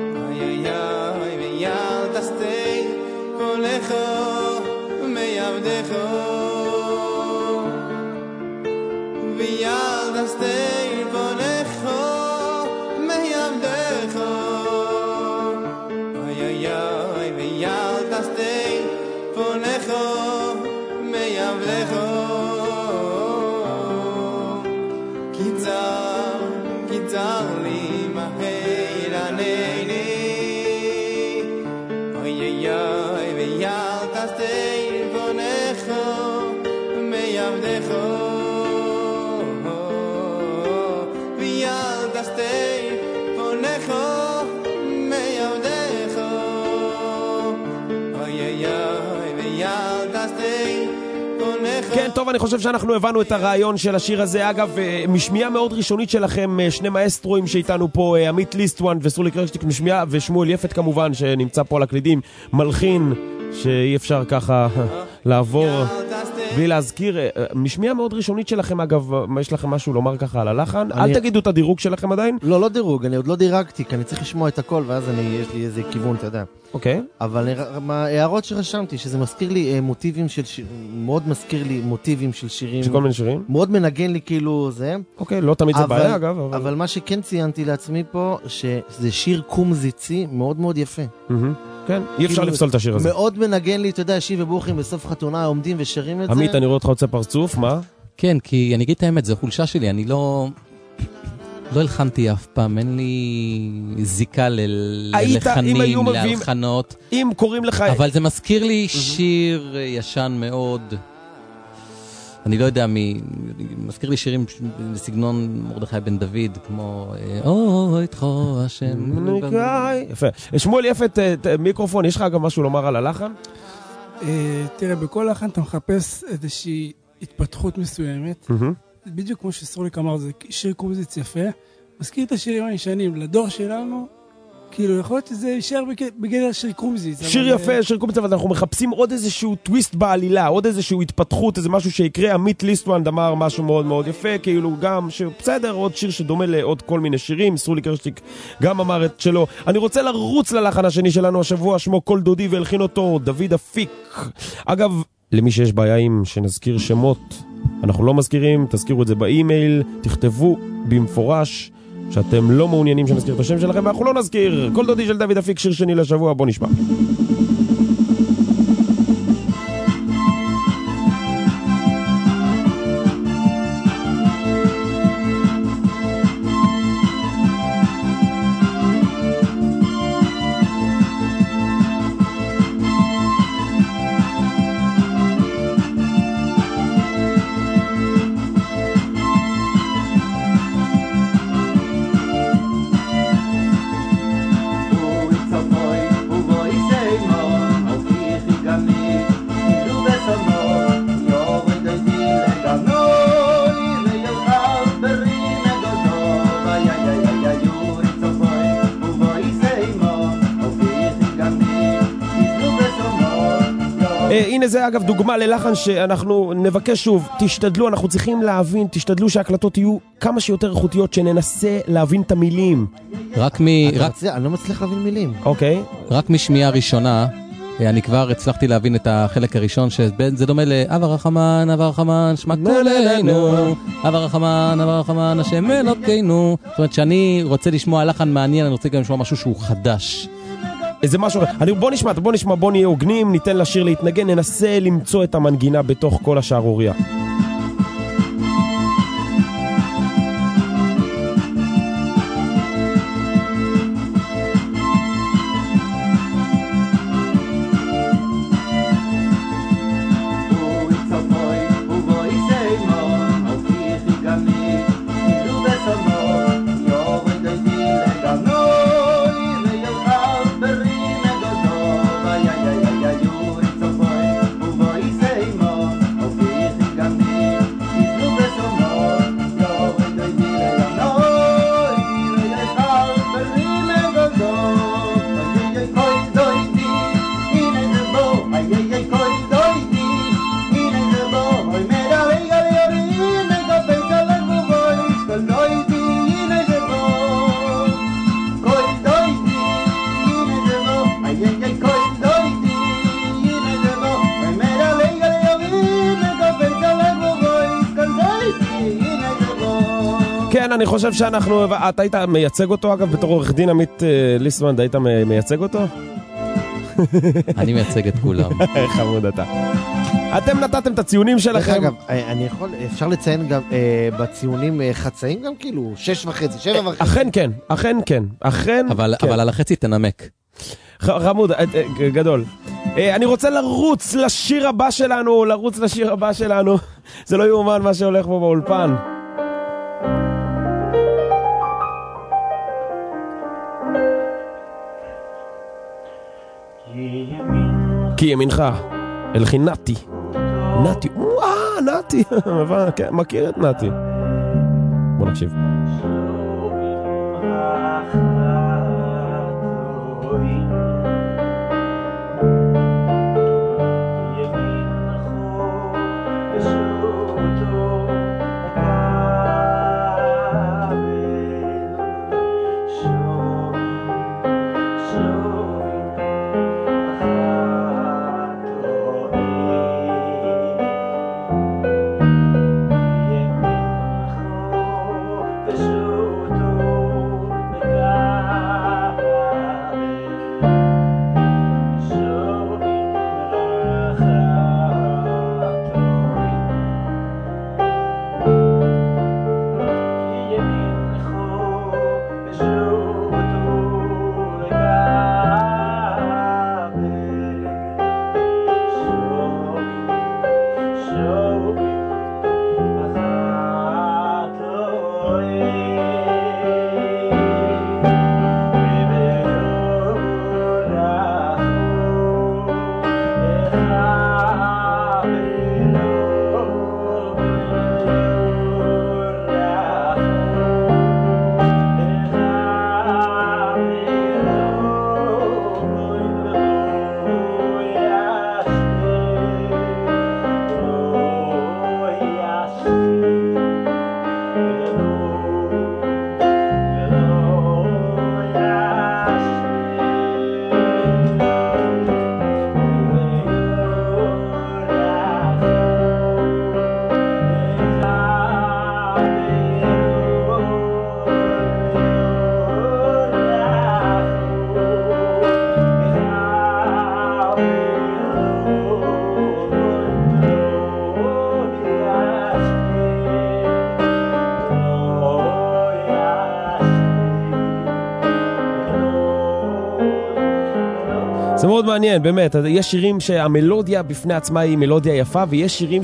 כן, טוב, אני חושב שאנחנו הבנו את הרעיון של השיר הזה. אגב, משמיעה מאוד ראשונית שלכם, שני מאסטרואים שאיתנו פה, עמית ליסטואן וסולי קרשטיק משמיעה, ושמואל יפת כמובן, שנמצא פה על הקלידים, מלחין, שאי אפשר ככה לעבור בלי להזכיר. משמיעה מאוד ראשונית שלכם, אגב, יש לכם משהו לומר ככה על הלחן? אל תגידו את הדירוג שלכם עדיין. לא, לא דירוג, אני עוד לא דירגתי, כי אני צריך לשמוע את הכל, ואז יש לי איזה כיוון, אתה יודע. אוקיי. אבל הערות שרשמתי, שזה מזכיר לי מוטיבים של שיר, מאוד מזכיר לי מוטיבים של שירים. של כל מיני שירים? מאוד מנגן לי כאילו זה. אוקיי, לא תמיד זה בעיה אגב. אבל... אבל מה שכן ציינתי לעצמי פה, שזה שיר קומזיצי מאוד מאוד יפה. כן, אי אפשר לפסול את השיר הזה. מאוד מנגן לי, אתה יודע, שיב וברוכים בסוף חתונה עומדים ושרים את זה. עמית, אני רואה אותך רוצה פרצוף, מה? כן, כי אני אגיד את האמת, זו חולשה שלי, אני לא... לא הלחנתי אף פעם, אין לי זיקה ללחנים, להלחנות. אם קוראים לך... אבל זה מזכיר לי שיר ישן מאוד. אני לא יודע מי... מזכיר לי שירים בסגנון מרדכי בן דוד, כמו... או, איתכו השם... יפה. שמואל יפת, מיקרופון, יש לך גם משהו לומר על הלחן? תראה, בכל לחן אתה מחפש איזושהי התפתחות מסוימת. בדיוק כמו שסרוליק אמר, זה שיר קומזיץ יפה, מזכיר את השירים הישנים, לדור שלנו, כאילו יכול להיות שזה יישאר בגדר שיר קומזיץ. שיר יפה, שיר קומזיץ, אבל אנחנו מחפשים עוד איזשהו טוויסט בעלילה, עוד איזשהו התפתחות, איזה משהו שיקרה. עמית ליסטואן אמר משהו מאוד מאוד יפה, כאילו גם, בסדר, עוד שיר שדומה לעוד כל מיני שירים, סרולי קרשטיק גם אמר את שלו. אני רוצה לרוץ ללחן השני שלנו השבוע, שמו כל דודי, והלחין אותו דוד אפיק. אגב, למי שיש בעיה עם שנזכיר שמות, אנחנו לא מזכירים, תזכירו את זה באימייל, תכתבו במפורש שאתם לא מעוניינים שנזכיר את השם שלכם, ואנחנו לא נזכיר. כל דודי של דוד אפיק, שיר שני לשבוע, בוא נשמע. הנה זה אגב דוגמה ללחן שאנחנו נבקש שוב, תשתדלו, אנחנו צריכים להבין, תשתדלו שההקלטות יהיו כמה שיותר איכותיות, שננסה להבין את המילים. רק מ... אני לא מצליח להבין מילים. אוקיי. רק משמיעה ראשונה, אני כבר הצלחתי להבין את החלק הראשון, שזה דומה לאב הרחמן, אב הרחמן, שמע כל אלינו, אב הרחמן, אב הרחמן, השם אלוקינו. זאת אומרת שאני רוצה לשמוע לחן מעניין, אני רוצה גם לשמוע משהו שהוא חדש. איזה משהו, אני, בוא נשמע, בוא נשמע, בוא נהיה הוגנים, ניתן לשיר להתנגן, ננסה למצוא את המנגינה בתוך כל השערוריה. כן, אני חושב שאנחנו... אתה היית מייצג אותו, אגב, בתור עורך דין עמית ליסמן, היית מייצג אותו? אני מייצג את כולם. חמוד אתה. אתם נתתם את הציונים שלכם. דרך אגב, אני יכול, אפשר לציין גם אה, בציונים אה, חצאים גם כאילו, שש וחצי, שבע וחצי. אכן כן, אכן כן, אכן אבל, כן. אבל על החצי תנמק. ח, חמוד, אה, אה, גדול. אה, אני רוצה לרוץ לשיר הבא שלנו, לרוץ לשיר הבא שלנו. זה לא יאומן מה שהולך פה באולפן. כי ימינך, אלחין נתי. נתי, וואו, נתי. מכיר את נתי. בוא נקשיב. זה מאוד מעניין, באמת. יש שירים שהמלודיה בפני עצמה היא מלודיה יפה, ויש שירים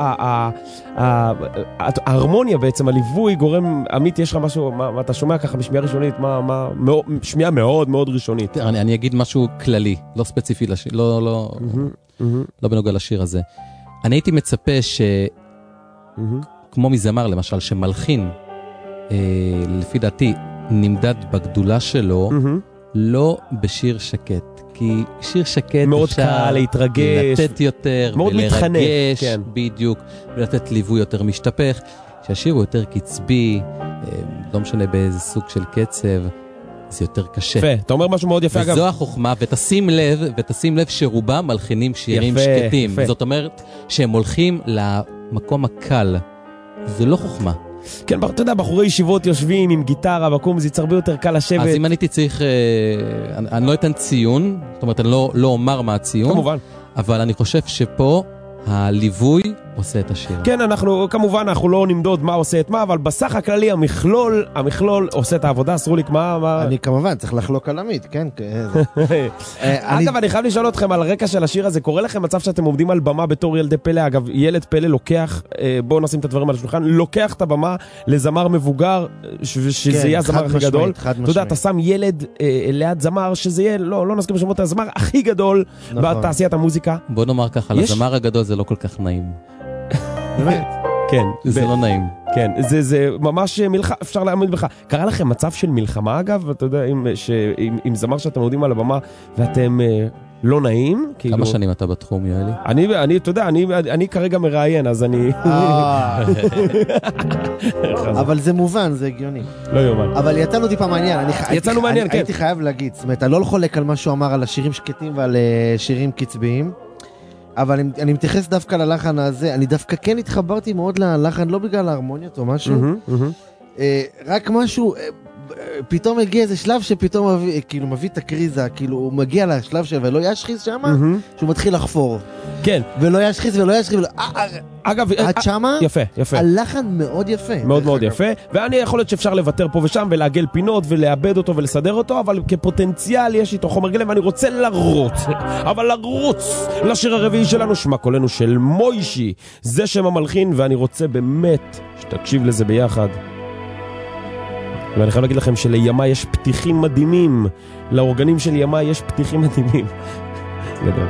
שההרמוניה בעצם, הליווי גורם, עמית, יש לך משהו, מה אתה שומע ככה בשמיעה ראשונית, שמיעה מאוד מאוד ראשונית. אני אגיד משהו כללי, לא ספציפי, לא בנוגע לשיר הזה. אני הייתי מצפה ש... כמו מזמר למשל, שמלחין, לפי דעתי, נמדד בגדולה שלו, לא בשיר שקט. כי שיר שקט מאוד קל להתרגש, לתת יותר, מאוד מתחנך, כן. בדיוק, ולתת ליווי יותר משתפך, שהשיר הוא יותר קצבי, לא משנה באיזה סוג של קצב, זה יותר קשה. יפה, אתה אומר משהו מאוד יפה וזו אגב. וזו החוכמה, ותשים לב, ותשים לב שרובם מלחינים שירים יפה, שקטים. יפה. זאת אומרת שהם הולכים למקום הקל. זה לא חוכמה. כן, אתה יודע, בחורי ישיבות יושבים עם גיטרה, בקום זה הרבה יותר קל לשבת. אז אם אני הייתי צריך, אני, אני לא אתן ציון, זאת אומרת, אני לא, לא אומר מה הציון. כמובן. אבל אני חושב שפה הליווי עושה את השיר. כן, אנחנו, כמובן, אנחנו לא נמדוד מה עושה את מה, אבל בסך הכללי המכלול, המכלול עושה את העבודה. סרוליק, מה, מה... אני כמובן צריך לחלוק על עמית, כן? אגב, אני חייב לשאול אתכם על הרקע של השיר הזה, קורה לכם מצב שאתם עומדים על במה בתור ילדי פלא, אגב, ילד פלא לוקח, בואו נשים את הדברים על השולחן, לוקח את הבמה לזמר מבוגר, שזה יהיה הזמר הכי גדול. אתה יודע, אתה שם ילד ליד זמר, שזה יהיה, לא נזכיר בשמות, הזמר הכי גדול בתעשיית המוזיקה. בוא נאמר ככה, לזמר הגדול זה לא כל כך נעים. באמת? כן. זה לא נעים. כן, זה, זה ממש מלחמה, אפשר להעמיד בך. קרה לכם מצב של מלחמה אגב, אתה יודע, עם, ש, עם, עם זמר שאתם עומדים על הבמה ואתם אה, לא נעים? כמה כאילו... שנים אתה בתחום, יואלי? אני, אני, אתה יודע, אני, אני כרגע מראיין, אז אני... אבל זה מובן, זה הגיוני. לא יאומן. אבל יצאנו טיפה מעניין. יצאנו מעניין, כן. הייתי חייב להגיד, זאת אומרת, אני לא חולק על מה שהוא אמר על השירים שקטים ועל שירים קצביים. אבל אני, אני מתייחס דווקא ללחן הזה, אני דווקא כן התחברתי מאוד ללחן, לא בגלל ההרמוניות או משהו, mm-hmm, mm-hmm. אה, רק משהו, אה, פתאום הגיע איזה שלב שפתאום מביא, כאילו מביא את הקריזה, כאילו הוא מגיע לשלב שלו ולא ישחיז שם, Mm-hmm. שהוא מתחיל לחפור. כן. ולא ישחיז ולא ישחיז ולא... אגב, עד שמה, יפה, יפה. הלחן מאוד יפה. מאוד מאוד יפה, ואני יכול להיות שאפשר לוותר פה ושם ולעגל פינות ולאבד אותו ולסדר אותו, אבל כפוטנציאל יש איתו חומר גלם ואני רוצה לרוץ, אבל לרוץ לשיר הרביעי שלנו, שמע קולנו של מוישי, זה שם המלחין, ואני רוצה באמת שתקשיב לזה ביחד. ואני חייב להגיד לכם שלימה יש פתיחים מדהימים, לאורגנים של ימה יש פתיחים מדהימים. גדול.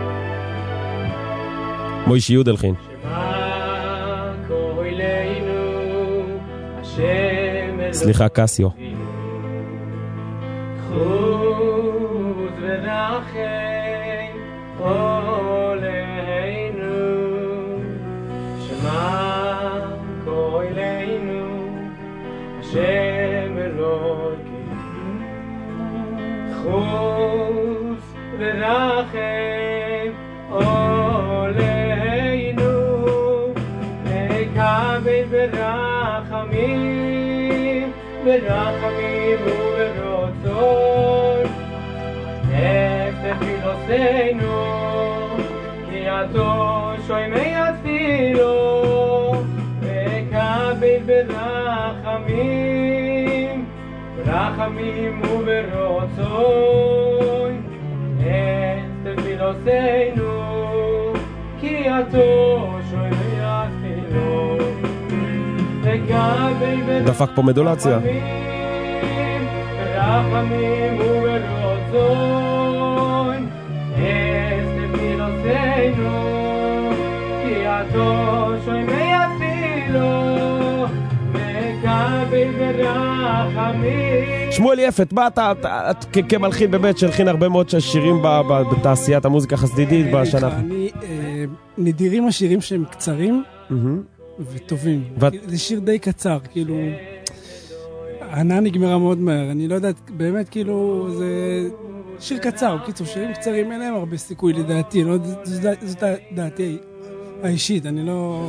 מוישי יודלחין. סליחה, קסיו. חוץ ורחם עולנו, שמע קולנו, השם אלוהים. חוץ ורחם עולנו, מקבל ברחמים, ברחמים וברצון. אפתח תפילותינו, כי עתו שומע תפילו, מקבל ברחמים, ברחמים וברצון. אפתח תפילותינו, כי עתו שומע תפילו, דפק פה מדולציה. רחמים וברצון, אסתפילותינו, כי עתו שומע תפילו, מקבל ברחמים. שמואל יפת, מה אתה כמלחין באמת שהלחין הרבה מאוד שירים בתעשיית המוזיקה החסידית בשנה? אני, נדירים השירים שהם קצרים וטובים. זה שיר די קצר, כאילו... הענה נגמרה מאוד מהר, אני לא יודעת, באמת כאילו, זה שיר קצר, קיצור, שירים קצרים אין להם הרבה סיכוי לדעתי, לא, זאת דעתי האישית, אני לא...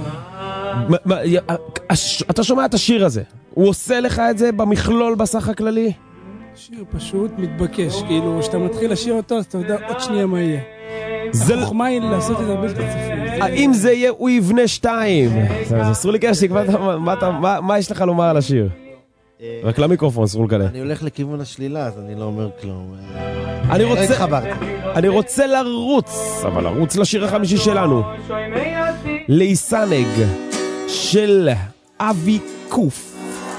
אתה שומע את השיר הזה, הוא עושה לך את זה במכלול בסך הכללי? שיר פשוט מתבקש, כאילו, כשאתה מתחיל לשיר אותו, אז אתה יודע עוד שנייה מה יהיה. החוכמה היא לעשות את זה בלתי צפוי. האם זה יהיה, הוא יבנה שתיים? אז אסור לי קשיק, מה יש לך לומר על השיר? רק למיקרופון, סרול כאלה. אני הולך לכיוון השלילה, אז אני לא אומר כלום. אני רוצה, אני רוצה לרוץ, אבל לרוץ לשיר החמישי שלנו. ליסנג של אבי קוף.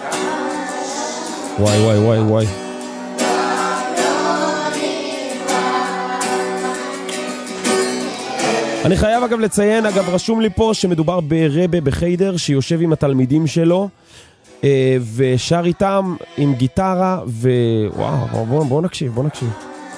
וואי וואי וואי וואי. אני חייב אגב לציין, אגב רשום לי פה שמדובר ברבה בחיידר שיושב עם התלמידים שלו ושר איתם עם גיטרה, ווואו, בואו בוא נקשיב, בואו נקשיב.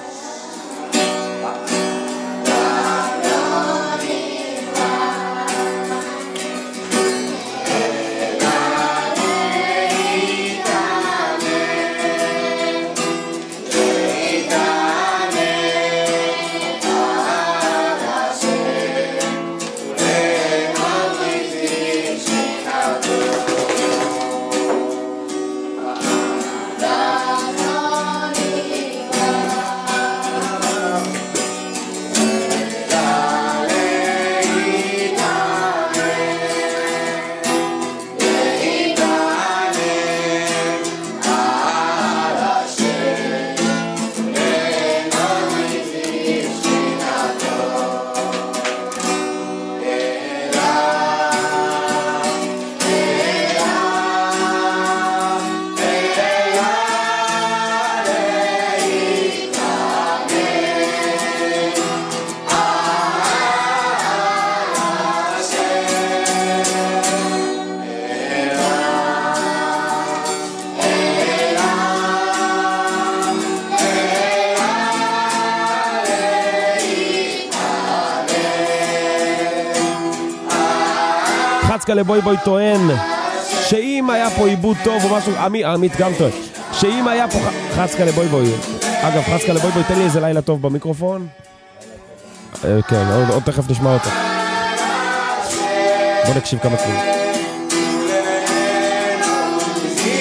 חצקלה בוי בוי טוען שאם היה פה עיבוד טוב או משהו, עמית גם טוען שאם היה פה חצקלה בוי בוי, אגב חצקלה בוי בוי תן לי איזה לילה טוב במיקרופון. כן, עוד תכף נשמע אותו. בוא נקשיב כמה צלילים.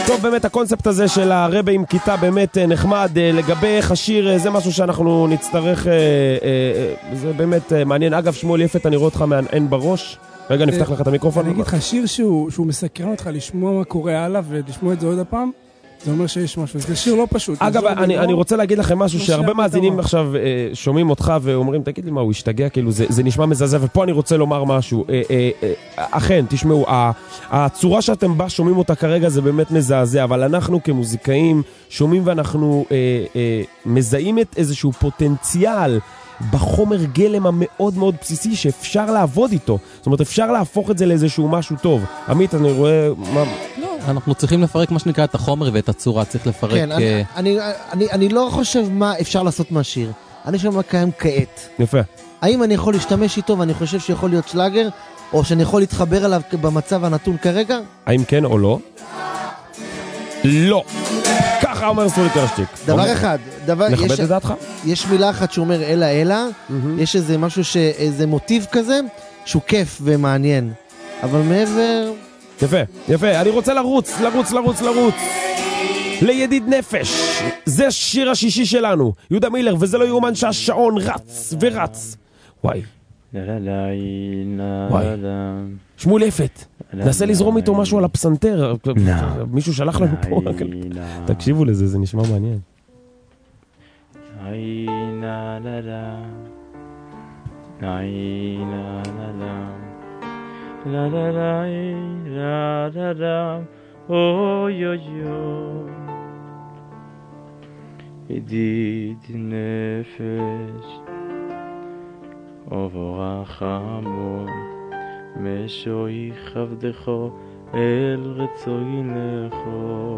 טוב, באמת הקונספט הזה של הרבה עם כיתה באמת נחמד. לגבי איך השיר, זה משהו שאנחנו נצטרך, זה באמת מעניין. אגב, שמואל יפת, אני רואה אותך מהנען בראש. רגע, נפתח לך את המיקרופון. אני אגיד לך, שיר שהוא מסקרן אותך לשמוע מה קורה הלאה ולשמוע את זה עוד הפעם, זה אומר שיש משהו. זה שיר לא פשוט. אגב, אני, אני רוצה להגיד לכם משהו שהרבה מאזינים עכשיו שומעים אותך ואומרים, תגיד לי מה, הוא השתגע, כאילו זה, זה נשמע מזעזע, ופה אני רוצה לומר משהו. אכן, תשמעו, הצורה שאתם בה שומעים אותה כרגע זה באמת מזעזע, אבל אנחנו כמוזיקאים שומעים ואנחנו מזהים את איזשהו פוטנציאל בחומר גלם המאוד מאוד בסיסי שאפשר לעבוד איתו. זאת אומרת, אפשר להפוך את זה לאיזשהו משהו טוב. עמית, אני רואה... מה... לא, אנחנו צריכים לפרק מה שנקרא את החומר ואת הצורה, צריך לפרק... כן, אני, אני, אני, אני לא חושב מה אפשר לעשות מהשיר. אני חושב מה קיים כעת. יפה. האם אני יכול להשתמש איתו ואני חושב שיכול להיות שלאגר, או שאני יכול להתחבר אליו במצב הנתון כרגע? האם כן או לא? לא. ככה אומר סרולי קרשטיק. דבר אחד, דבר, נכבד יש, את דעתך? יש מילה אחת שאומר אלה אלה, mm-hmm. יש איזה משהו, ש, איזה מוטיב כזה, שהוא כיף ומעניין. אבל מעבר... יפה, יפה, אני רוצה לרוץ, לרוץ, לרוץ, לרוץ. לידיד נפש, זה שיר השישי שלנו, יהודה מילר, וזה לא יאומן שהשעון רץ ורץ. וואי. וואי. שמואל יפת, ננסה לזרום איתו משהו על הפסנתר, מישהו שלח לנו פה, תקשיבו לזה, זה נשמע מעניין. La la la la la la oh yo yo ידיד נפש וברך המון משוי חבדכו אל רצוי לכו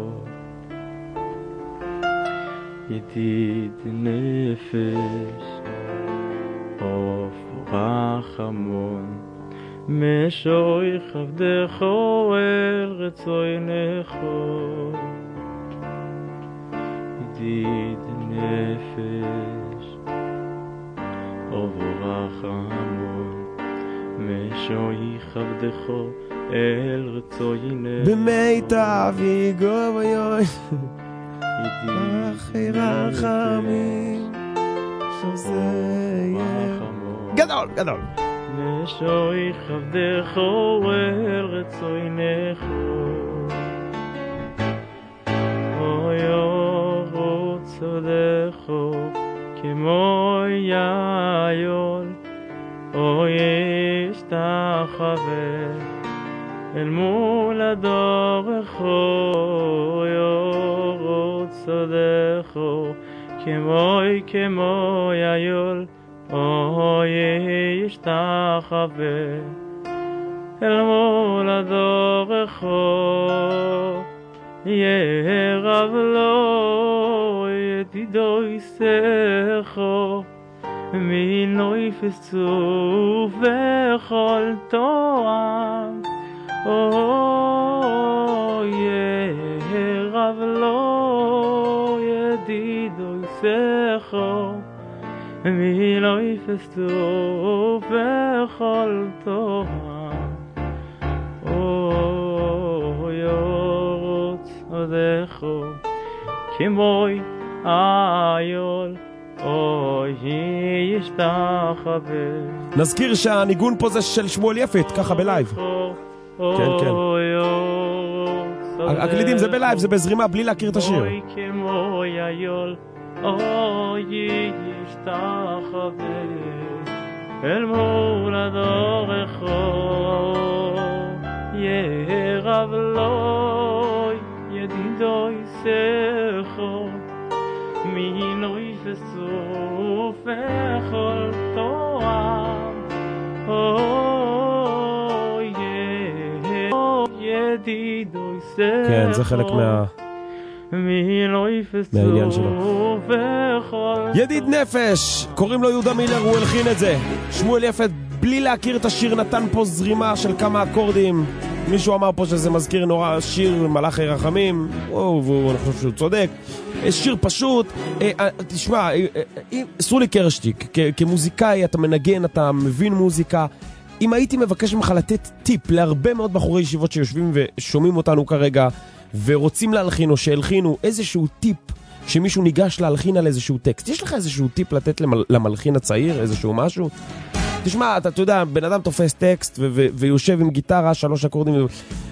ידיד נפש וברך המון משוי חבדכו אל רצוי נכו ידיד נפש וברך המון משוי חבדכו אל רצוי נכו במיטב יגוב ויוי אחי רחמים שזה יהיה גדול גדול משוי חבדכו אל רצוי נכו אוי אורו צודכו כמו יעיול אוי אשתחווה אל מול הדורכו אוי אורו צודכו כמו כמו יעיול אוי ישתחווה אל מול הדורכו ירב לו ידידו יסכו מינו יפסו בכל תואם אוי ירב לו ידידו יסכו מי לא יפסו בכל תורה אוי אורות עודכו כמוי איול אוי ישתחווה. נזכיר שהניגון פה זה של שמואל יפת, ככה בלייב. כן, כן. הקלידים זה בלייב, זה בזרימה בלי להכיר את השיר. אוי כמוי איול אוי ישתחווה אל מול הדורכו ירב לו ידידו יסכו מינו יפסו בכל תואם אוי ידידו יסכו כן, זה חלק מה... מהעניין שלו. ידיד נפש, קוראים לו יהודה מילר, הוא הלחין את זה. שמואל יפת, בלי להכיר את השיר, נתן פה זרימה של כמה אקורדים. מישהו אמר פה שזה מזכיר נורא שיר מלאכי רחמים, והוא, אני חושב שהוא צודק. שיר פשוט. תשמע, סרולי קרשטיק, כמוזיקאי אתה מנגן, אתה מבין מוזיקה. אם הייתי מבקש ממך לתת טיפ להרבה מאוד בחורי ישיבות שיושבים ושומעים אותנו כרגע, ורוצים להלחין או שהלחינו איזשהו טיפ שמישהו ניגש להלחין על איזשהו טקסט. יש לך איזשהו טיפ לתת למל, למלחין הצעיר, איזשהו משהו? תשמע, אתה, אתה יודע, בן אדם תופס טקסט ו- ו- ויושב עם גיטרה, שלוש אקורדים. ו...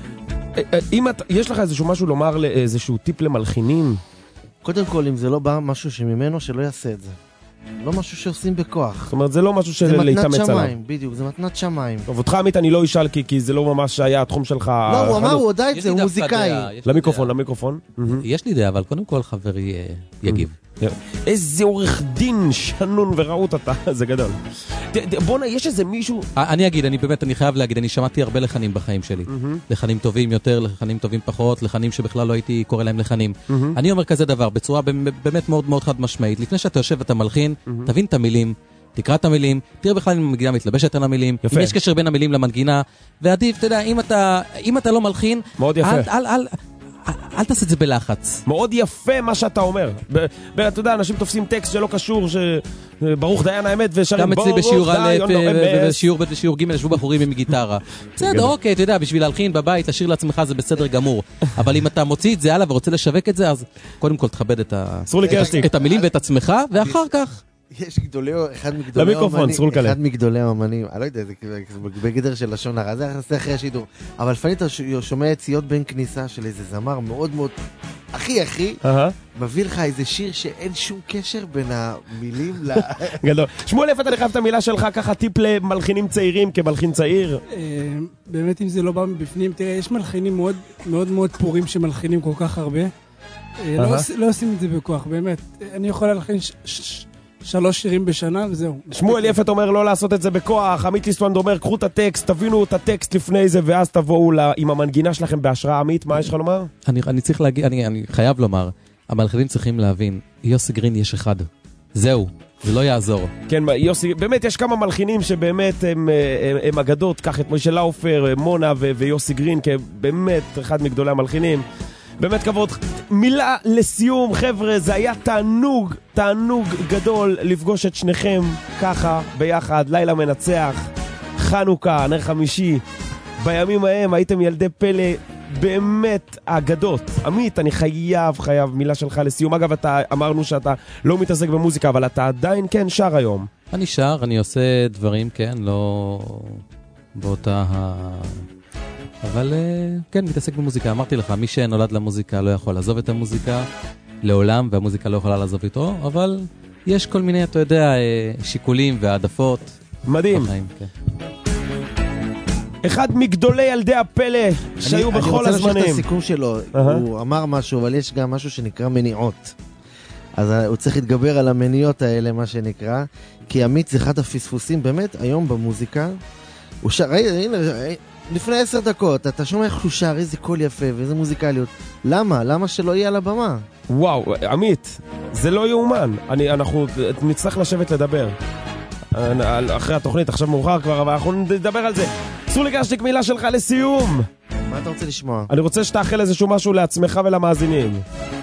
אם אתה, יש לך איזשהו משהו לומר לאיזשהו טיפ למלחינים? קודם כל, אם זה לא בא משהו שממנו, שלא יעשה את זה. לא משהו שעושים בכוח. זאת אומרת, זה לא משהו של להתאמץ עליו. זה מתנת שמיים, בדיוק, זה מתנת שמיים. טוב, אותך עמית אני לא אשאל, כי, כי זה לא ממש היה התחום שלך. לא, הוא אמר, הוא הודע את זה, הוא מוזיקאי. למיקרופון, למיקרופון. יש לי דעה, אבל קודם כל חברי יגיב. איזה עורך דין שנון ורעות אתה, זה גדול. בוא'נה, יש איזה מישהו... אני אגיד, אני באמת, אני חייב להגיד, אני שמעתי הרבה לחנים בחיים שלי. לחנים טובים יותר, לחנים טובים פחות, לחנים שבכלל לא הייתי קורא להם לחנים. אני אומר כזה דבר, בצורה באמת מאוד מאוד חד משמעית. לפני שאתה יושב ואתה מלחין, תבין את המילים, תקרא את המילים, תראה בכלל אם המנגינה מתלבשת על המילים, אם יש קשר בין המילים למנגינה, ועדיף, אתה יודע, אם אתה לא מלחין, מאוד יפה. אל, אל, אל תעשה את זה בלחץ. מאוד יפה מה שאתה אומר. אתה יודע, אנשים תופסים טקסט שלא קשור, שברוך דיין האמת ושרים ברוך דיין האמת. גם אצלי בשיעור א' ובשיעור ג' ישבו בחורים עם גיטרה. בסדר, אוקיי, אתה יודע, בשביל להלחין בבית, לשיר לעצמך זה בסדר גמור. אבל אם אתה מוציא את זה הלאה ורוצה לשווק את זה, אז קודם כל תכבד את המילים ואת עצמך, ואחר כך יש גדולי, אחד מגדולי האמנים, אחד מגדולי האמנים, אני לא יודע, זה בגדר של לשון הרע, זה יחסי אחרי השידור, אבל לפעמים אתה שומע יציאות בין כניסה של איזה זמר מאוד מאוד, הכי הכי, מביא לך איזה שיר שאין שום קשר בין המילים ל... גדול. שמואל, איפה אתה נחייב את המילה שלך ככה טיפ למלחינים צעירים כמלחין צעיר? באמת אם זה לא בא מבפנים, תראה, יש מלחינים מאוד מאוד מאוד פורים שמלחינים כל כך הרבה, לא עושים את זה בכוח, באמת. אני יכול להלחין שלוש שירים בשנה וזהו. שמואל יפת אומר לא לעשות את זה בכוח, עמית ליסטואנד אומר קחו את הטקסט, תבינו את הטקסט לפני זה ואז תבואו עם המנגינה שלכם בהשראה. עמית, מה יש לך לומר? אני, אני צריך להגיד, אני, אני חייב לומר, המלחינים צריכים להבין, יוסי גרין יש אחד. זהו, זה לא יעזור. כן, יוסי, באמת יש כמה מלחינים שבאמת הם, הם, הם אגדות, קח את משה לאופר, מונה ו- ויוסי גרין, כבאמת אחד מגדולי המלחינים. באמת כבוד. מילה לסיום, חבר'ה, זה היה תענוג, תענוג גדול לפגוש את שניכם ככה ביחד, לילה מנצח, חנוכה, נר חמישי. בימים ההם הייתם ילדי פלא באמת אגדות. עמית, אני חייב, חייב מילה שלך לסיום. אגב, אתה אמרנו שאתה לא מתעסק במוזיקה, אבל אתה עדיין כן שר היום. אני שר, אני עושה דברים, כן, לא באותה ה... אבל כן, מתעסק במוזיקה. אמרתי לך, מי שנולד למוזיקה לא יכול לעזוב את המוזיקה לעולם, והמוזיקה לא יכולה לעזוב איתו, אבל יש כל מיני, אתה יודע, שיקולים והעדפות. מדהים. בחיים, כן. אחד מגדולי ילדי הפלא שהיו אני, בכל אני הזמנים. רוצה לשאול את הסיכום שלו. Uh-huh. הוא אמר משהו, אבל יש גם משהו שנקרא מניעות. אז הוא צריך להתגבר על המניעות האלה, מה שנקרא. כי עמית זה אחד הפספוסים, באמת, היום במוזיקה. הוא שר, הנה, לפני עשר דקות, אתה שומע איך הוא שר, איזה קול יפה ואיזה מוזיקליות. למה? למה שלא יהיה על הבמה? וואו, עמית, זה לא יאומן. אני, אנחנו נצטרך לשבת לדבר. אחרי התוכנית, עכשיו מאוחר כבר, אבל אנחנו נדבר על זה. סולי קרשטיק, מילה שלך לסיום. מה אתה רוצה לשמוע? אני רוצה שתאחל איזשהו משהו לעצמך ולמאזינים.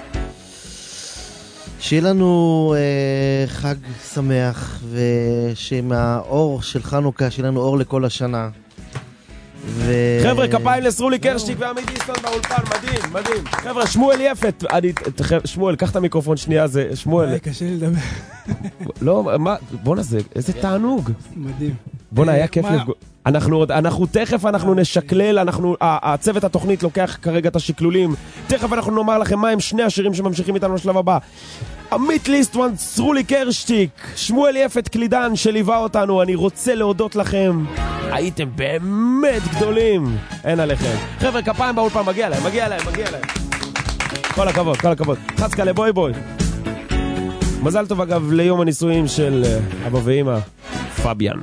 שיהיה לנו אה, חג שמח, ושמהאור של חנוכה, שיהיה לנו אור לכל השנה. ו... חבר'ה, כפיים לסרולי קרשטיק ועמית ליסטון באולפן, מדהים, מדהים. חבר'ה, שמואל יפת, אני, שמואל, קח את המיקרופון שנייה, זה שמואל. קשה לי לדבר. לא, מה, בוא נזה, איזה תענוג. מדהים. בוא נהיה כיף לפגוע. אנחנו, אנחנו תכף אנחנו נשקלל, אנחנו, הצוות התוכנית לוקח כרגע את השקלולים. תכף אנחנו נאמר לכם מה הם שני השירים שממשיכים איתנו לשלב הבא. עמית ליסטואנד, סרולי קרשטיק, שמואל יפת קלידן שליווה אותנו. אני רוצה להודות לכם. הייתם באמת גדולים. אין עליכם. חבר'ה, כפיים באולפן, מגיע להם, מגיע להם, מגיע להם. כל הכבוד, כל הכבוד. חצקה לבוי בוי. מזל טוב אגב ליום הנישואים של אבא ואמא, פביאן.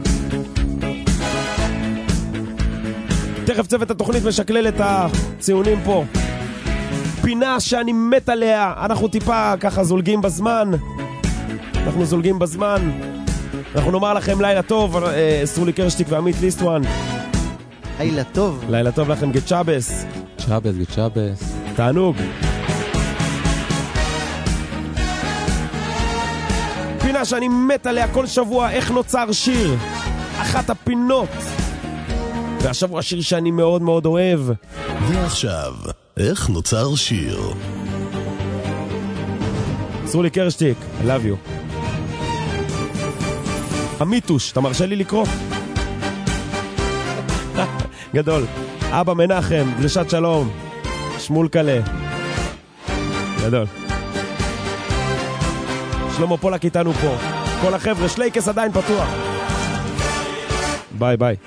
תכף צוות התוכנית משקלל את הציונים פה. פינה שאני מת עליה. אנחנו טיפה ככה זולגים בזמן. אנחנו זולגים בזמן. אנחנו נאמר לכם לילה טוב, סרולי קרשטיק ועמית ליסטואן. לילה טוב. לילה טוב לכם, גצ'אבס. גצ'אבס, גצ'אבס. תענוג. פינה שאני מת עליה כל שבוע, איך נוצר שיר. אחת הפינות. והשבוע שיר שאני מאוד מאוד אוהב. ועכשיו, איך נוצר שיר. סרולי קרשטיק, I love you. המיטוש, אתה מרשה לי לקרוא? גדול. אבא מנחם, דרשת שלום. שמול קלה. גדול. שלמה פולק איתנו פה. כל החבר'ה, שלייקס עדיין פתוח. ביי ביי.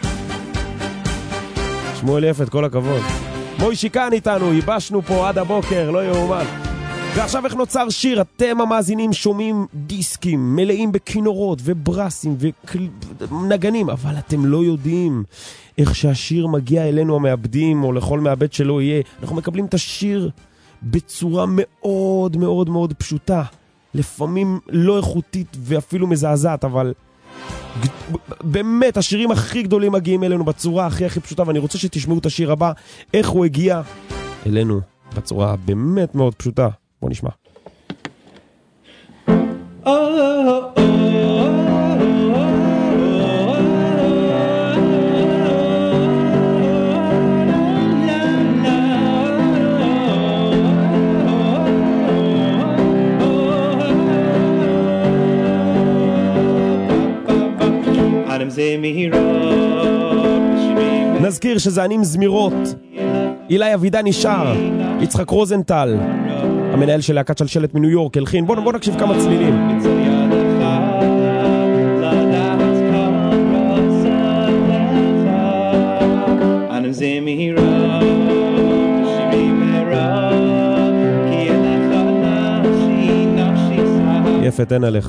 שמואל יפת, כל הכבוד. מוי שיקן איתנו, ייבשנו פה עד הבוקר, לא יאומן. ועכשיו איך נוצר שיר? אתם המאזינים שומעים דיסקים מלאים בכינורות וברסים ונגנים, אבל אתם לא יודעים איך שהשיר מגיע אלינו המעבדים או לכל מעבד שלא יהיה. אנחנו מקבלים את השיר בצורה מאוד מאוד מאוד פשוטה, לפעמים לא איכותית ואפילו מזעזעת, אבל באמת השירים הכי גדולים מגיעים אלינו בצורה הכי הכי פשוטה, ואני רוצה שתשמעו את השיר הבא, איך הוא הגיע אלינו בצורה באמת מאוד פשוטה. בוא נשמע. נזכיר שזה ענים זמירות. אילי אבידן נשאר, יצחק רוזנטל המנהל של להקת שלשלת מניו יורק הלחין. בוא, בוא נקשיב כמה צלילים. יפה, תן עליך.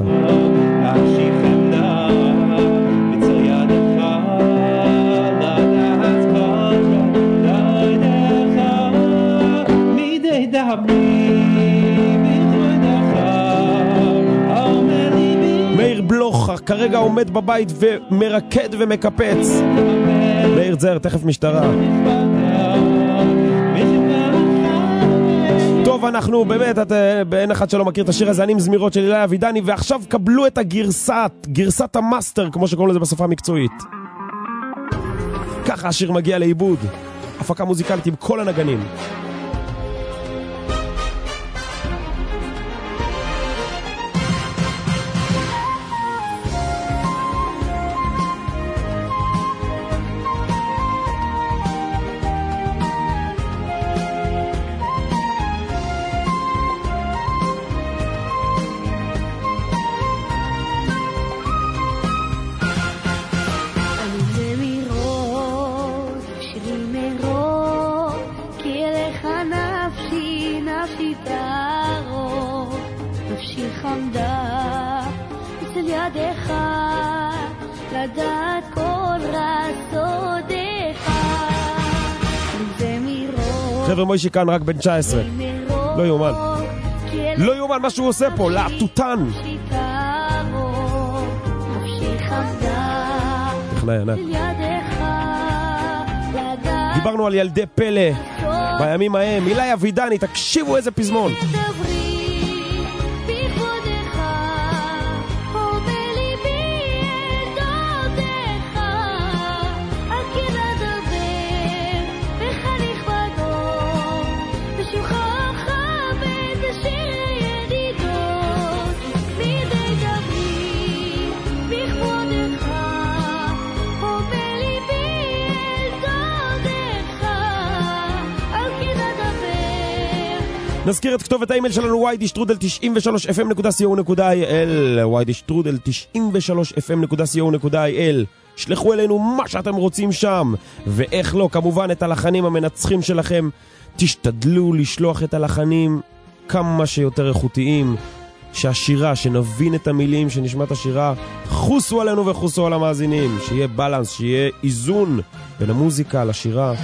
מאיר בלוך כרגע עומד בבית ומרקד ומקפץ. מאיר זר, תכף משטרה. טוב, אנחנו באמת, את, באין אחד שלא מכיר את השיר הזה, ענים זמירות של אילי אבידני, ועכשיו קבלו את הגרסת, גרסת המאסטר, כמו שקוראים לזה בשפה המקצועית. ככה השיר מגיע לאיבוד. הפקה מוזיקלית עם כל הנגנים. חבר'ה, מוישי כאן רק בן תשע עשרה. לא יאומן. לא יאומן מה שהוא עושה פה, להטוטן. טכנאי ענק. דיברנו על ילדי פלא בימים ההם. אילי אבידני, תקשיבו איזה פזמון. נזכיר את כתובת האימייל שלנו וואי די שטרודל תשעים ושלוש אף אם נקודה סי או נקודה איי אל וואי די שטרודל תשעים ושלוש אף אם נקודה סי או נקודה איי אל. שלחו אלינו מה שאתם רוצים שם, ואיך לא, כמובן את הלחנים המנצחים שלכם. תשתדלו לשלוח את הלחנים כמה שיותר איכותיים, שהשירה, שנבין את המילים, שנשמע את השירה. חוסו עלינו וחוסו על המאזינים, שיהיה בלנס, שיהיה איזון בין המוזיקה לשירה.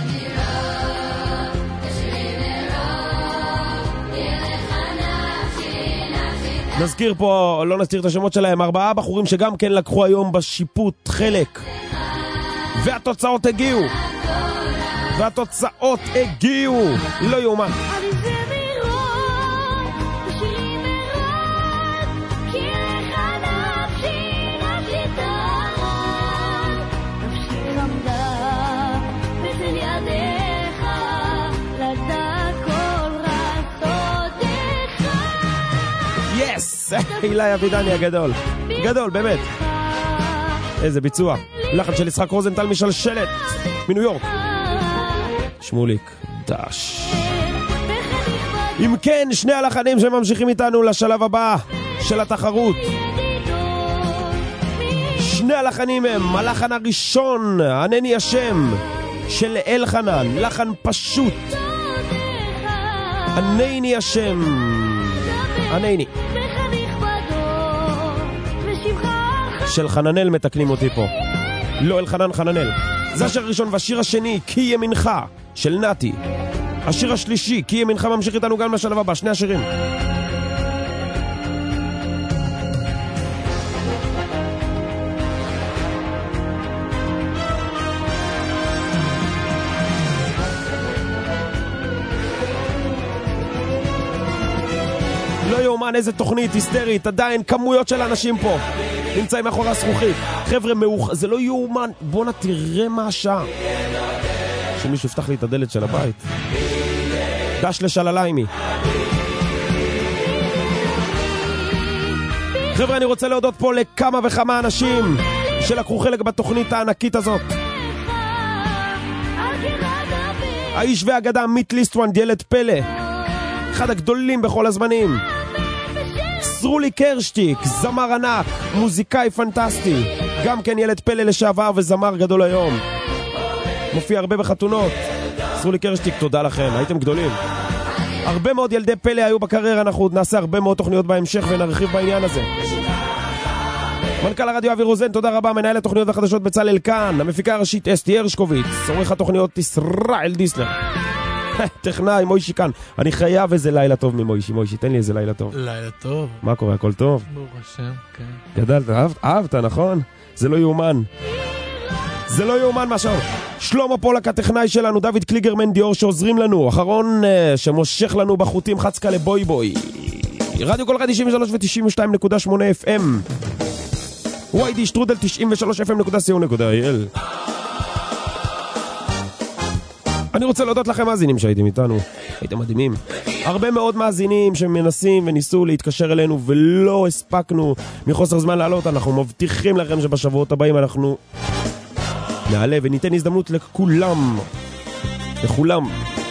נזכיר פה, לא נזכיר את השמות שלהם, ארבעה בחורים שגם כן לקחו היום בשיפוט חלק, והתוצאות הגיעו והתוצאות הגיעו לא יאומן. לדעת יס, אילי אבידני הגדול. גדול, באמת. איזה ביצוע. לחן של יצחק רוזנטל משלשלת, מניו יורק. שמוליק, דש. אם כן, שני הלחנים שממשיכים איתנו לשלב הבא של התחרות. שני הלחנים הם, הלחן הראשון, ענני השם, של אלחנן, לחן פשוט. ענני השם, ענני. של חננל מתקנים אותי פה. לא אלחנן, חננל. זה השיר הראשון, והשיר השני, כי ימינך, של נתי. השיר השלישי, כי ימינך, ממשיך איתנו גם לשלב הבא, שני השירים. לא יאומן, איזה תוכנית היסטרית, עדיין כמויות של אנשים פה נמצאים מאחורי הזכוכית. חבר'ה, מאוח... זה לא יאומן. בוא נתראה מה השעה. שמישהו יפתח לי את הדלת של הבית. דש לשלליימי. חבר'ה, אני רוצה להודות פה לכמה וכמה אנשים שלקחו חלק בתוכנית הענקית הזאת. האיש והאגדה מיט ליסטוונד, ילד פלא, אחד הגדולים בכל הזמנים. סרולי קרשטיק, זמר ענק, מוזיקאי פנטסטי, גם כן ילד פלא לשעבר וזמר גדול היום, מופיע הרבה בחתונות. סרולי קרשטיק, תודה לכם, הייתם גדולים. הרבה מאוד ילדי פלא היו בקריירה, אנחנו נעשה הרבה מאוד תוכניות בהמשך ונרחיב בעניין הזה. מנכ"ל הרדיו אבי רוזן, תודה רבה. מנהל התוכניות והחדשות בצלאל כאן, המפיקה הראשית אסתי הרשקוביץ, עורך התוכניות ישראל דיסלר, טכנאי מוישי כאן. אני חייב איזה לילה טוב ממוישי. מוישי, תן לי איזה לילה טוב. לילה טוב. מה קורה? הכל טוב? ברוך השם, כן. גדלת, אהבת, אהבת, נכון? זה לא יאומן. זה לא יאומן מה שעוד. שלמה פולק הטכנאי שלנו, דוד קליגרמן דיור שעוזרים לנו, אחרון uh, שמושך לנו בחוטים, חצקה לבוי בוי. רדיו כל אחד תשעים ושלוש ו-תשעים ושתיים נקודה שמונה אף אם, וואי די שטרודל תשעים ושלוש אף אם נקודה סי או נקודה איי אל. אני רוצה להודות לכם מאזינים שהייתם איתנו, הייתם מדהימים. הרבה מאוד מאזינים שמנסים וניסו להתקשר אלינו ולא הספקנו מחוסר זמן לעלות. אנחנו מבטיחים לכם שבשבועות הבאים אנחנו נעלה וניתן הזדמנות לכולם, לכולם.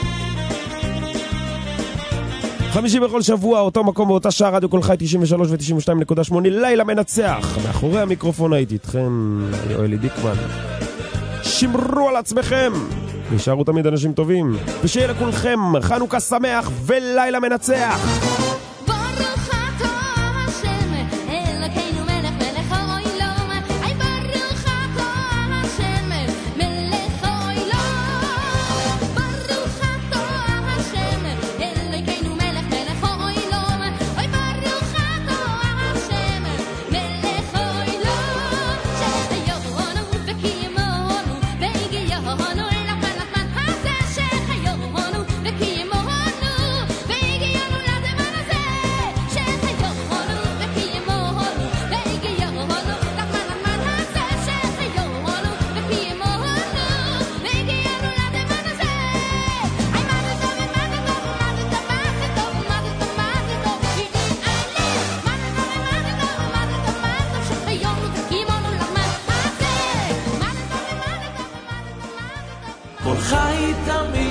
חמישי בכל שבוע, אותו מקום באותה שעה, רדיו כל חי תשעים ושלוש ו-תשעים ושתיים נקודה שמונה, לילה מנצח. מאחורי המיקרופון הייתי איתכם, יואלי דיקמן. שמרו על עצמכם, נשארו תמיד אנשים טובים, ושיהיה לכולכם חנוכה שמח ולילה מנצח. כל חי תמיד